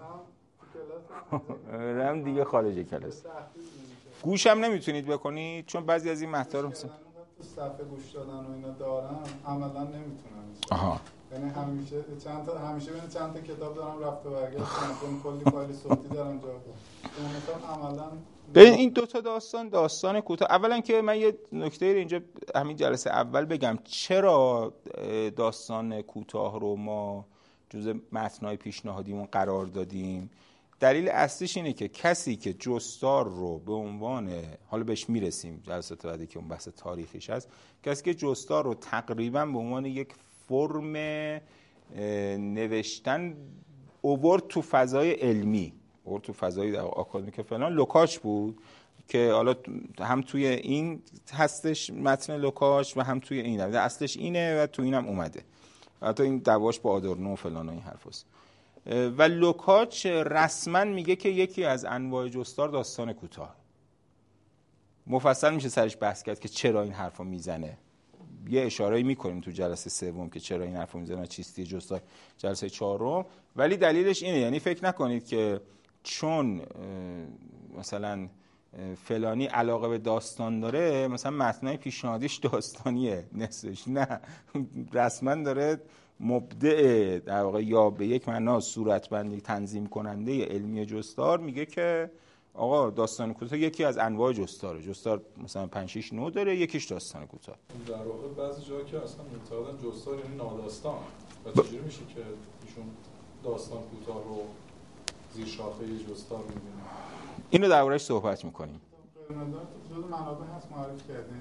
کلاس رم دیگه خارج کلاس گوشم نمیتونید بکنید، چون بعضی از این متن رو مثلا تو صفحه گوش دادن و اینا دارم، عملا نمیتونم. یعنی همیشه بین چند تا کتاب دارم رفت و برگشت کنم، کلی فایل صوتی دارم جا مثلا عملا. ببین این 2 داستان کوتاه. اولا که من یه نکته رو اینجا همین جلسه اول بگم، چرا داستان کوتاه رو ما جزء متن‌های پیشنهادیمون قرار دادیم. دلیل اصلیش اینه که کسی که جستار رو به عنوان، حالا بهش میرسیم جلسات بعدی که اون بحث تاریخیش هست، کسی که جستار رو تقریبا به عنوان یک فرم نوشتن اوورد تو فضای علمی، اوورد تو فضای آکادمیک فلان، لوکاچ بود که حالا هم توی این هستش متن لوکاچ و هم توی این، اصلش اینه و تو اینم اومده. حتی این دعواش با آدورنو و فلان و این حرفاست. و لوکاچ رسما میگه که یکی از انواع جستار داستان کوتاه. مفصل میشه سرش بحث کرد که چرا این حرفو میزنه. یه اشاره‌ای میکنیم تو جلسه سوم که چرا این حرفو میزنه، چیستی جستار جلسه چهارم. ولی دلیلش اینه، یعنی فکر نکنید که چون مثلا فلانی علاقه به داستان داره مثلا متنای پیشنهادیش داستانیه نصفش، نه، رسما داره مبدع در واقع یا به یک معنا صورتبندی تنظیم کننده علمی جستار میگه که آقا داستان کوتاه یکی از انواع جستاره. جستار مثلا 5 6 نوع داره، یکیش داستان کوتاه. در واقع بعضی جاها که اصلا معتقدن جستار یعنی ناداستان و چجوری میشه که ایشون داستان کوتاه رو زیر شاخه جستار می‌بینه؟ اینو دربارش صحبت می‌کنیم. جزء منابع هست معرفی کردین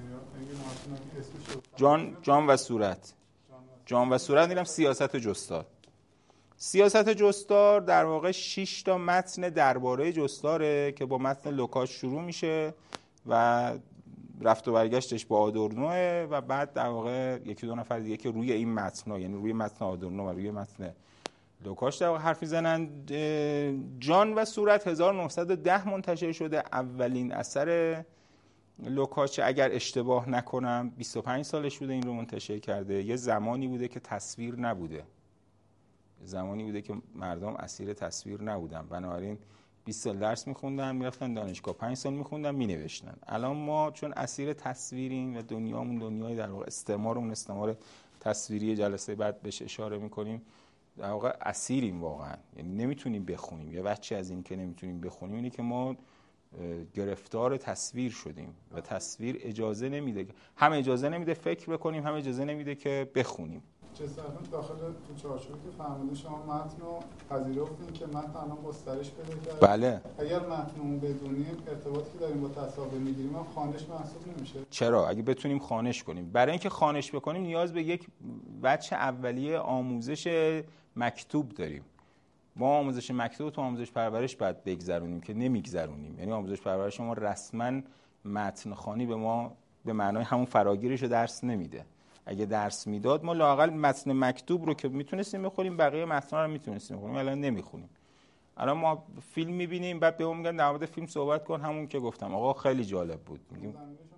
یا اگه جان و صورت. جان و صورت دیدم سیاست جستار. سیاست جستار در واقع 6 تا متن درباره جستاره که با متن لوکاچ شروع میشه و رفت و برگشتش با آدورنوه و بعد در واقع یکی دو نفر دیگه که روی این متن‌ها، یعنی روی متن آدورنو و روی متن لوکاچ در واقع حرف میزنن. جان و صورت 1910 منتشر شده. اولین اثر لوکاچ اگر اشتباه نکنم 25 سالش بوده این رو منتشر کرده. یه زمانی بوده که تصویر نبوده، زمانی بوده که مردم اسیر تصویر نبودن، بنابراین 20 سال درس میخوندن میرفتن دانشگاه، 5 سال میخوندن مینوشتن. الان ما چون اسیر تصویریم و دنیامون دنیای در واقع استعمارمون استعمار تصویری، جلسه بعد بهش اشاره میکنیم، در واقع اسیریم واقعا، یعنی نمیتونیم بخونیم. یه بچه از این که نمیتونیم بخونیم اینه که ما گرفتار تصویر شدیم و تصویر اجازه نمیده، هم اجازه نمیده فکر بکنیم، هم اجازه نمیده که بخونیم. جسارتاً داخل تو چارچوبی که فرمودین شما متن رو پذیرفتین که متن الان گسترش پیدا کرده. بله. اگر متن بدونیم ارتباطی که داریم با تصاویر میگیریم هم خوانش محسوب نمیشه. چرا؟ اگه بتونیم خوانش کنیم. برای اینکه خوانش بکنیم نیاز به یک وجه اولیه آموزش مکتوب داریم. ما آموزش مکتوب تو آموزش پرورش باید بگذرونیم که نمیگذرونیم. یعنی آموزش پرورش ما رسما متن خوانی به ما به معنای همون فراگیرش رو درس نمیده. اگه درس میداد ما لااقل متن مکتوب رو که میتونستیم بخونیم، بقیه متن‌ها رو میتونستیم بخونیم، الان نمیخونیم. الان ما فیلم میبینیم بعد بهمون میگن در مورد فیلم صحبت کن، همون که گفتم آقا خیلی جالب بود، میگیم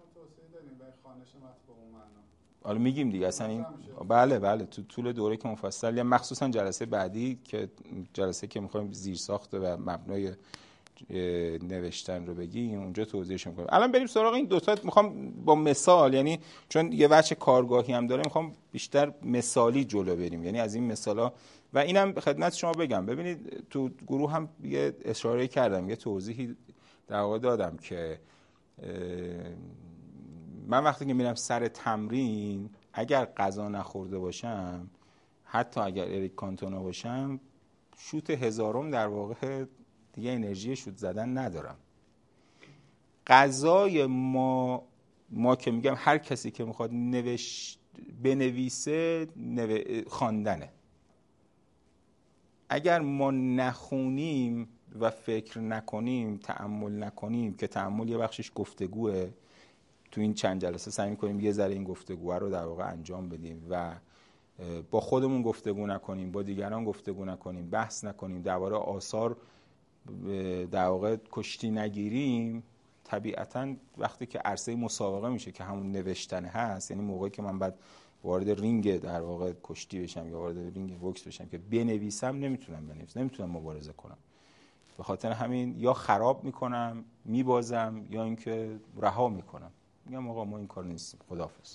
حالا میگیم دیگه اصلا این بله تو طول دوره که مفصل، یا مخصوصا جلسه بعدی که جلسه که میخوایم زیر ساخته و مبنای نوشتن رو بگیم اونجا توضیحش میکنم. الان بریم سراغ این دوتا. میخوام با مثال، یعنی چون یه بچه کارگاهی هم داره میخوام بیشتر مثالی جلو بریم، یعنی از این مثالا. و اینم خدمت شما بگم، ببینید تو گروه هم یه اشاره کردم، یه توضیحی در واقع دادم که من وقتی که میرم سر تمرین اگر غذا نخورده باشم، حتی اگر اریک کانتونا باشم، شوت هزارم در واقع دیگه انرژی شوت زدن ندارم. غذای ما که میگم هر کسی که میخواد بنویسه خواندنه. اگر ما نخونیم و فکر نکنیم، تأمل نکنیم، که تأمل یه بخشش گفتگوه، تو این چند جلسه سعی می‌کنیم یه ذره این گفتگو رو در واقع انجام بدیم و با خودمون گفتگو نکنیم، با دیگران گفتگو نکنیم، بحث نکنیم، درباره آثار در واقع کشتی نگیریم. طبیعتاً وقتی که عرصه مسابقه میشه که همون نوشتن هست، یعنی موقعی که من بعد وارد رینگ در واقع کشتی بشم یا وارد رینگ بوکس بشم که بنویسم، نمیتونم بنویسم، نمیتونم مبارزه کنم. به خاطر همین یا خراب میکنم، میبازم، یا اینکه رها میکنم، میگم آقا ما این کار نیستیم، خداحافظ.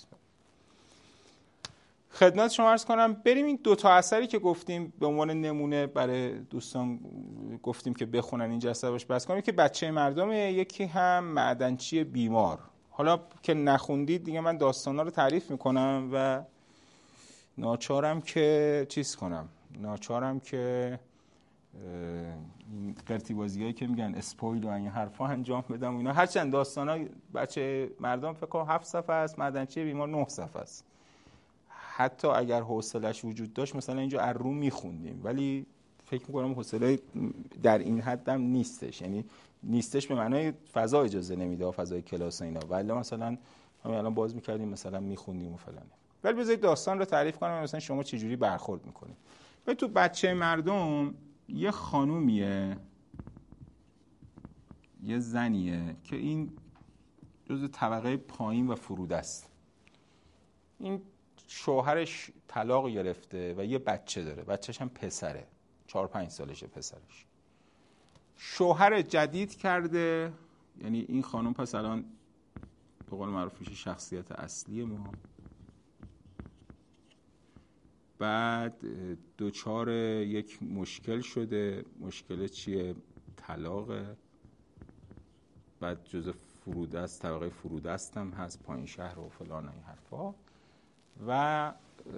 خدمت شما عرض کنم بریم این دوتا اثری که گفتیم به عنوان نمونه برای دوستان گفتیم که بخونن این جلسه باش بحث کنیم، که بچه مردمه، یکی هم معدنچی بیمار. حالا که نخوندید دیگه من داستانا رو تعریف میکنم و ناچارم که ناچارم که این قرتیبازیایی که میگن اسپویل و این حرفا انجام بدم و اینا. هرچند داستانا بچه مردم فکر کنم 7 صفحه است، معدنچی بیمار 9 صفحه است. حتی اگر حوصله‌اش وجود داشت مثلا اینجا از رو میخوندیم، ولی فکر میکنم حوصله در این حدم نیستش. یعنی نیستش به معنای فضا اجازه نمیده، فضای کلاس اینا، ولی مثلا همین الان باز میکردیم مثلا میخوندیم و فلانه. ولی بذارید داستان رو تعریف کنم مثلا شما چجوری برخورد میکنید. و تو بچه مردم یه خانومیه، یه زنیه که این جزء طبقه پایین و فرود است. این شوهرش طلاق گرفته و یه بچه داره، بچهش هم پسره، 4-5 سالشه پسرش. شوهر جدید کرده، یعنی این خانم پس الان به قول معروف میشه شخصیت اصلی ما. بعد دوچار یک مشکل شده، مشکل چیه؟ طلاقه. بعد جزء فرودست، طبقه فرودست هم هست، پایین شهر و فلان این حرفا. و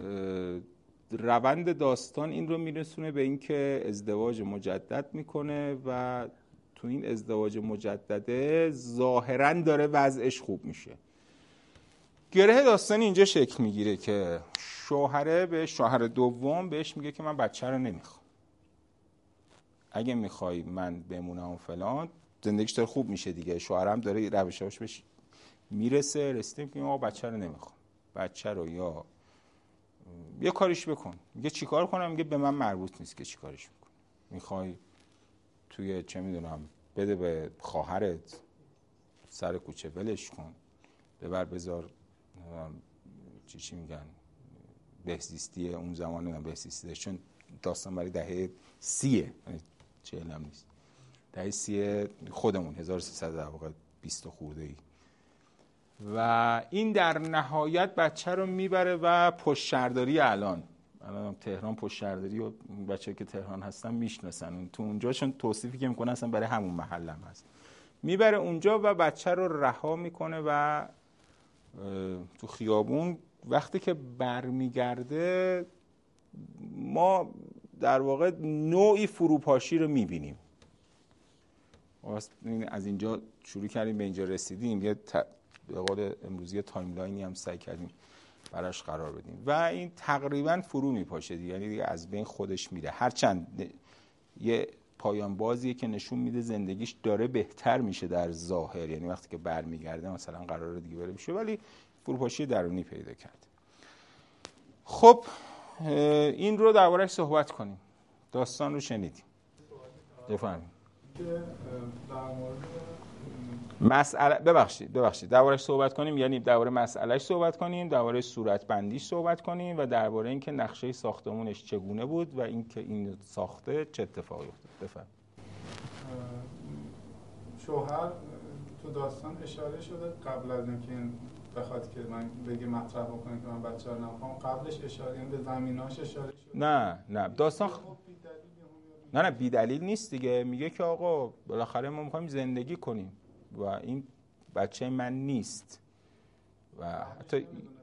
روند داستان این رو میرسونه به این که ازدواج مجدد میکنه و تو این ازدواج مجدده ظاهراً داره وضعش خوب میشه. گره داستان اینجا شکل میگیره که شوهره به شوهر دوم بهش میگه که من بچه رو نمیخوام، اگه میخوای من بمونم و فلان. زندگیش داره خوب میشه دیگه، شوهرم داره روشاش بهش میرسه، رسیدیم که ما بچه رو نمیخوام، بچه رو یا یه کاریش بکن. میگه چی کار کنم؟ میگه به من مربوط نیست که چی کارش بکن. میخوای توی چه میدونم بده به خواهرت، سر کوچه ولش کن، ببر بذار چی میگن بهزیستی اون زمان، نمیدونم بهزیستی داشت چون داستان برای دهه 30، 40 هم نیست، دهه 30 خودمون 1300 در واقع 20 خورده ای. و این در نهایت بچه رو میبره و پشت شهرداری الان تهران پشت شهرداری و بچه‌ای که تهران هستن میشناسن تو اونجا، چون توصیفی که میکنه اصلا برای همون محل هم هست. میبره اونجا و بچه رو رها میکنه و تو خیابون وقتی که برمیگرده ما در واقع نوعی فروپاشی رو میبینیم. از اینجا شروع کردیم به اینجا رسیدیم، یه به قول امروزی تایملاینی هم سعی کردیم براش قرار بدیم و این تقریبا فرو میپاشه دیگه، یعنی دیگه از بین خودش میره. هرچند یه پایان بازیه که نشون میده زندگیش داره بهتر میشه در ظاهر، یعنی وقتی که برمیگرده مثلا قراره دیگه بره بشه، ولی فروپاشی درونی پیدا کرد. خب این رو درباره‌اش صحبت کنیم. داستان رو شنیدیم، بفرمایید. در مورد مسئله ببخشید درباره‌اش صحبت کنیم، یعنی درباره مسئلهش صحبت کنیم، درباره صورت بندیش صحبت کنیم و درباره اینکه نقشه ساختمونش چگونه بود و اینکه این ساخته چه اتفاقی افتاد. بفرمایید. شوهر تو داستان اشاره شده قبل از اینکه این بخواد که من بگه مطرح بکنه که من بچه‌ها رو نمیخوام، قبلش اشاره به زمیناش اشاره شده. نه داستان نه بی دلیل نیست دیگه. میگه که آقا بالاخره ما میخوایم زندگی کنیم و این بچه من نیست و حتی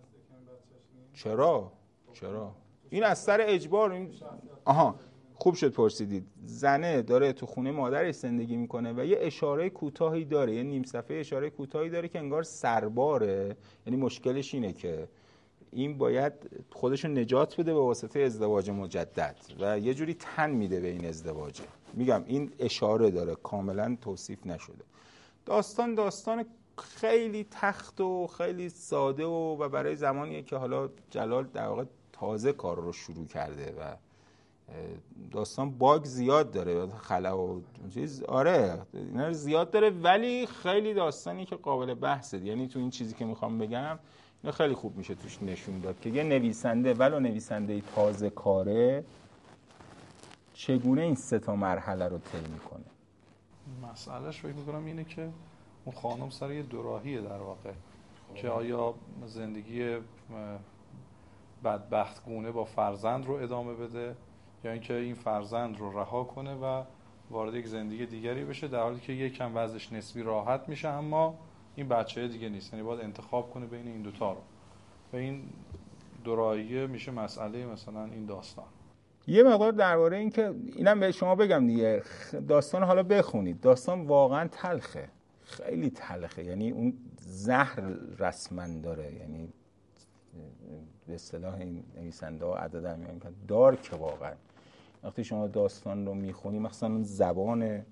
چرا این از سر اجبار این خوب شد پرسیدید. زنه داره تو خونه مادرش زندگی میکنه و یه اشاره کوتاهی داره، یه نیم صفحه اشاره کوتاهی داره که انگار سرباره، یعنی مشکلش اینه که این باید خودشو نجات بده به واسطه ازدواج مجدد و یه جوری تن میده به این ازدواجه. میگم این اشاره داره، کاملا توصیف نشده. داستان خیلی تخت و خیلی ساده و برای زمانیه که حالا جلال در واقع تازه کار رو شروع کرده و داستان باگ زیاد داره، خلا و چیز اینا زیاد داره، ولی خیلی داستانی که قابل بحثه. یعنی تو این چیزی که میخوام بگم اینا خیلی خوب میشه توش نشون داد که یه نویسنده ولو نویسنده تازه کاره چگونه این 3 مرحله رو طی میکنه. مسئلهش فکر میکنم اینه که اون خانم سر یه دوراهیه در واقع که آیا زندگی بدبختگونه با فرزند رو ادامه بده یا اینکه این فرزند رو رها کنه و وارد یک زندگی دیگری بشه، در حالی که یکم وضعش نسبی راحت میشه اما این بچه دیگه نیست. یعنی باید انتخاب کنه بین این دوتا رو و این دوراهیه میشه مسئله مثلا این داستان. یه مقدار درباره این که اینم به شما بگم دیگه، داستان حالا بخونید، داستان واقعا تلخه، خیلی تلخه، یعنی اون زهر رسما داره، یعنی به اصطلاح این نویسنده ها عدد هم میگن دارک. واقعا وقتی شما داستان رو میخونی، مثلا اون زبان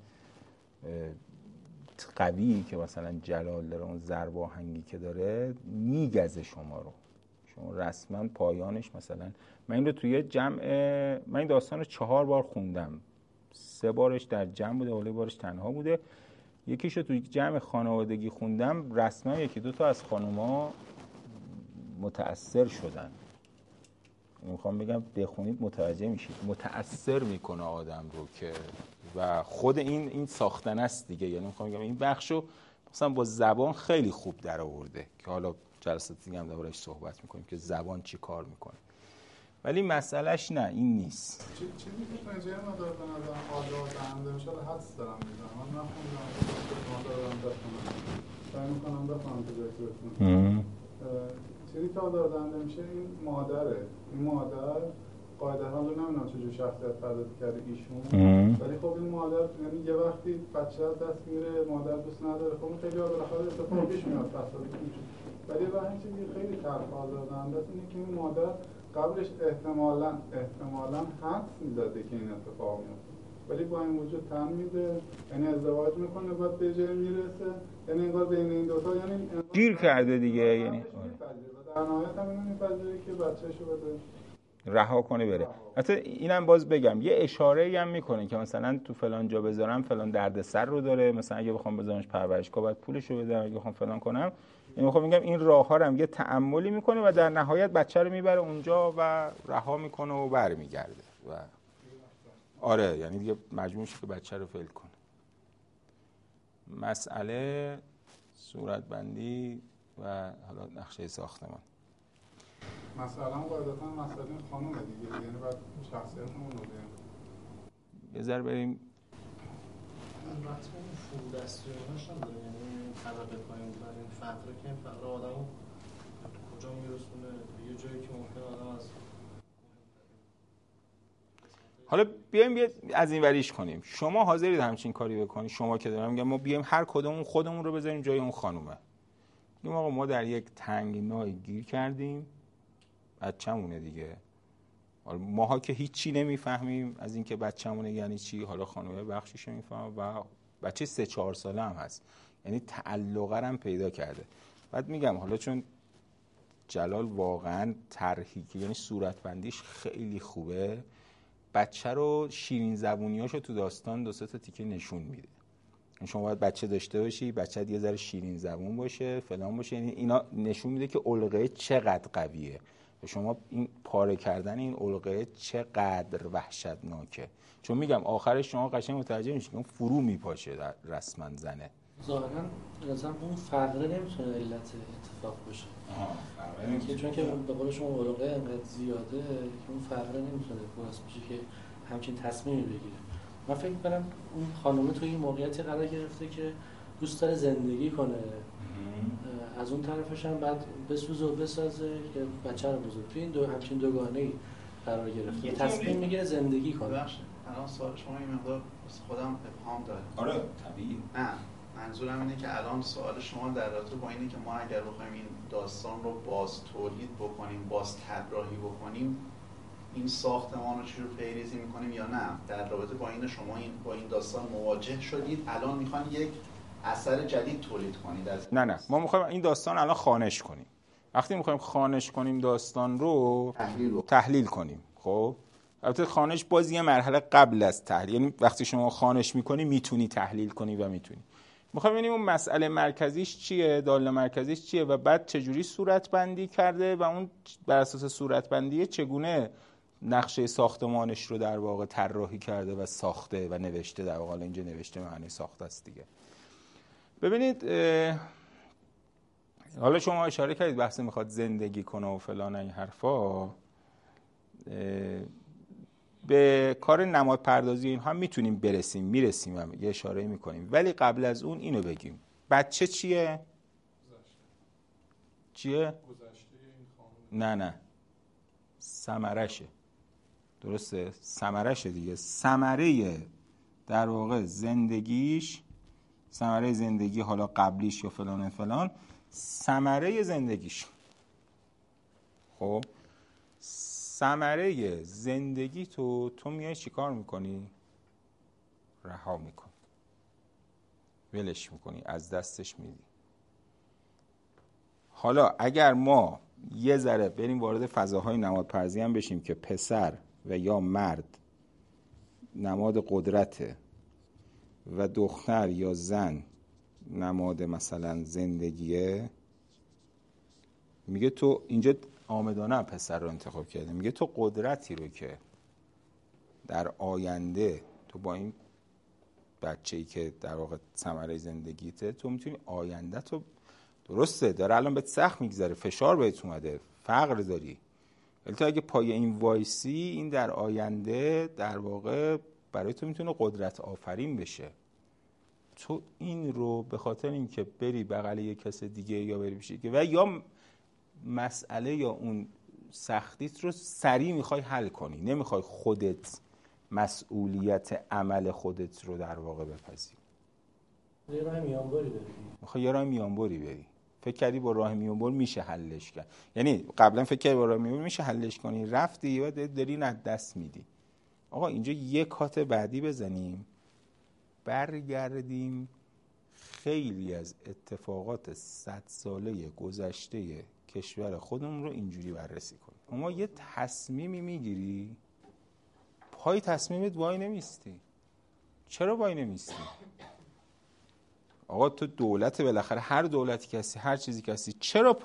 قوی که مثلا جلال داره، اون ضرب آهنگی که داره، میگزه شما رو. شما رسما پایانش مثلا من این رو توی من این داستان رو 4 بار خوندم، 3 بارش در جمع بوده، ولی بارش تنها بوده. یکیش رو توی جمع خانوادگی خوندم، رسما 1-2 تا از خانوما متأثر شدن. میخوام بگم بخونید متوجه میشید، متأثر میکنه آدم رو که و خود این ساختن است دیگه. یعنی میخوام بگم این بخشو مثلا با زبان خیلی خوب در آورده که حالا جلسات دیگه هم دربارش صحبت میکنیم که زبان چی کار میکنه. ولی مسئلهش نه این نیست. چیزی که پنجه مدار به نظرم آدار دهنده میشه حدس دارم میزنم. من نخوندم مدار دهنده بخونم، سعی میکنم بخونم تو جایی بخونم. چیزی که آدار دهنده میشه این مادره. این مادر قاعده حالا نمیدونم چجور شخصیت پردازی کرده ایشون، ولی خب این مادر یعنی یه وقتی بچه از دست میره، مادر دوست نداره، خب خیلی بالاخره اتفاق پیش میاد تصادف میشه. ولی واقعا چیزی خیلی طرف آزار دهنده است اینه که این مادر قبلش احتمالاً حدس می‌زده که این اتفاق میفته، ولی با این وجود تن میده، یعنی ازدواج میکنه بعد به جای میرسه، یعنی انگار بین این دوتا یعنی گیر کرده دیگه. یعنی در نهایت هم اینو میپذیره که بچه‌شو بده رها کنه بره. حتی اینم باز بگم یه اشاره‌ای هم میکنه که مثلا تو فلان جا بذارم فلان دردسر رو داره، مثلا اگه بخوام بذارمش پرورشگاه باید پولشو بدم، اگه بخوام فلان کنم. یعنی میخوام بگم این راه‌ها رو هم یه تأملی میکنه و در نهایت بچه رو میبره اونجا و رها میکنه و برمیگرده و آره یعنی دیگه مجبور میشه که بچه رو فیل کنه. مسئله صورتبندی و حالا نقشه ساختمان مثلا قاعدتا مسئله خانومه دیگه، یعنی باید شخصیتمون رو بگیم. یه ذره بریم البته اون فرودستی و ایناش هم داره، یعنی طبقه پایین بودن این فقره که این فقره آدمو کجا میرسونه یه جایی که ممکنه آدم از حالا بیایم از این وریش کنیم. شما حاضرید همچین کاری بکنید؟ شما که دارم میگم ما بیایم هر کدوم خودمون رو بذاریم جای اون خانومه، میگم آقا ما در یک تنگنایی گیر کردیم، بچه‌مونه دیگه. حالا ماها که هیچی نمیفهمیم از اینکه بچه‌مونه یعنی چی، حالا خانومه بخشیشو میفهمه و بچه 3-4 ساله هم هست، یعنی تعلقه هم پیدا کرده. بعد میگم حالا چون جلال واقعا طرحی که یعنی صورتبندیش خیلی خوبه، بچه رو شیرین زبونیاشو تو داستان 2-3 تا تیکه نشون میده. شما باید بچه داشته باشی، بچه‌ت یه ذره شیرین زبون باشه، فلان باشه، یعنی اینا نشون میده که علقه چقدر قویه. شما این پاره کردن این علقه چقدر وحشتناکه. چون میگم آخرش شما قشنگ متوجه میشید که اون فرو میپاشه در رسما زنه. ظاهرا مثلا اون فقره نمیتونه علت اتفاق باشه. که چون که به قول شما علقه انقدر زیاده که اون فقره نمیتونه باعث بشه که همچین تصمیمی بگیره. من فکر می‌کنم اون خانومه توی این موقعیتی قرار گرفته که دوست داره زندگی کنه، از اون طرفش هم بعد بسوزه و بسازه که بچه رو بزرگ. توی این همچین دوگانه‌ای قرار گرفته، تصمیم میگیره زندگی کنه. الان سوال شما این مقدار خودم ابهام داره. آره طبیعی. نه منظورم اینه که الان سوال شما در رابطه با اینه که ما اگر بخوایم این داستان رو باز تولید بکنیم، باز طراحی بکنیم، این ساختمان رو چجور پیریزی میکنیم یا نه. در رابطه با این شما با این داستان مواجه شدید، الان میخوان یک اثر جدید تولید کنید. نه ما میخوایم این داستان الان خوانش کنیم. وقتی میخوایم خوانش کنیم داستان رو تحلیل کنیم. خب البته خوانش باز یه مرحله قبل از تحلیل، یعنی وقتی شما خوانش میکنی میتونی تحلیل کنی و میتونی. میخوایم ببینیم اون مسئله مرکزیش چیه، داله مرکزیش چیه و بعد چجوری صورت بندی کرده و اون بر اساس صورت بندی چگونه نقشه ساختمانش رو در واقع طراحی کرده و ساخته و نوشته. در واقع اینجا نوشته معنی ساخته است دیگه. ببینید حالا شما اشاره کردید بحث میخواد زندگی کنه و فلان این حرفا، به کار نماد پردازی اینها میتونیم میرسیم هم یه اشاره میکنیم، ولی قبل از اون اینو بگیم بچه چیه؟ چیه؟ نه ثمرشه. درسته؟ ثمرشه دیگه. ثمره در واقع زندگیش، ثمره زندگی حالا قبلیش یا فلان ثمره زندگیش. خب ثمره زندگی تو میای چیکار میکنی؟ رها میکنی، ولش میکنی، از دستش میدی. حالا اگر ما یه ذره بریم وارد فضاهای نمادپردازی هم بشیم که پسر و یا مرد نماد قدرته و دختر یا زن نماد مثلا زندگیه، میگه تو اینجا آمدانه پسر رو انتخاب کرده، میگه تو قدرتی رو که در آینده تو با این بچه‌ای که در واقع ثمره زندگیته، تو میتونی آینده تو درسته داره الان بهت سخت میگذره، فشار بهت اومده، فقر داری، ولی تو اگه پای این وایسی، این در آینده در واقع برای تو میتونه قدرت آفرین بشه. تو این رو به خاطر اینکه بری بغل یک کس دیگه یا بری بشی و یا مسئله یا اون سختیت رو سریع میخوای حل کنی، نمیخوای خودت مسئولیت عمل خودت رو در واقع بپذیری، یه راه میانبری بری، میخوای یه راه میانبری بری. فکر کردی با راه میانبر میشه حلش کرد، یعنی قبلا فکر کردی با راه میانبر میشه حلش کنی، رفتی و داری نه دست میدی. آقا اینجا یک کات بعدی بزنیم، برگردیم خیلی از اتفاقات 100 ساله گذشته کشور خودمون رو اینجوری بررسی کنیم. اما یه تصمیمی میگیری، پای تصمیمت وای نمیستی. چرا وای نمیستی؟ آقا تو دولت، بالاخره هر دولتی که هستی، هر چیزی که هستی،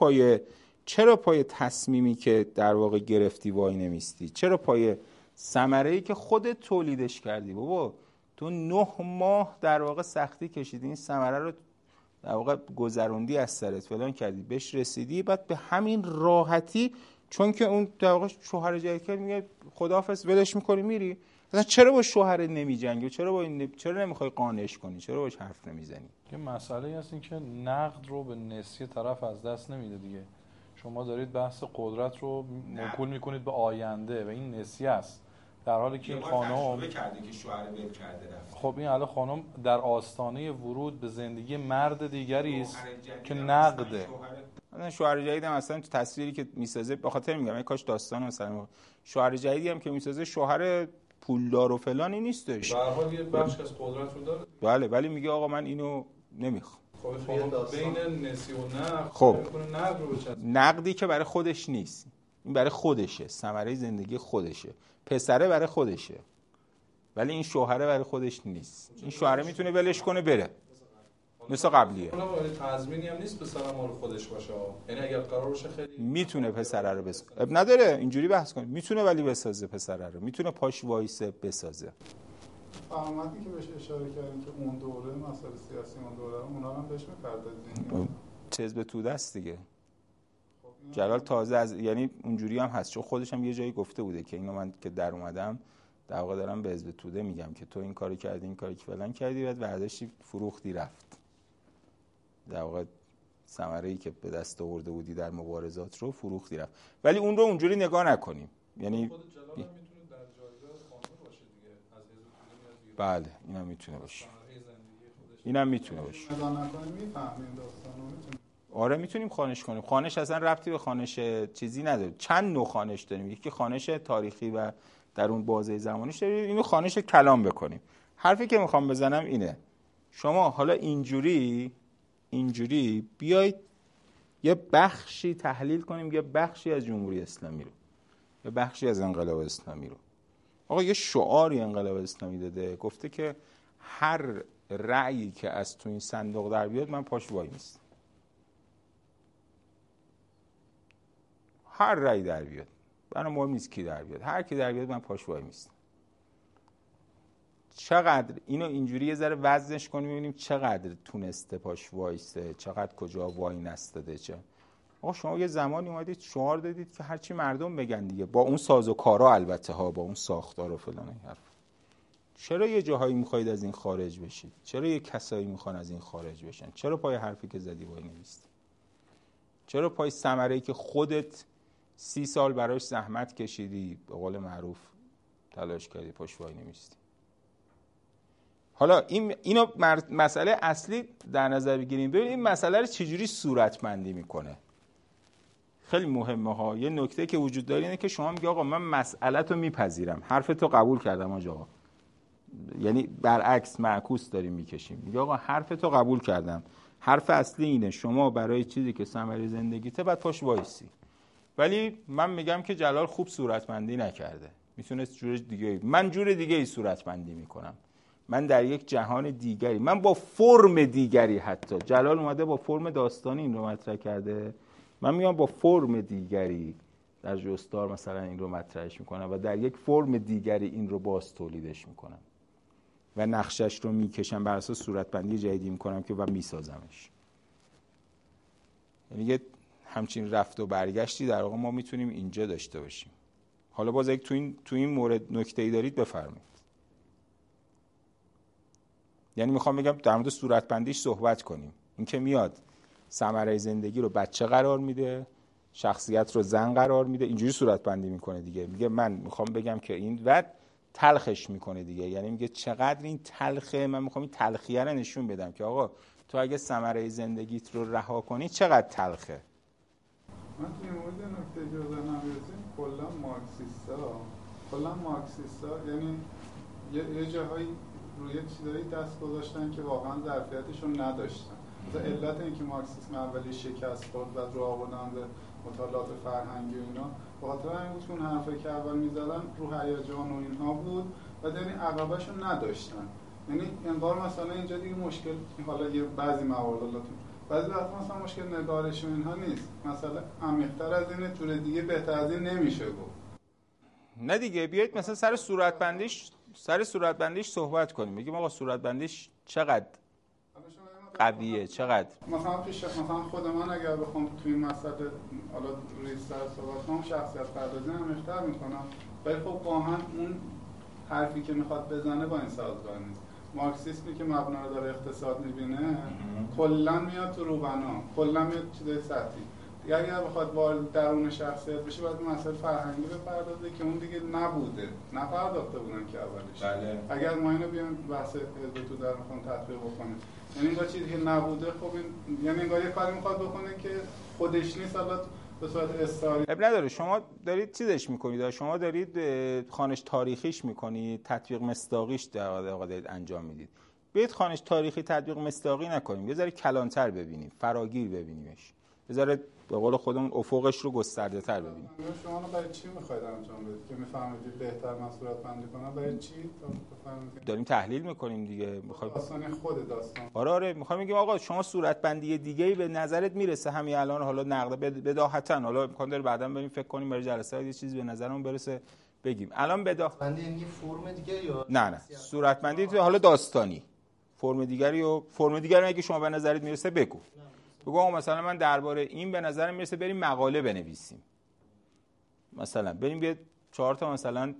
چرا پای تصمیمی که در واقع گرفتی وای نمیستی؟ چرا پای ثمره‌ای که خودت تولیدش کردی؟ بابا تو 9 ماه در واقع سختی کشیدی، این ثمره رو در واقع گذروندی از سرت، فلان کردی، بهش رسیدی، بعد به همین راحتی چون که اون در واقع شوهر جدید کرد میگه خداحافظ، ولش میکنی میری. مثلا چرا با شوهر نمیجنگی؟ چرا نمیخوای قانعش کنی؟ چرا باش حرف نمیزنی؟ یه مسئله هست این که نقد رو به نسیه طرف از دست نمیده دیگه. شما دارید بحث قدرت رو موکول میکنید به آینده و این نسیه است، در حالی که این خانم کرده که شوهر ول کرده رفت. خب این الان خانم در آستانه ورود به زندگی مرد دیگری است که نقده. مثلا شوهر جدید هم اصلا تو تصویری که میسازه، به خاطر میگم ای کاش داستان مثلا شوهر جدیدی هم که میسازه شوهر پولدار و فلانی نیستش، به هر حال یه بخش از قدرت رو داره. بله، ولی میگه آقا من اینو نمیخوام. خب بین نسی و نقد خب نقد رو بچسبه، نقدی که برای خودش نیست، این برای خودشه، ثمره زندگی خودشه، پسره برای خودشه، ولی این شوهره برای خودش نیست. این شوهره میتونه ولش کنه بره مثل قبلیه. اون تضمینی هم نیست پسر مال خودش باشه، یعنی اگر قرار باشه خیلی میتونه پسره رو بسازه، اب نداره اینجوری بحث کنه، میتونه ولی بسازه پسره رو، میتونه پاش وایسه بسازه. فرامتی که بهش اشاره کردیم که اون دوره مسائل سیاسی اون دوره اونا هم بهش می‌پردازیم، چیز به تو دست دیگه. جلال تازه از یعنی اونجوری هم هست، چون خودش هم یه جایی گفته بوده که اینو من که در اومدم در واقع دارم به حزب توده میگم که تو این کارو کردی، این کاری که فلان کردی، بعد برداشتی فروختی رفت، در واقع ثمره‌ای که به دست آورده بودی در مبارزات رو فروختی رفت. ولی اون رو اونجوری نگاه نکنیم، یعنی خود جلال هم میتونه در جایگاه قانون باشه دیگه، از حزب توده میاد. بله اینم میتونه باشه، اینم میتونه باشه. نگاه نکنیم میفهمیم داستانو، میتونیم آره میتونیم خانش کنیم. خانش اصلا ربطی به خانش چیزی نداره. چند نوع خانش داریم، یکی خانش تاریخی و در اون بازه زمانیش داریم، اینو خانش کلام بکنیم. حرفی که میخوام بزنم اینه، شما حالا اینجوری بیایید یه بخشی تحلیل کنیم، یه بخشی از جمهوری اسلامی رو، یه بخشی از انقلاب اسلامی رو. آقا یه شعاری انقلاب اسلامی داده، گفته که هر رأیی که از تو این صندوق در بیاد من پاش وای نیستم. هر رأی در بیاد برام مهم نیست کی در بیاد، هر کی در بیاد من پاش وای نیستم. چقدر اینو اینجوری یه ذره وزنش کنیم ببینیم چقدر تونسته پاش وایسته، چقدر کجا وای نستاده. چه آقا شما یه زمانی اومدید شعار دادید که هرچی مردم بگن دیگه، با اون سازوکارا البته ها، با اون ساختار و فلان این حرف. چرا یه جاهایی میخواید از این خارج بشید؟ چرا یه کسایی میخوان از این خارج بشن؟ چرا پای حرفی که زدی وای نمیستی؟ چرا پای ثمره‌ای که خودت 30 سال براش زحمت کشیدی، به قول معروف تلاش کردی، پاش وای نمیستی؟ حالا اینو مسئله اصلی در نظر بگیریم. ببینید این مسئله رو چجوری صورتبندی میکنه. خیلی مهمه ها. یه نکته که وجود داره اینه که شما میگی آقا من مسئله‌تو میپذیرم، حرفتو قبول کردم آقا، یعنی برعکس معکوس داریم میکشیم. میگه آقا حرفتو قبول کردم، حرف اصلی اینه شما برای چیزی که ثمره زندگیته باید پاش وایسی. ولی من میگم که جلال خوب صورتبندی نکرده، میتونست جور دیگه، من جور دیگه ای صورتبندی میکنم، من در یک جهان دیگری، من با فرم دیگری، حتی جلال اومده با فرم داستانی این رو مطرح کرده، من میام با فرم دیگری در جستار مثلا این رو مطرحش میکنم و در یک فرم دیگری این رو باز تولیدش میکنم و نقشش رو میکشم، بر اساس صورتبندی جدیدی میکنم که و میسازمش. یعنی یه همچین رفت و برگشتی در واقع ما میتونیم اینجا داشته باشیم. حالا باز اگه تو این مورد نکته‌ای دارید بفرمایید. یعنی میخوام بگم در مورد صورتبندیش صحبت کنیم. این که میاد ثمره زندگی رو بچه قرار میده، شخصیت رو زن قرار میده، اینجوری صورتبندی میکنه دیگه. میگه من میخوام بگم که این و تلخش میکنه دیگه. یعنی میگه چقدر این تلخه، من میخوام این تلخیه رو نشون بدم که آقا تو اگه ثمره زندگیت رو رها کنی چقدر تلخه. من توی مورد نکته جزء نمیرسیم کلا مارکسیستا یعنی یه جاهایی روی چیزایی دست گذاشتن که واقعا ظرفیتشون نداشتن. مثلا علت اینکه مارکسیسم اولی شکست خورد و رو آوردن به مطالعات فرهنگی و اینا به خاطر همین بود که اون حرفی که اول میزدن رو هیجان و اینها بود و یعنی عقبه‌شون نداشتن. یعنی انگار مثلا اینجا دیگه مشکل، حالا یه بعضی موارد بعضی وقتا مثلا مشکل نگارش و اینها نیست، مثلا عمیق‌تر از اینه، جور دیگه بهتر از این نمیشه گفت. نه دیگه، بیایید مثلا سر صورتبندیش صحبت کنیم. بگیم آقا صورتبندیش چقدر قویه، چقدر مثلا خود من اگر بخوام توی این مسئله حالا ریزتر صحبت کنم، شخصیت پردازی عمیق‌تر میکنم، ولی خب واقعا اون حرفی که میخواد بزنه با این سازگار نیست. مارکسیسمی که مبنا رو داره اقتصاد میبینه کلا میاد تو روبنا، کلا میاد چیزای سطحی. دیگه اگر بخواد وارد درون شخصیت بشه باید مسائل فرهنگی بپردازه که اون دیگه نپرداخته بودن که اولش. بله. اگر ما اینو بیایم بحث حزب تو در میخوام تطبیق بکنیم، یعنی این چیزی که نبوده، خب این یعنی انگار یه کاری میخواد بکنه که خودش نیست، حالا به صورت استعاری. اب نداره، شما دارید چیزش میکنید، شما دارید خوانش تاریخیش میکنید، تطبیق مصداقیش در واقع دارید انجام میدید. بیاید خوانش تاریخی تطبیق مصداقی نکنیم، یه ذره کلانتر ببینیم، فراگیر ببینیمش، یه ذره به قول خودمون افقش رو گسترده تر ببینیم. شما برای چی میخواید انجام بدید که میفهمید بهتر من صورتبندی کنم؟ برای چی داریم تحلیل میکنیم دیگه، میخوایم داستان خود داستان. آره میخوایم بگیم آقا شما صورتبندی دیگه‌ای به نظرت میرسه همین الان، حالا نقد بداهتاً، حالا امکان داره بعداً بریم فکر کنیم برای جلسه یه چیزی به نظرمون برسه بگیم. الان صورتبندی یعنی فرم دیگه یا نه صورتبندی حالا داستانی، فرم دیگری اگه شما به نظرت میرسه بگو مثلا من درباره این به نظرم میرسه بریم مقاله بنویسیم، مثلا بریم یه 4 تا مثلا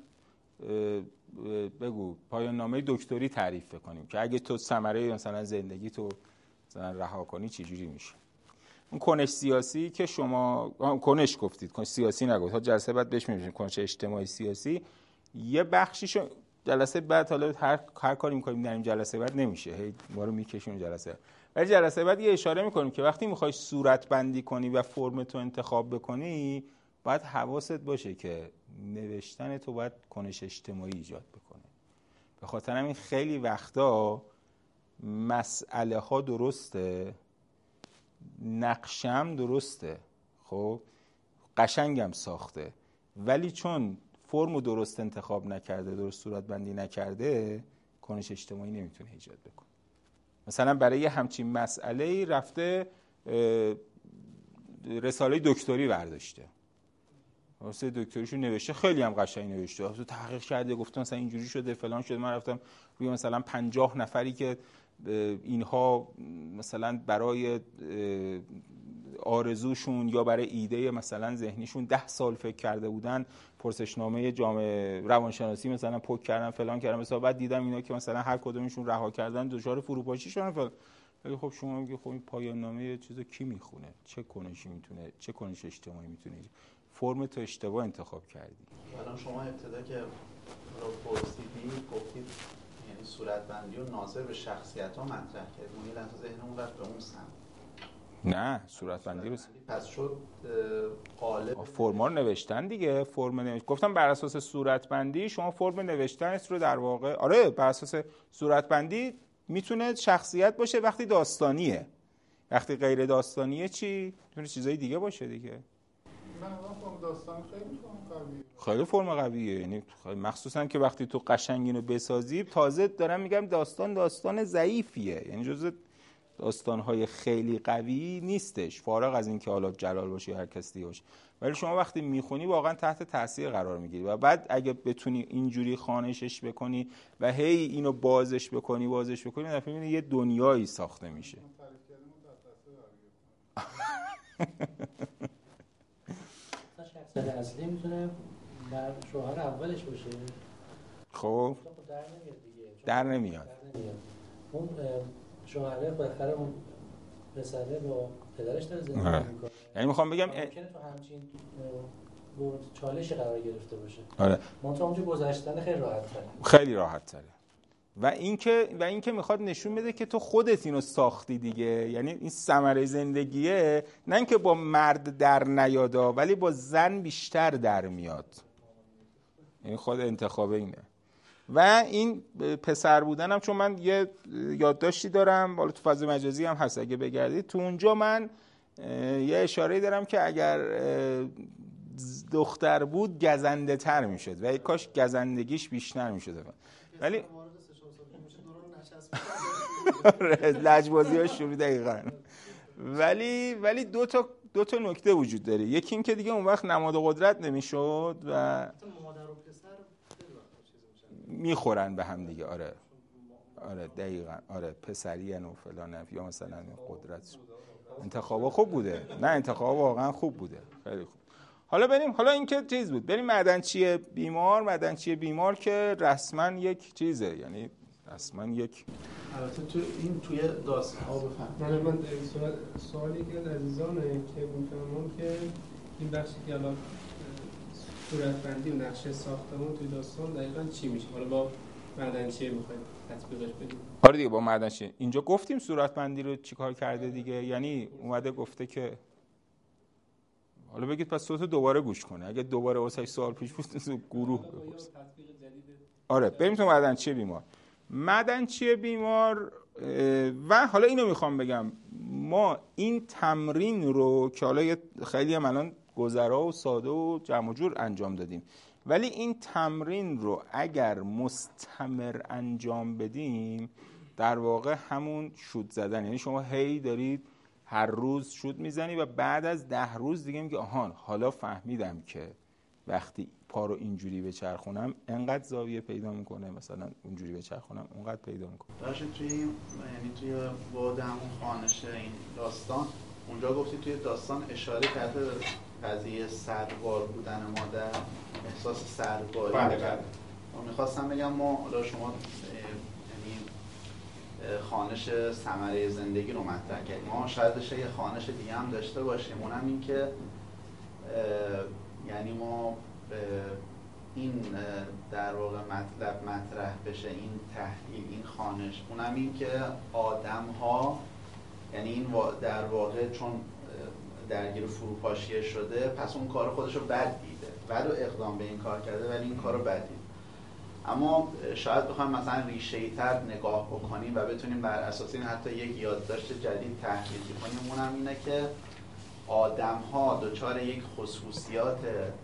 بگو پایان نامه دکتری تعریف کنیم که اگه تو ثمره مثلا زندگی تو مثلا رها کنی چه جوری میشه. اون کنش سیاسی که شما کنش گفتید، کنش سیاسی نگفتید، تا جلسه بعد بهش میرسیم، کنش اجتماعی سیاسی یه بخشیشو جلسه بعد، حالا هر کاری می‌کنیم در این جلسه بعد نمیشه، هی ما رو میکشون جلسه، ولی جلسه بعد یه اشاره میکنیم که وقتی میخوای صورت بندی کنی و فرم تو انتخاب بکنی باید حواست باشه که نوشتن تو باید کنش اجتماعی ایجاد بکنه. به خاطر همین خیلی وقتا مسئله ها درسته، نقشم درسته، خب قشنگم ساخته، ولی چون فرمو درست انتخاب نکرده، درست صورت بندی نکرده، کنش اجتماعی نمیتونه ایجاد بکنه. مثلا برای همچین مسئله رفته رساله دکتری برداشته، واسه دکتریشو نوشته، خیلی هم قشنگ نوشته، واسه تحقیق کرده، گفته مثلا اینجوری شده فلان شده، من رفتم روی مثلا 50 نفری که اینها مثلا برای آرزوشون یا برای ایده مثلا ذهنیشون 10 سال فکر کرده بودن، پرسشنامه جامعه روانشناسی مثلا پک کردن فلان کردن، مثلا بعد دیدم اینا که مثلا هر کدومشون رها کردن دچار فروپاشی شدن فلان. ولی خب شما میگی خب این پایان نامه چیزو کی میخونه؟ چه کنشی میتونه، چه کنش اجتماعی میتونه؟ فرم تو اشتباه انتخاب کردی. الان شما ابتدا که رو پرسیدید گفتید یعنی صورتبندی و ناظر به شخصیت‌ها مطرح کرد، اون لحظه ذهنمون رفت به اون سمت. نه صورتبندی رو پس شد قالب فرما رو نوشتن دیگه، فرم نوشتن. گفتم بر اساس صورتبندی شما فرم نوشتن رو در واقع، آره بر اساس صورتبندی میتونه شخصیت باشه وقتی داستانیه، وقتی غیر داستانیه چی؟ میتونه چیزای دیگه باشه دیگه. من واقعا داستان خیلی قویه، خیلی فرم قویه، یعنی مخصوصا که وقتی تو قشنگ اینو بسازی، تازه دارم میگم داستان ضعیفیه، یعنی جزء داستان‌های خیلی قوی نیستش، فارغ از اینکه حالا جلال باشه یا هر کس دیگه باشه، ولی شما وقتی میخونی واقعا تحت تاثیر قرار میگیری و بعد اگه بتونی اینجوری خوانشش بکنی و هی اینو بازش بکنی دفعه میبینی یه دنیایی ساخته میشه. شخصیت اصلی میتونه در شوهر اولش باشه. خب در نمیاد. اون شوهره بالاخره اون پسره با پدرش داره زندگی میکنه. یعنی میخوام بگم ممکنه تو همچین چالشی قرار گرفته باشه. آره. منتها اونجا گذشتن خیلی راحت تره. خیلی راحت تره. و اینکه میخواد نشون بده که تو خودت اینو ساختی دیگه، یعنی این ثمره زندگیه، نه اینکه با مرد در نیادا ولی با زن بیشتر در میاد، یعنی خود انتخاب اینه. و این پسر بودنم چون من یه یادداشتی دارم، حالا تو فضای مجازی هم هست اگه بگردید، تو اونجا من یه اشاره دارم که اگر دختر بود گزنده تر میشد و ای کاش گزندگیش بیشتر میشد، ولی لجبازی ها شروع دقیقا. ولی دو تا نکته وجود داره. یکی این که دیگه اون وقت نماد قدرت نمیشد و میخورن به هم دیگه. آره دقیقا. آره پسری و فلان یا مثلا قدرت. انتخابا خوب بوده، نه انتخابا واقعا خوب بوده، خیلی خوب. حالا این که چیز بود، بریم معدنچی بیمار که رسما یک چیزه، یعنی رسما یک البته توی داستان من سوالی که از عزیزانه که میفهمم که این بخشی که الان صورتبندی و نقشه ساختمان توی داستان دقیقاً چی میشه؟ حالا با معدنچی میخواید تطبیقش بدیم؟ آره دیگه با معدنچی اینجا گفتیم صورتبندی رو چیکار کرده دیگه، یعنی اومده گفته که حالا بگید پس صوتو دوباره گوش کنه، اگه دوباره واسش سوال پیش بود تو گروه بپرس. آره بریم تو معدنچی بیمار و حالا اینو میخوام بگم، ما این تمرین رو که حالا خیلی هم الان گذرا و ساده و جمع و جور انجام دادیم، ولی این تمرین رو اگر مستمر انجام بدیم در واقع همون شوت زدن، یعنی شما هی دارید هر روز شوت میزنی و بعد از 10 روز دیگه میگه آهان حالا فهمیدم که وقتی پا رو اینجوری بچرخونم انقدر زاویه پیدا میکنه، مثلا اونجوری بچرخونم اونقدر پیدا میکنه. باشه توی بعد همون خوانش این داستان اونجا گفتی توی داستان اشاره کرده قضیه سربار بودن مادر، احساس سرباری. بله. میخواستم بگم ما حالا شما یعنی خوانش ثمره زندگی رو مطرح کردیم، ما شاید یه خوانش دیگه هم داشته باشیم، اونم این که یعنی ما این در واقع مطرح بشه، این تحلیل، این خوانش، اونم این که آدم ها یعنی این در واقع چون درگیر فروپاشیه شده پس اون کار خودش رو بد دیده ولو اقدام به این کار کرده ولی این کار رو بد دیده. اما شاید بخوایم مثلا ریشه‌ای تر نگاه بکنیم و بتونیم بر اساس این حتی یک یادداشت جدید تحلیل کنیم، اونم اینه که آدم ها دچار یک خصوصیات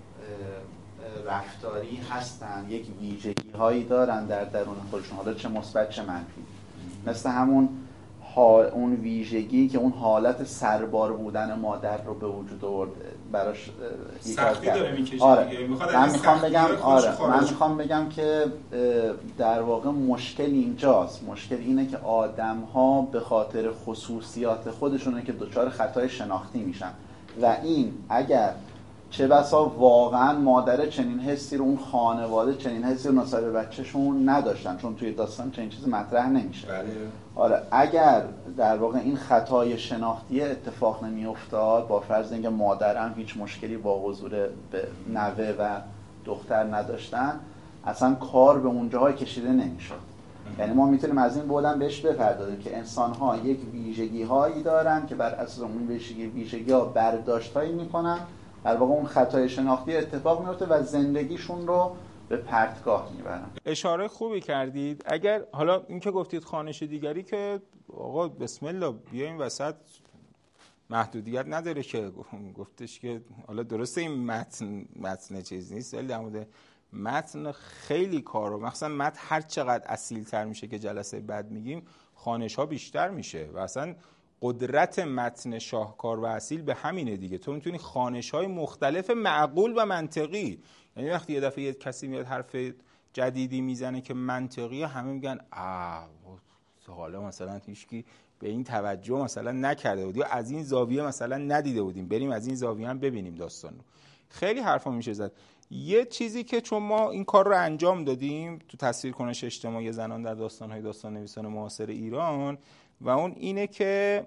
رفتاری هستن، یک ویژگی هایی دارن در درون خودشون، حالا چه مثبت چه منفی، مثل همون اون ویژگی که اون حالت سربار بودن مادر رو به وجود آورد، براش سختی داره میکشه. آره. من میخوام بگم که در واقع مشکل اینجاست، مشکل اینه که آدم ها به خاطر خصوصیات خودشونه که دچار خطای شناختی میشن و این اگر چه بسا واقعا مادر چنین حسی رو، اون خانواده چنین حسی رو نسبت به بچه‌شون نداشتن، چون توی داستان چنین چیزی مطرح نمیشه. بله. آره اگر در واقع این خطای شناختی اتفاق نمیافتاد، با فرض اینکه مادرم هیچ مشکلی با حضور نوه و دختر نداشتن، اصلا کار به اون جاهای کشیده نمیشد. یعنی ما میتونیم از این بودن بهش بپردازیم که انسان‌ها یک ویژگی‌هایی دارن که بر اساس اون ویژگی‌ها برداشت‌هایی میکنن، در واقع اون خطای شناختی اتفاق میفته و زندگیشون رو به پرتگاه میبرن. اشاره خوبی کردید. اگر حالا این که گفتید خوانش دیگری که آقا بسم الله بیایم وسط محدودیت نداره که گفتش که حالا درسته این متن چیز نیست، ولی در مورد متن خیلی کارو، مثلا متن هر چقدر اصیل‌تر میشه که جلسه بعد میگیم خوانش‌ها بیشتر میشه و اصلا قدرت متن شاهکار و اصیل به همینه دیگه. تو میتونی خوانش‌های مختلف معقول و منطقی، یعنی وقتی یه دفعه یه کسی میاد حرف جدیدی میزنه که منطقی، همه میگن حالا مثلا هیچکی به این توجه مثلا نکرده بود یا از این زاویه مثلا ندیده بودیم، بریم از این زاویه هم ببینیم داستان رو. خیلی حرفا میشه زد. یه چیزی که چون ما این کار رو انجام دادیم تو تصویرکنش اجتماعی زنان در داستان‌های داستان نویسان معاصر ایران و اون اینه که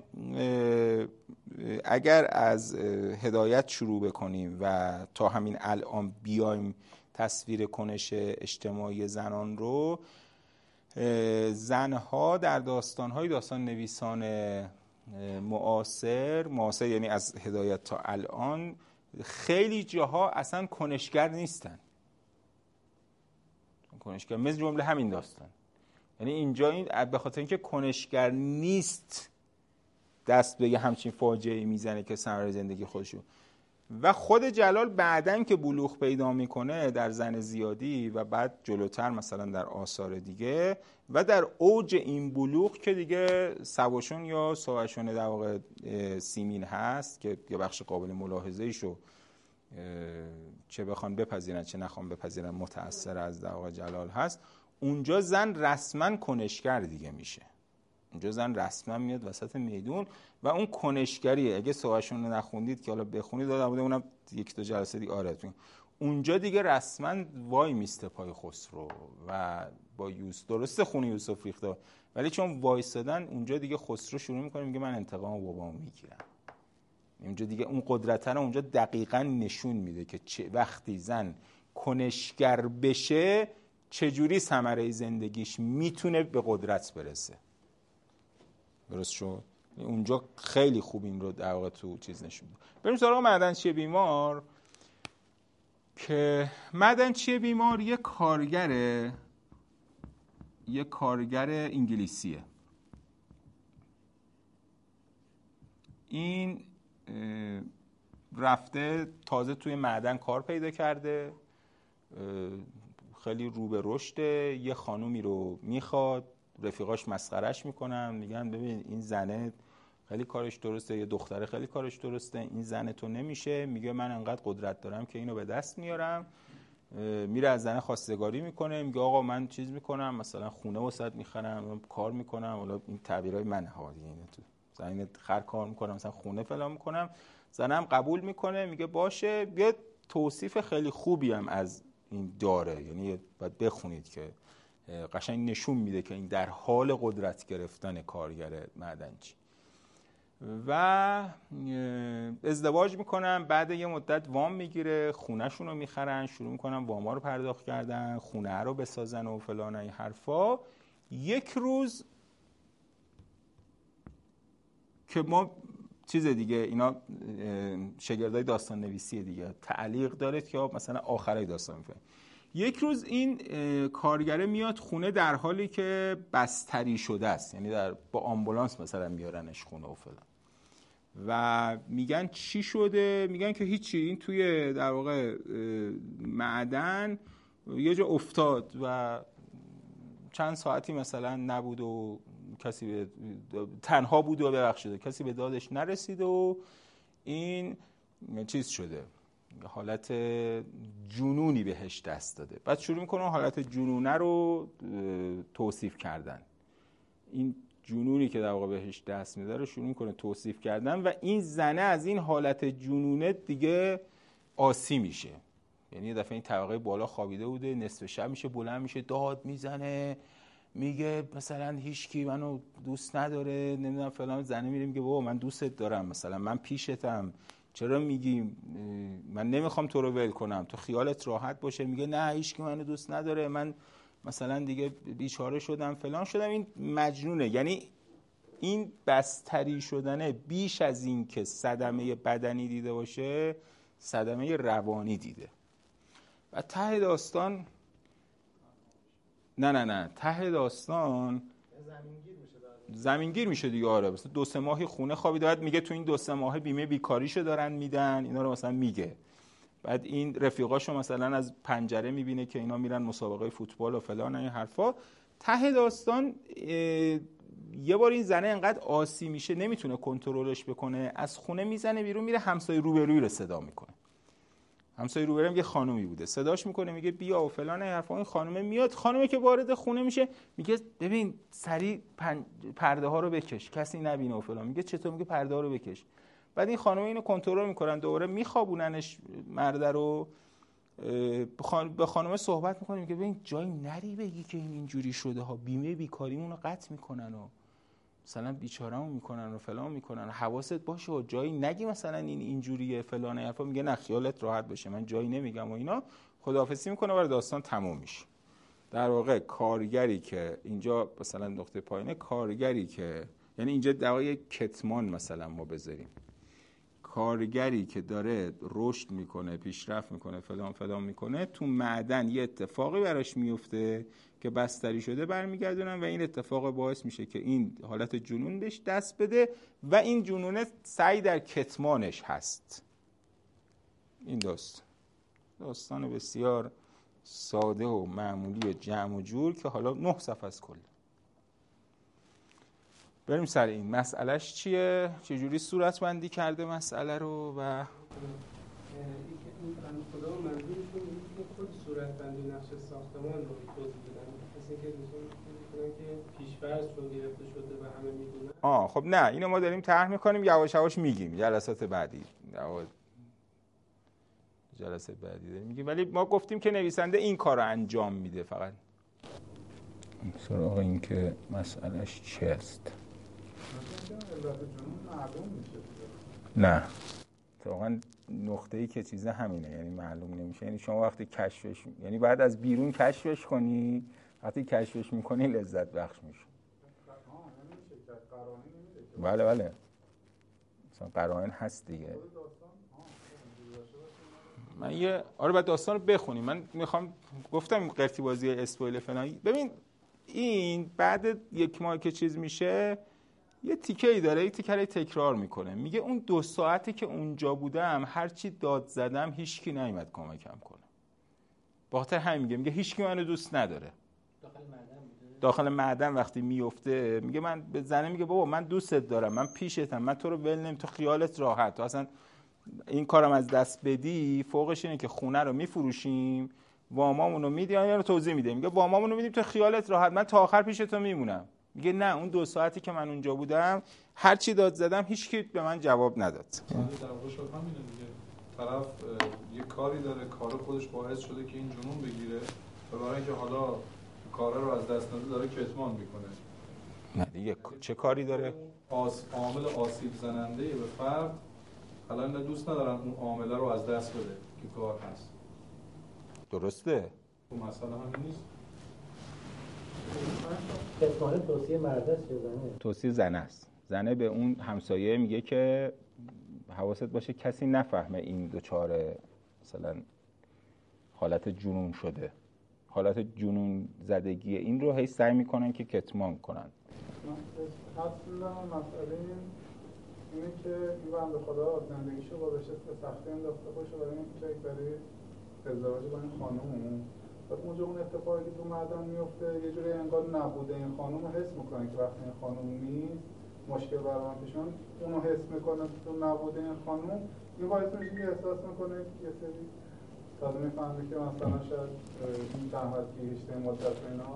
اگر از هدایت شروع بکنیم و تا همین الان بیایم تصویر کنش اجتماعی زنان رو، زنها در داستان‌های داستان نویسان معاصر یعنی از هدایت تا الان خیلی جاها اصلا کنشگر نیستن. کنشگر مثل جمله همین داستان، یعنی اینجا این به خاطر اینکه کنشگر نیست دست به یه همچین فاجعه‌ای میزنه که ثمره زندگی خودشو. و خود جلال بعدن که بلوغ پیدا میکنه در زن زیادی و بعد جلوتر مثلا در آثار دیگه و در اوج این بلوغ که دیگه سواشون یا سواشون در واقع سیمین هست که یه بخش قابل ملاحظه ایشو چه بخوان بپذیرن چه نخوان بپذیرن متأثر از در واقع جلال هست، اونجا زن رسما کنشگر دیگه میشه. اونجا زن رسما میاد وسط میدون و اون کنشگریه. اگه سواشون رو نخوندید که حالا بخونید، دادم بوده اونم یک دو جلسه دیگه آرتون، اونجا دیگه رسما وای میسته پای خسرو و با درسته خون یوسف ریخته، ولی چون وایسادن اونجا دیگه خسرو شروع میکنه میگه من انتقام بابامو میگیرم. اونجا دیگه اون قدرت رو اونجا دقیقاً نشون میده که چه وقتی زن کنشگر بشه چجوری ثمره زندگیش میتونه به قدرت برسه. درست شد؟ اونجا خیلی خوب این رو در واقع تو چیز نشون میده. بریم سراغ معدنچی بیمار که معدنچی بیمار یه کارگر انگلیسیه. این رفته تازه توی معدن کار پیدا کرده، خیلی رو به رشده، یه خانومی رو میخواد، رفیقاش مسخرش میکنن، میگن ببین این زنه خیلی کارش درسته، یه دختره خیلی کارش درسته، این زنه تو نمیشه. میگه من انقدر قدرت دارم که اینو به دست میارم. میره از زنه خواستگاری میکنه، میگه آقا من چیز میکنم، مثلا خونه وسط میخرم، کار میکنم، حالا این تعبیرای منه ها دیگه، اینه تو زنه خر کار میکنم، مثلا خونه فلان میکنم. زنم قبول میکنه، میگه باشه. بیا توصیف خیلی خوبی هم از این داره، یعنی باید بخونید که قشنگ نشون میده که این در حال قدرت گرفتن کارگر معدنچی. و ازدواج میکنن، بعد یه مدت وام میگیره، خونه‌شون رو میخرن، شروع میکنن واما رو پرداخت کردن، خونه رو بسازن و فلان این حرفا. یک روز که ما چیز دیگه، اینا شاگردای داستان نویسی دیگه، تعلیق داره که مثلا آخرای داستان میفهمه. یک روز این کارگره میاد خونه در حالی که بستری شده است، یعنی با آمبولانس مثلا میارنش خونه و فلان، و میگن چی شده؟ میگن که هیچی، این توی در واقع معدن یه جا افتاد و چند ساعتی مثلا نبود و کسی تنها بود و ببخشید کسی به دادش نرسید و این چیز شده، حالت جنونی بهش دست داده. بعد شروع میکنه حالت جنونه رو توصیف کردن. این جنونی که در واقع بهش دست میده رو شروع میکنه توصیف کردن و این زنه از این حالت جنونه دیگه آسی میشه. یعنی یه دفعه این طبقه بالا خوابیده بوده، نصف شب میشه بلند میشه، داد میزنه، میگه مثلا هیچکی منو دوست نداره، نمیدونم فلان. زنه میره میگه بابا من دوستت دارم، مثلا من پیشتم، چرا میگی من نمیخوام تو رو ول کنم، تو خیالت راحت باشه. میگه نه هیچکی منو دوست نداره، من مثلا دیگه بیچاره شدم فلان شدم. این مجنونه. یعنی این بستری شدنه بیش از این که صدمه بدنی دیده باشه، صدمه روانی دیده. و ته داستان ته داستان زمینگیر میشه دیگه. آره مثلا 2-3 ماهی خونه خوابیده، بعد میگه تو این 2-3 ماه بیمه بیکاریشو دارن میدن، اینا رو مثلا میگه. بعد این رفیقاشو مثلا از پنجره میبینه که اینا میرن مسابقه فوتبال و فلان این حرفا. ته داستان یه بار این زنه انقدر آسی میشه نمیتونه کنترلش بکنه، از خونه میزنه بیرون، میره همسایه روبروی رو صدا میکنه. همسایه روبروی هم یه خانومی بوده، صداش میکنه میگه بیا و فلان این حرفا. این خانومه میاد، خانومه که وارد خونه میشه میگه ببین سریع پرده ها رو بکش کسی نبینه و فلان. میگه چطور؟ میگه پرده ها رو بکش. بعد این خانومه اینو کنترل میکنن، دوباره میخوابوننش مرد رو. به خانومه صحبت میکنه میگه ببین جایی نری بگی که این اینجوری شده ها، بیمه بیکاریمون رو قطع میکنن و مثلا بیچارهمون میکنن و فلان میکنن، حواست باشه و جایی نگی مثلا این اینجوریه فلان حرفا. میگه نه خیالت راحت باشه من جایی نمیگم و اینا. خداحافظی میکنه و داستان تموم میشه. در واقع کارگری که اینجا مثلا نقطه پایینه، کارگری که یعنی اینجا در واقع کتمان مثلا ما بذاریم، کارگری که داره رشد میکنه پیشرفت میکنه فلان میکنه، تو معدن یه اتفاقی براش میفته که بستری شده برمیگردونن و این اتفاق باعث میشه که این حالت جنون بهش دست بده و این جنونه سعی در کتمانش هست. این داستان بسیار ساده و معمولی و جمع و جور که حالا 9 صفحه از کل. بریم سر این مسئلهش چیه، چجوری صورت بندی کرده مسئله رو و این خدا منظورشون که خود صورت بندی نقش ساختمان رو توضیح بدن، مثل که میگن که پیش‌فرض چون گرفته شده و همه میدونن. خب نه اینو ما داریم طرح میکنیم، یواش یواش میگیم جلسات بعدی جلسه بعدی داریم میگیم، ولی ما گفتیم که نویسنده این کار رو انجام میده. فقط سراغ این که مسئلهش چی است. نه واقعا نقطه‌ای که چیزه همینه، یعنی معلوم نمیشه. یعنی شما وقتی کشفش، یعنی بعد از بیرون کشفش کنی، وقتی کشفش میکنی لذت بخش میشه. بله مثلا قرائن هست دیگه. من بعد داستان رو بخونیم. من میخوام گفتم قرتی بازی اسپویل فلان. ببین این بعد 1 ماه که چیز میشه یه تیکه‌ای داره، یه تیکه‌ای تکرار میکنه. میگه اون 2 ساعتی که اونجا بودم هرچی داد زدم هیچکی نیومد کمکم کنه. با خاطر همین میگه هیچکی منو دوست نداره. داخل معدن وقتی میفته میگه من به زنه میگه بابا من دوستت دارم، من پیشتم، من تو رو ول نمی، تو خیالت راحت، تو اصلا این کارم از دست بدی فوقش اینه که خونه رو میفروشیم، وامامون رو میدیم. یعنی توضیح میده میگه وامامون رو میدیم تو خیالت راحت، من تا آخر پیش تو میمونم. میگه نه اون 2 ساعتی که من اونجا بودم هر چی داد زدم هیچ کی به من جواب نداد. در واقع شد همینه دیگه. طرف یه کاری داره، کار خودش باعث شده که این جنون بگیره و برای اینکه حالا کار رو از دست نده داره کتمان میکنه. نه دیگه چه کاری داره؟ عامل آسیب زننده به فرد، حالا اینا دوست ندارن اون عامله رو از دست بده که کار هست. درسته؟ اون مسئله همین نیست. کتمان توصیه مرد است یا زنه؟ توصیه زنه است. زنه به اون همسایه میگه که حواست باشه کسی نفهمه این دوچاره مثلا حالت جنون شده، حالت جنون زدگی این رو هی سعی میکنن که کتمان کنن. اصلا مسئله اینه که این بنده خدا زندگیشو با بشه سختی انداخته باشه برای اینکه برای ازدواج با این خانم، بعد اونجا اون اتفاقی که تو معدن میفته یه جوری انگار نبوده این خانم رو حس میکنه که وقتی این خانم نیست مشکل برام پیشون اونو حس میکنه تو نبوده این خانم، این باعث میشه که احساس میکنه یه سری تازه میفهمه که مثلا شاید این چند وقت که هیچ مدت اینا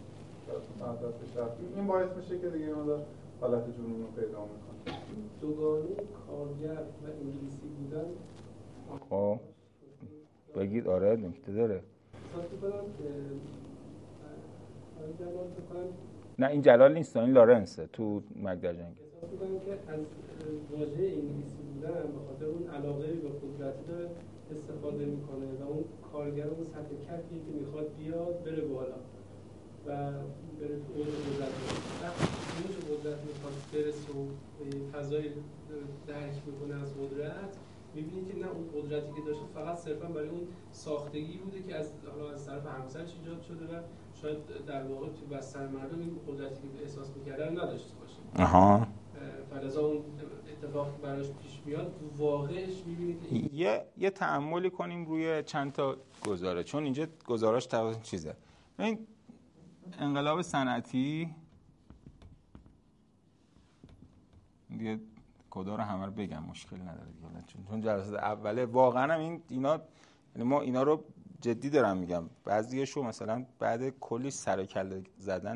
این باعث میشه که دیگه اون حالت جنون رو پیدا میکنه. دوگانه کارگر و انگلیسی بودن خب بگید. آره نکته داره. نه این جلال نیست، این لارنسه تو مگدر جنگ. احساس می‌کنم که از واژه انگلیسی بودن به خاطر اون علاقه به قدرتی داره استفاده میکنه و اون کارگر اون سطح کفیه که میخواد بیاد بره بالا و بره تو اوج قدرت. وقتی اوج قدرت میخواد برسه و فضای درک میکنه از قدرت، می‌بینید که نه اون قدرتی که داشته فقط صرفا برای اون ساختگی بوده که از طرف همسرش ایجاد شده و شاید در واقع تو بستر مردم این قدرتی که احساس می‌کردن نداشته باشه. آها. فلذا اون اتفاق براش پیش میاد واقعش می‌بینید که یه تأملی کنیم روی چند تا گزاره، چون اینجا گزارش تقریبا چیزه. این انقلاب صنعتی دیگه کدا رو همه رو بگم مشکل نداره دیگه، چون جلسه اوله واقعا هم اینا یعنی ما اینا رو جدی دارم میگم، بعضیاشو مثلا بعد کلی سر و کله زدن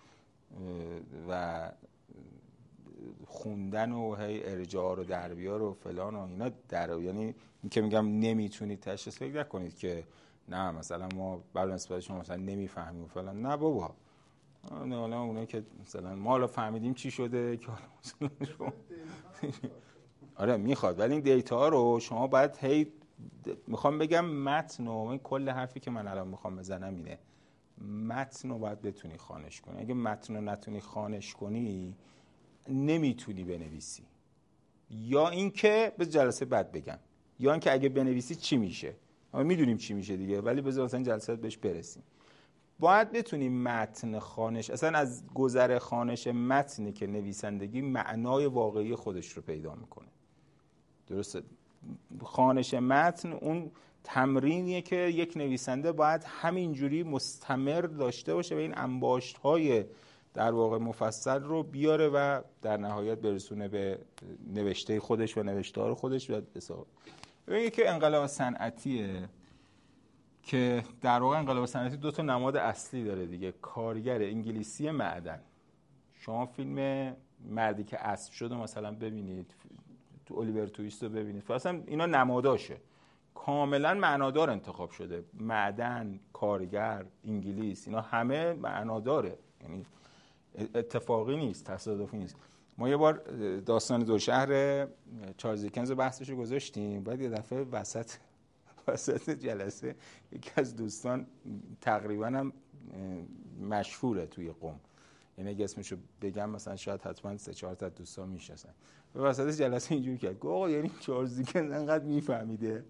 و خوندن و هی ارجاع رو در بیار و فلان و اینا یعنی این که میگم نمیتونید تشخیص فکر نکنید که نه مثلا ما بر نسبت شما مثلا نمیفهمیم و فلان، نه بابا، نه حالا اونایی که مثلا ما حالا فهمیدیم چی شده که حالا مثلا شما آره میخواد، ولی این دیتا رو شما باید هی میخوام بگم متن و این کل حرفی که من الان میخوام بزنم اینه، متن رو باید بتونی خوانش کنی. اگه متن رو نتونی خوانش کنی نمیتونی بنویسی، یا اینکه به جلسه بعد بگم، یا اینکه اگه بنویسی چی میشه. ما میدونیم چی میشه دیگه، ولی بذار مثلا جلسه بهش برسیم. باید بتونیم متن خوانش، اصلا از گذر خوانش متنی که نویسندگی معنای واقعی خودش رو پیدا میکنه. درسته؟ خوانش متن اون تمرینیه که یک نویسنده باید همینجوری مستمر داشته باشه و این انباشت‌های در واقع مفصل رو بیاره و در نهایت برسونه به نوشته خودش و نوشتار خودش. و ببینید که انقلاب صنعتیه که در واقع انقلاب صنعتی دو تا نماد اصلی داره دیگه، کارگر انگلیسی معدن. شما فیلم مردی که اسب شده مثلا ببینید، تو الیور تویست رو ببینید، اصلا اینا نماداشه، کاملا معنادار انتخاب شده. معدن، کارگر، انگلیس، اینا همه معناداره، یعنی اتفاقی نیست، تصادفی نیست. ما یه بار داستان دو شهر چارلز دیکنز رو بحثش گذاشتیم، بعد یه دفعه وسط جلسه یکی از دوستان تقریبا هم مشهوره توی قم، یعنی اگه اسمشو بگم مثلا شاید حتما 3-4 تا دوستان میشناسن، به وسط جلسه اینجوری کرد گفت آقا یعنی چارلز دیکنز انقدر میفهمیده؟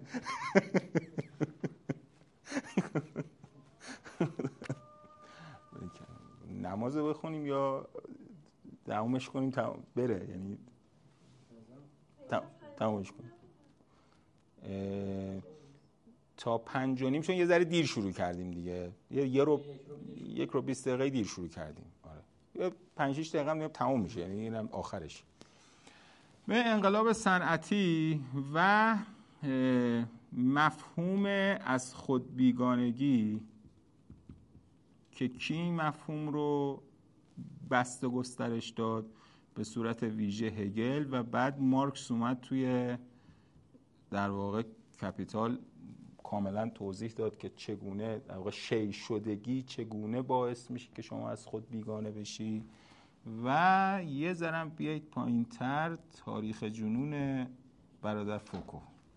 نماز رو بخونیم یا تمومش کنیم بره، یعنی تمومش کنیم تا 5:30، چون یه ذره دیر شروع کردیم دیگه، یک رو 20 دقیقه دیر شروع کردیم. آره 5-6 دقیقه هم تموم میشه، یعنی اینم آخرش. به انقلاب صنعتی و مفهوم از خود بیگانگی که کی مفهوم رو بست و گسترش داد به صورت ویژه هگل، و بعد مارکس اومد توی در واقع کپیتال کاملا توضیح داد که چگونه در واقع شی شدگی چگونه باعث میشه که شما از خود بیگانه بشی. و یه ذرم بیایید پایین‌تر، تاریخ جنون برادر فوکو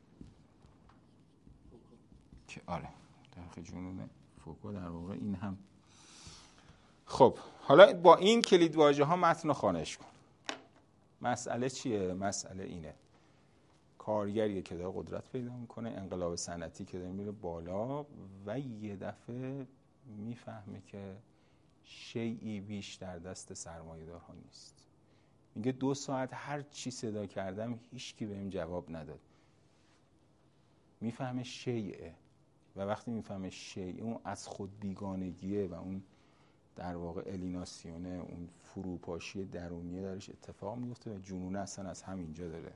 که آره تاریخ جنون فوکو در واقع این هم. خب حالا با این کلیدواژه ها متن خوانش کن. مسئله چیه؟ مسئله اینه، کارگریه که داره قدرت پیدا میکنه، انقلاب صنعتی که داره میره بالا و یه دفعه میفهمه که شیئی بیش در دست سرمایه‌دارها نیست. میگه 2 ساعت هر چی صدا کردم هیچکی بهم جواب نداد. میفهمه شیئه، و وقتی میفهمه شیء اون از خود بیگانگیه و اون در واقع الیناسیونه، اون فروپاشی درونیه درش اتفاق میفته و جنون اصلا از همینجا داره.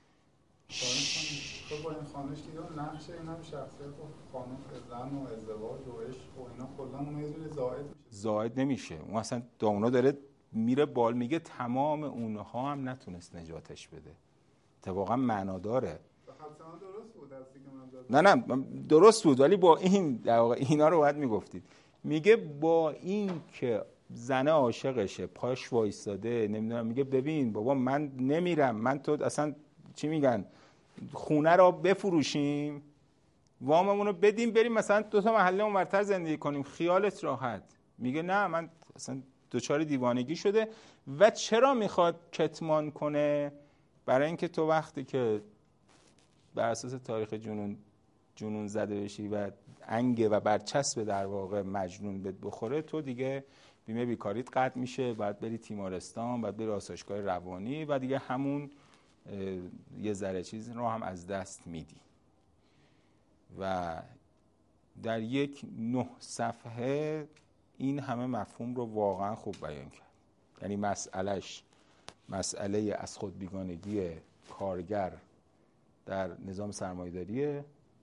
تو با این خانش دیگه نقش این هم شخصیت و خانم زن و ازدواج و عشق و اینا کلا اون یه جوری زائد نمیشه. اون اصلا دامونا داره میره بال، میگه تمام اونها هم نتونست نجاتش بده. اتفاقا معناداره. درست بود نه درست بود، ولی با این در واقع اینا رو باید میگفتید. میگه با این که زنه عاشقشه، پاش وایستاده، نمیدونم، میگه ببین بابا من نمیرم، من تو اصلا چی میگن خونه رو بفروشیم، واممون رو بدیم، بریم مثلا 2 تا محله اونورتر زندگی کنیم، خیالت راحت. میگه نه، من اصلا دچار دیوانگی شده. و چرا میخواد کتمان کنه؟ برای اینکه تو وقتی که بر اساس تاریخ جنون زده بشی و انگه و برچسب در واقع مجنون بهت بخوره، تو دیگه بیمه بیکاریت قطع میشه، باید بری تیمارستان، باید بری آسایشگاه روانی و دیگه همون یه ذره چیز رو هم از دست میدی. و در یک 9 صفحه این همه مفهوم رو واقعا خوب بیان کرد. یعنی مسئله از خود بیگانگی کارگر در نظام سرمایه‌داری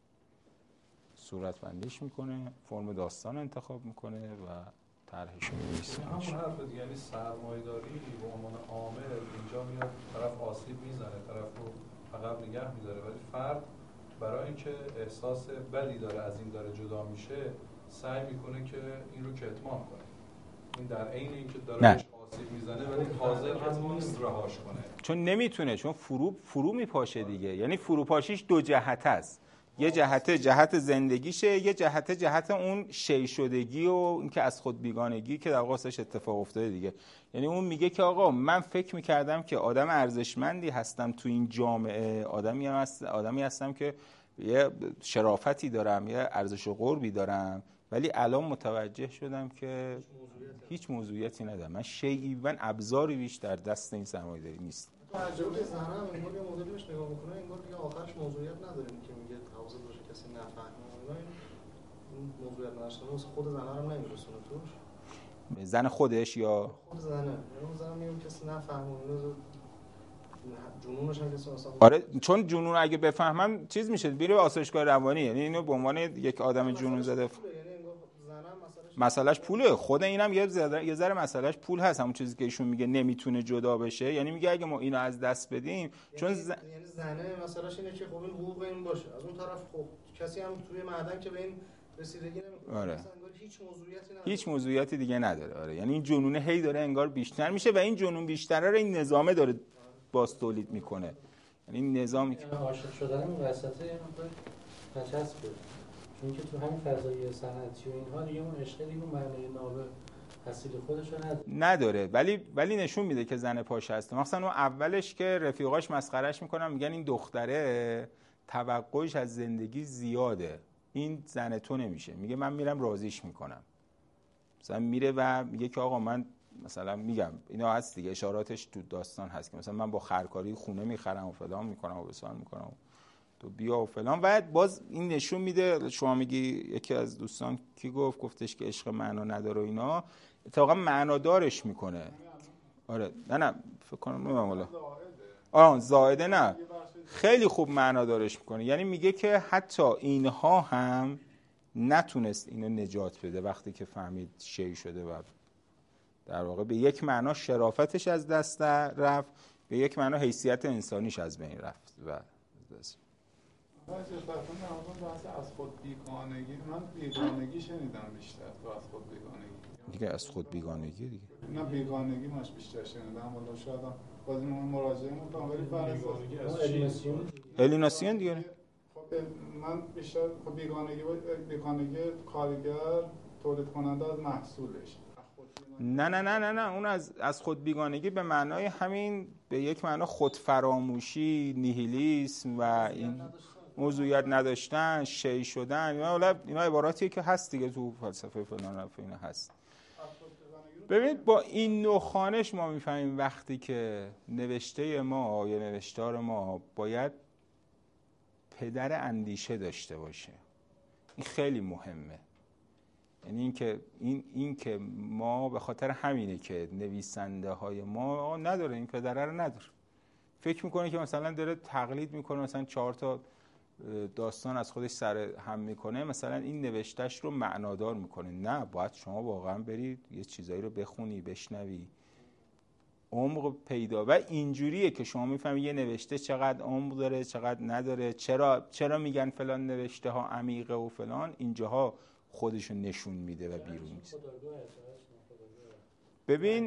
صورت بندیش میکنه، فرم داستان انتخاب میکنه و طرحش رو می‌نویسه. همون حرف دیگه، یعنی سرمایه‌داری به عنوان عامل اینجا میاد طرف آسیب میزنه، طرف رو عقب نگه میداره، ولی فرد برای اینکه احساس بدی داره از این داره جدا میشه سعی میکنه که این رو کتمان کنه. این در عین اینکه داره بهش آسیب میزنه ولی حاضر هم نیست رهاش کنه، چون نمیتونه، چون فرو میپاشه دیگه. یعنی فروپاشیش دو جهت است، یه جهت زندگیشه، یه جهت اون شی شدگی و اینکه از خود بیگانگی که در واقعش اتفاق افتاده دیگه. یعنی اون میگه که آقا من فکر میکردم که آدم ارزشمندی هستم تو این جامعه، آدمی هستم که یه شرافتی دارم، یه ارزش و قربی دارم، ولی الان متوجه شدم که هیچ موضوعیتی ندارم، من شیئی و ابزاری بیش در دست این سرمایه‌داری نیست. تجربه زنه هم انگار یه مدلی بهش نگاه میکنه انگار دیگه آخرش موضوعیت نداره، که میگه حواست باشه کسی نفهمه. این موضوعیت نداشتن واسه خود زنه رو نمیرسونه توش، زن خودش یا خود زنه، اون زنه میگه کسی نفهمه، جنونش هم کسی مثلا. آره، چون جنون اگه بفهمم چیز میشه، میره آسایشگاه روانی. یعنی اینو به عنوان یک آدم جنون زده مسئلهش پوله. خود اینم یه ذره مسئلهش پول هست، همون چیزی که ایشون میگه نمیتونه جدا بشه. یعنی میگه اگه ما اینو از دست بدیم، چون یعنی زنه مسئلهش اینه که خب این حقوق این باشه، از اون طرف خب کسی هم توی معدن که به این رسیدگی نمیکنه. آره. هیچ موضوعیتی دیگه نداره. آره، یعنی این جنونه هی داره انگار بیشتر میشه و این جنون بیشتره رو این نظامه داره باز تولید میکنه. یعنی این نظامی که عاشق شدن اون وسطه یه مقدار نچسبه، چون که تو همین فضای صنعتی و اینها دیگه اون عشق دیگه معنی نابه اصیل خودش رو نداره، ولی نشون میده که زن پاشه هست. مثلا اون اولش که رفیقاش مسخرهش میکنن، میگن این دختره توقعش از زندگی زیاده، این زن تو نمیشه. میگه من میرم راضیش میکنم. مثلا میره و میگه که آقا من مثلا میگم اینا هست دیگه، اشاراتش تو داستان هست که مثلا من با خرکاری خونه میخرم و فلان میکنم و بسان میکنم، تو بیا و فلان. و باز این نشون میده، شما میگی یکی از دوستان کی گفتش که عشق معنا نداره و اینا، اتفاقا معنادارش میکنه. آره نه فکر کنم نمیدونم والا زائده نه، خیلی خوب معنادارش میکنه. یعنی میگه که حتی اینها هم نتونست اینو نجات بده وقتی که فهمید شی شده و در واقع به یک معنا شرافتش از دست رفت، به یک معنا حیثیت انسانیش از بین رفت. و از خود بیگانگی، من بیگانگی شنیدم بیشتر تو از خود بیگانگی دیگه، از خود بیگانگی دیگه نه بیگانگی ماش بیشتر شنیدم، ولی شاید باز مراجعه میکنم، ولی فرض الیناسیون دیگه. خب من بیشتر بیگانگی کارگر تولید کننده از محصولش. نه اون از خود بیگانگی به معنای همین، به یک معنا خودفراموشی، نیهیلیسم و این موضوعیت نداشتن، شی شدن، اینا عباراتیه که هست دیگه تو فلسفه فلان رفت اینا هست. ببینید با این نوع خوانش ما میفهمیم وقتی که نوشته ما یا نوشتار ما باید پدر اندیشه داشته باشه. این خیلی مهمه. یعنی این که ما به خاطر همینه که نویسنده های ما نداره، این پدره رو نداره. فکر میکنه که مثلا داره تقلید میکنه، مثلا 4 تا داستان از خودش سر هم میکنه، مثلا این نوشتهش رو معنادار میکنه. نه، باید شما واقعا برید یه چیزایی رو بخونی، بشنوی، عمق پیدا. و اینجوریه که شما میفهمی یه نوشته چقدر عمق داره، چقدر نداره، چرا میگن فلان نوشته ها عمیقه و فلان. اینجاها خودشون نشون میده و بیرون میشه. ببین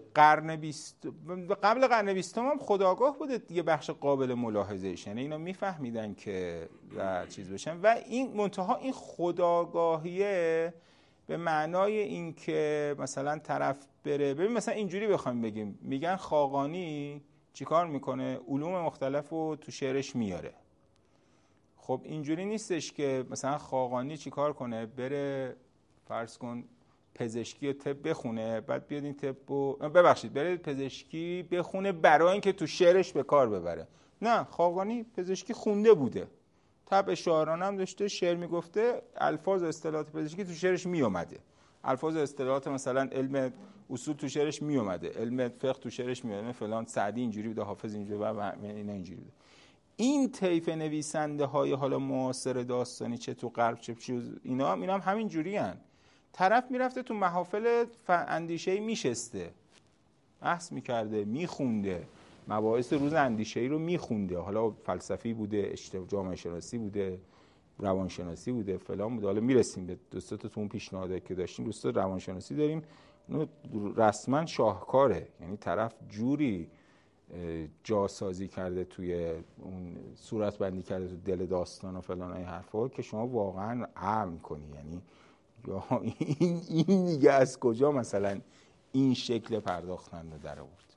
قبل قرن 20 هم خودآگاه بوده یه بخش قابل ملاحظه‌اش، یعنی اینا میفهمیدن که چیز بشن. و این منتها این خودآگاهیه به معنای این که مثلا طرف بره، ببین مثلا اینجوری بخوایم بگیم، میگن خاقانی چیکار میکنه؟ علوم مختلف رو تو شعرش میاره. خب اینجوری نیستش که مثلا خاقانی چی کار کنه، بره فرض کن پزشکی و طب بخونه، بعد بیاد این بره پزشکی بخونه برای اینکه تو شعرش به کار ببره. نه، خاقانی پزشکی خونده بوده، طبع شاعرانه هم داشته، شعر میگفته، الفاظ و اصطلاحات پزشکی تو شعرش میومده، الفاظ و اصطلاحات مثلا علم اصول تو شعرش میومده، علم فقه تو شعرش میومده، فلان سعدی اینجوری بوده، حافظ اینجوری و اینا اینجوری بوده. این طیف نویسنده های حالا معاصر داستانی چه تو غرب چه اینا هم همین جوریان. طرف میرفته تو محافل اندیشه‌ای میشسته، بحث میکرده، میخونده، مباحث روز اندیشه‌ای رو میخونده، حالا فلسفی بوده، جامعه شناسی بوده، روانشناسی بوده، فلان بوده. حالا میرسیم به دوستا تو اون پیشنهادی که داشتیم. دوستا روانشناسی داریم، اون رسما شاهکاره، یعنی طرف جوری جاسازی کرده توی اون صورت بندی کرده تو دل داستان و فلان این حرفا که شما واقعا امن کنی، یعنی یا این دیگه از کجا مثلا این شکل پرداختن رو در آورد.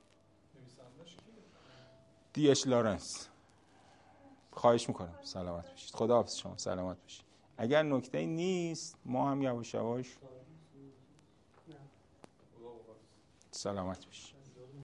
دی.اچ. لارنس. خواهش میکنم سلامت باشید. خداحافظ شما، سلامت باشید. اگر نکته‌ای نیست ما هم یواش یواش سلامت باشید.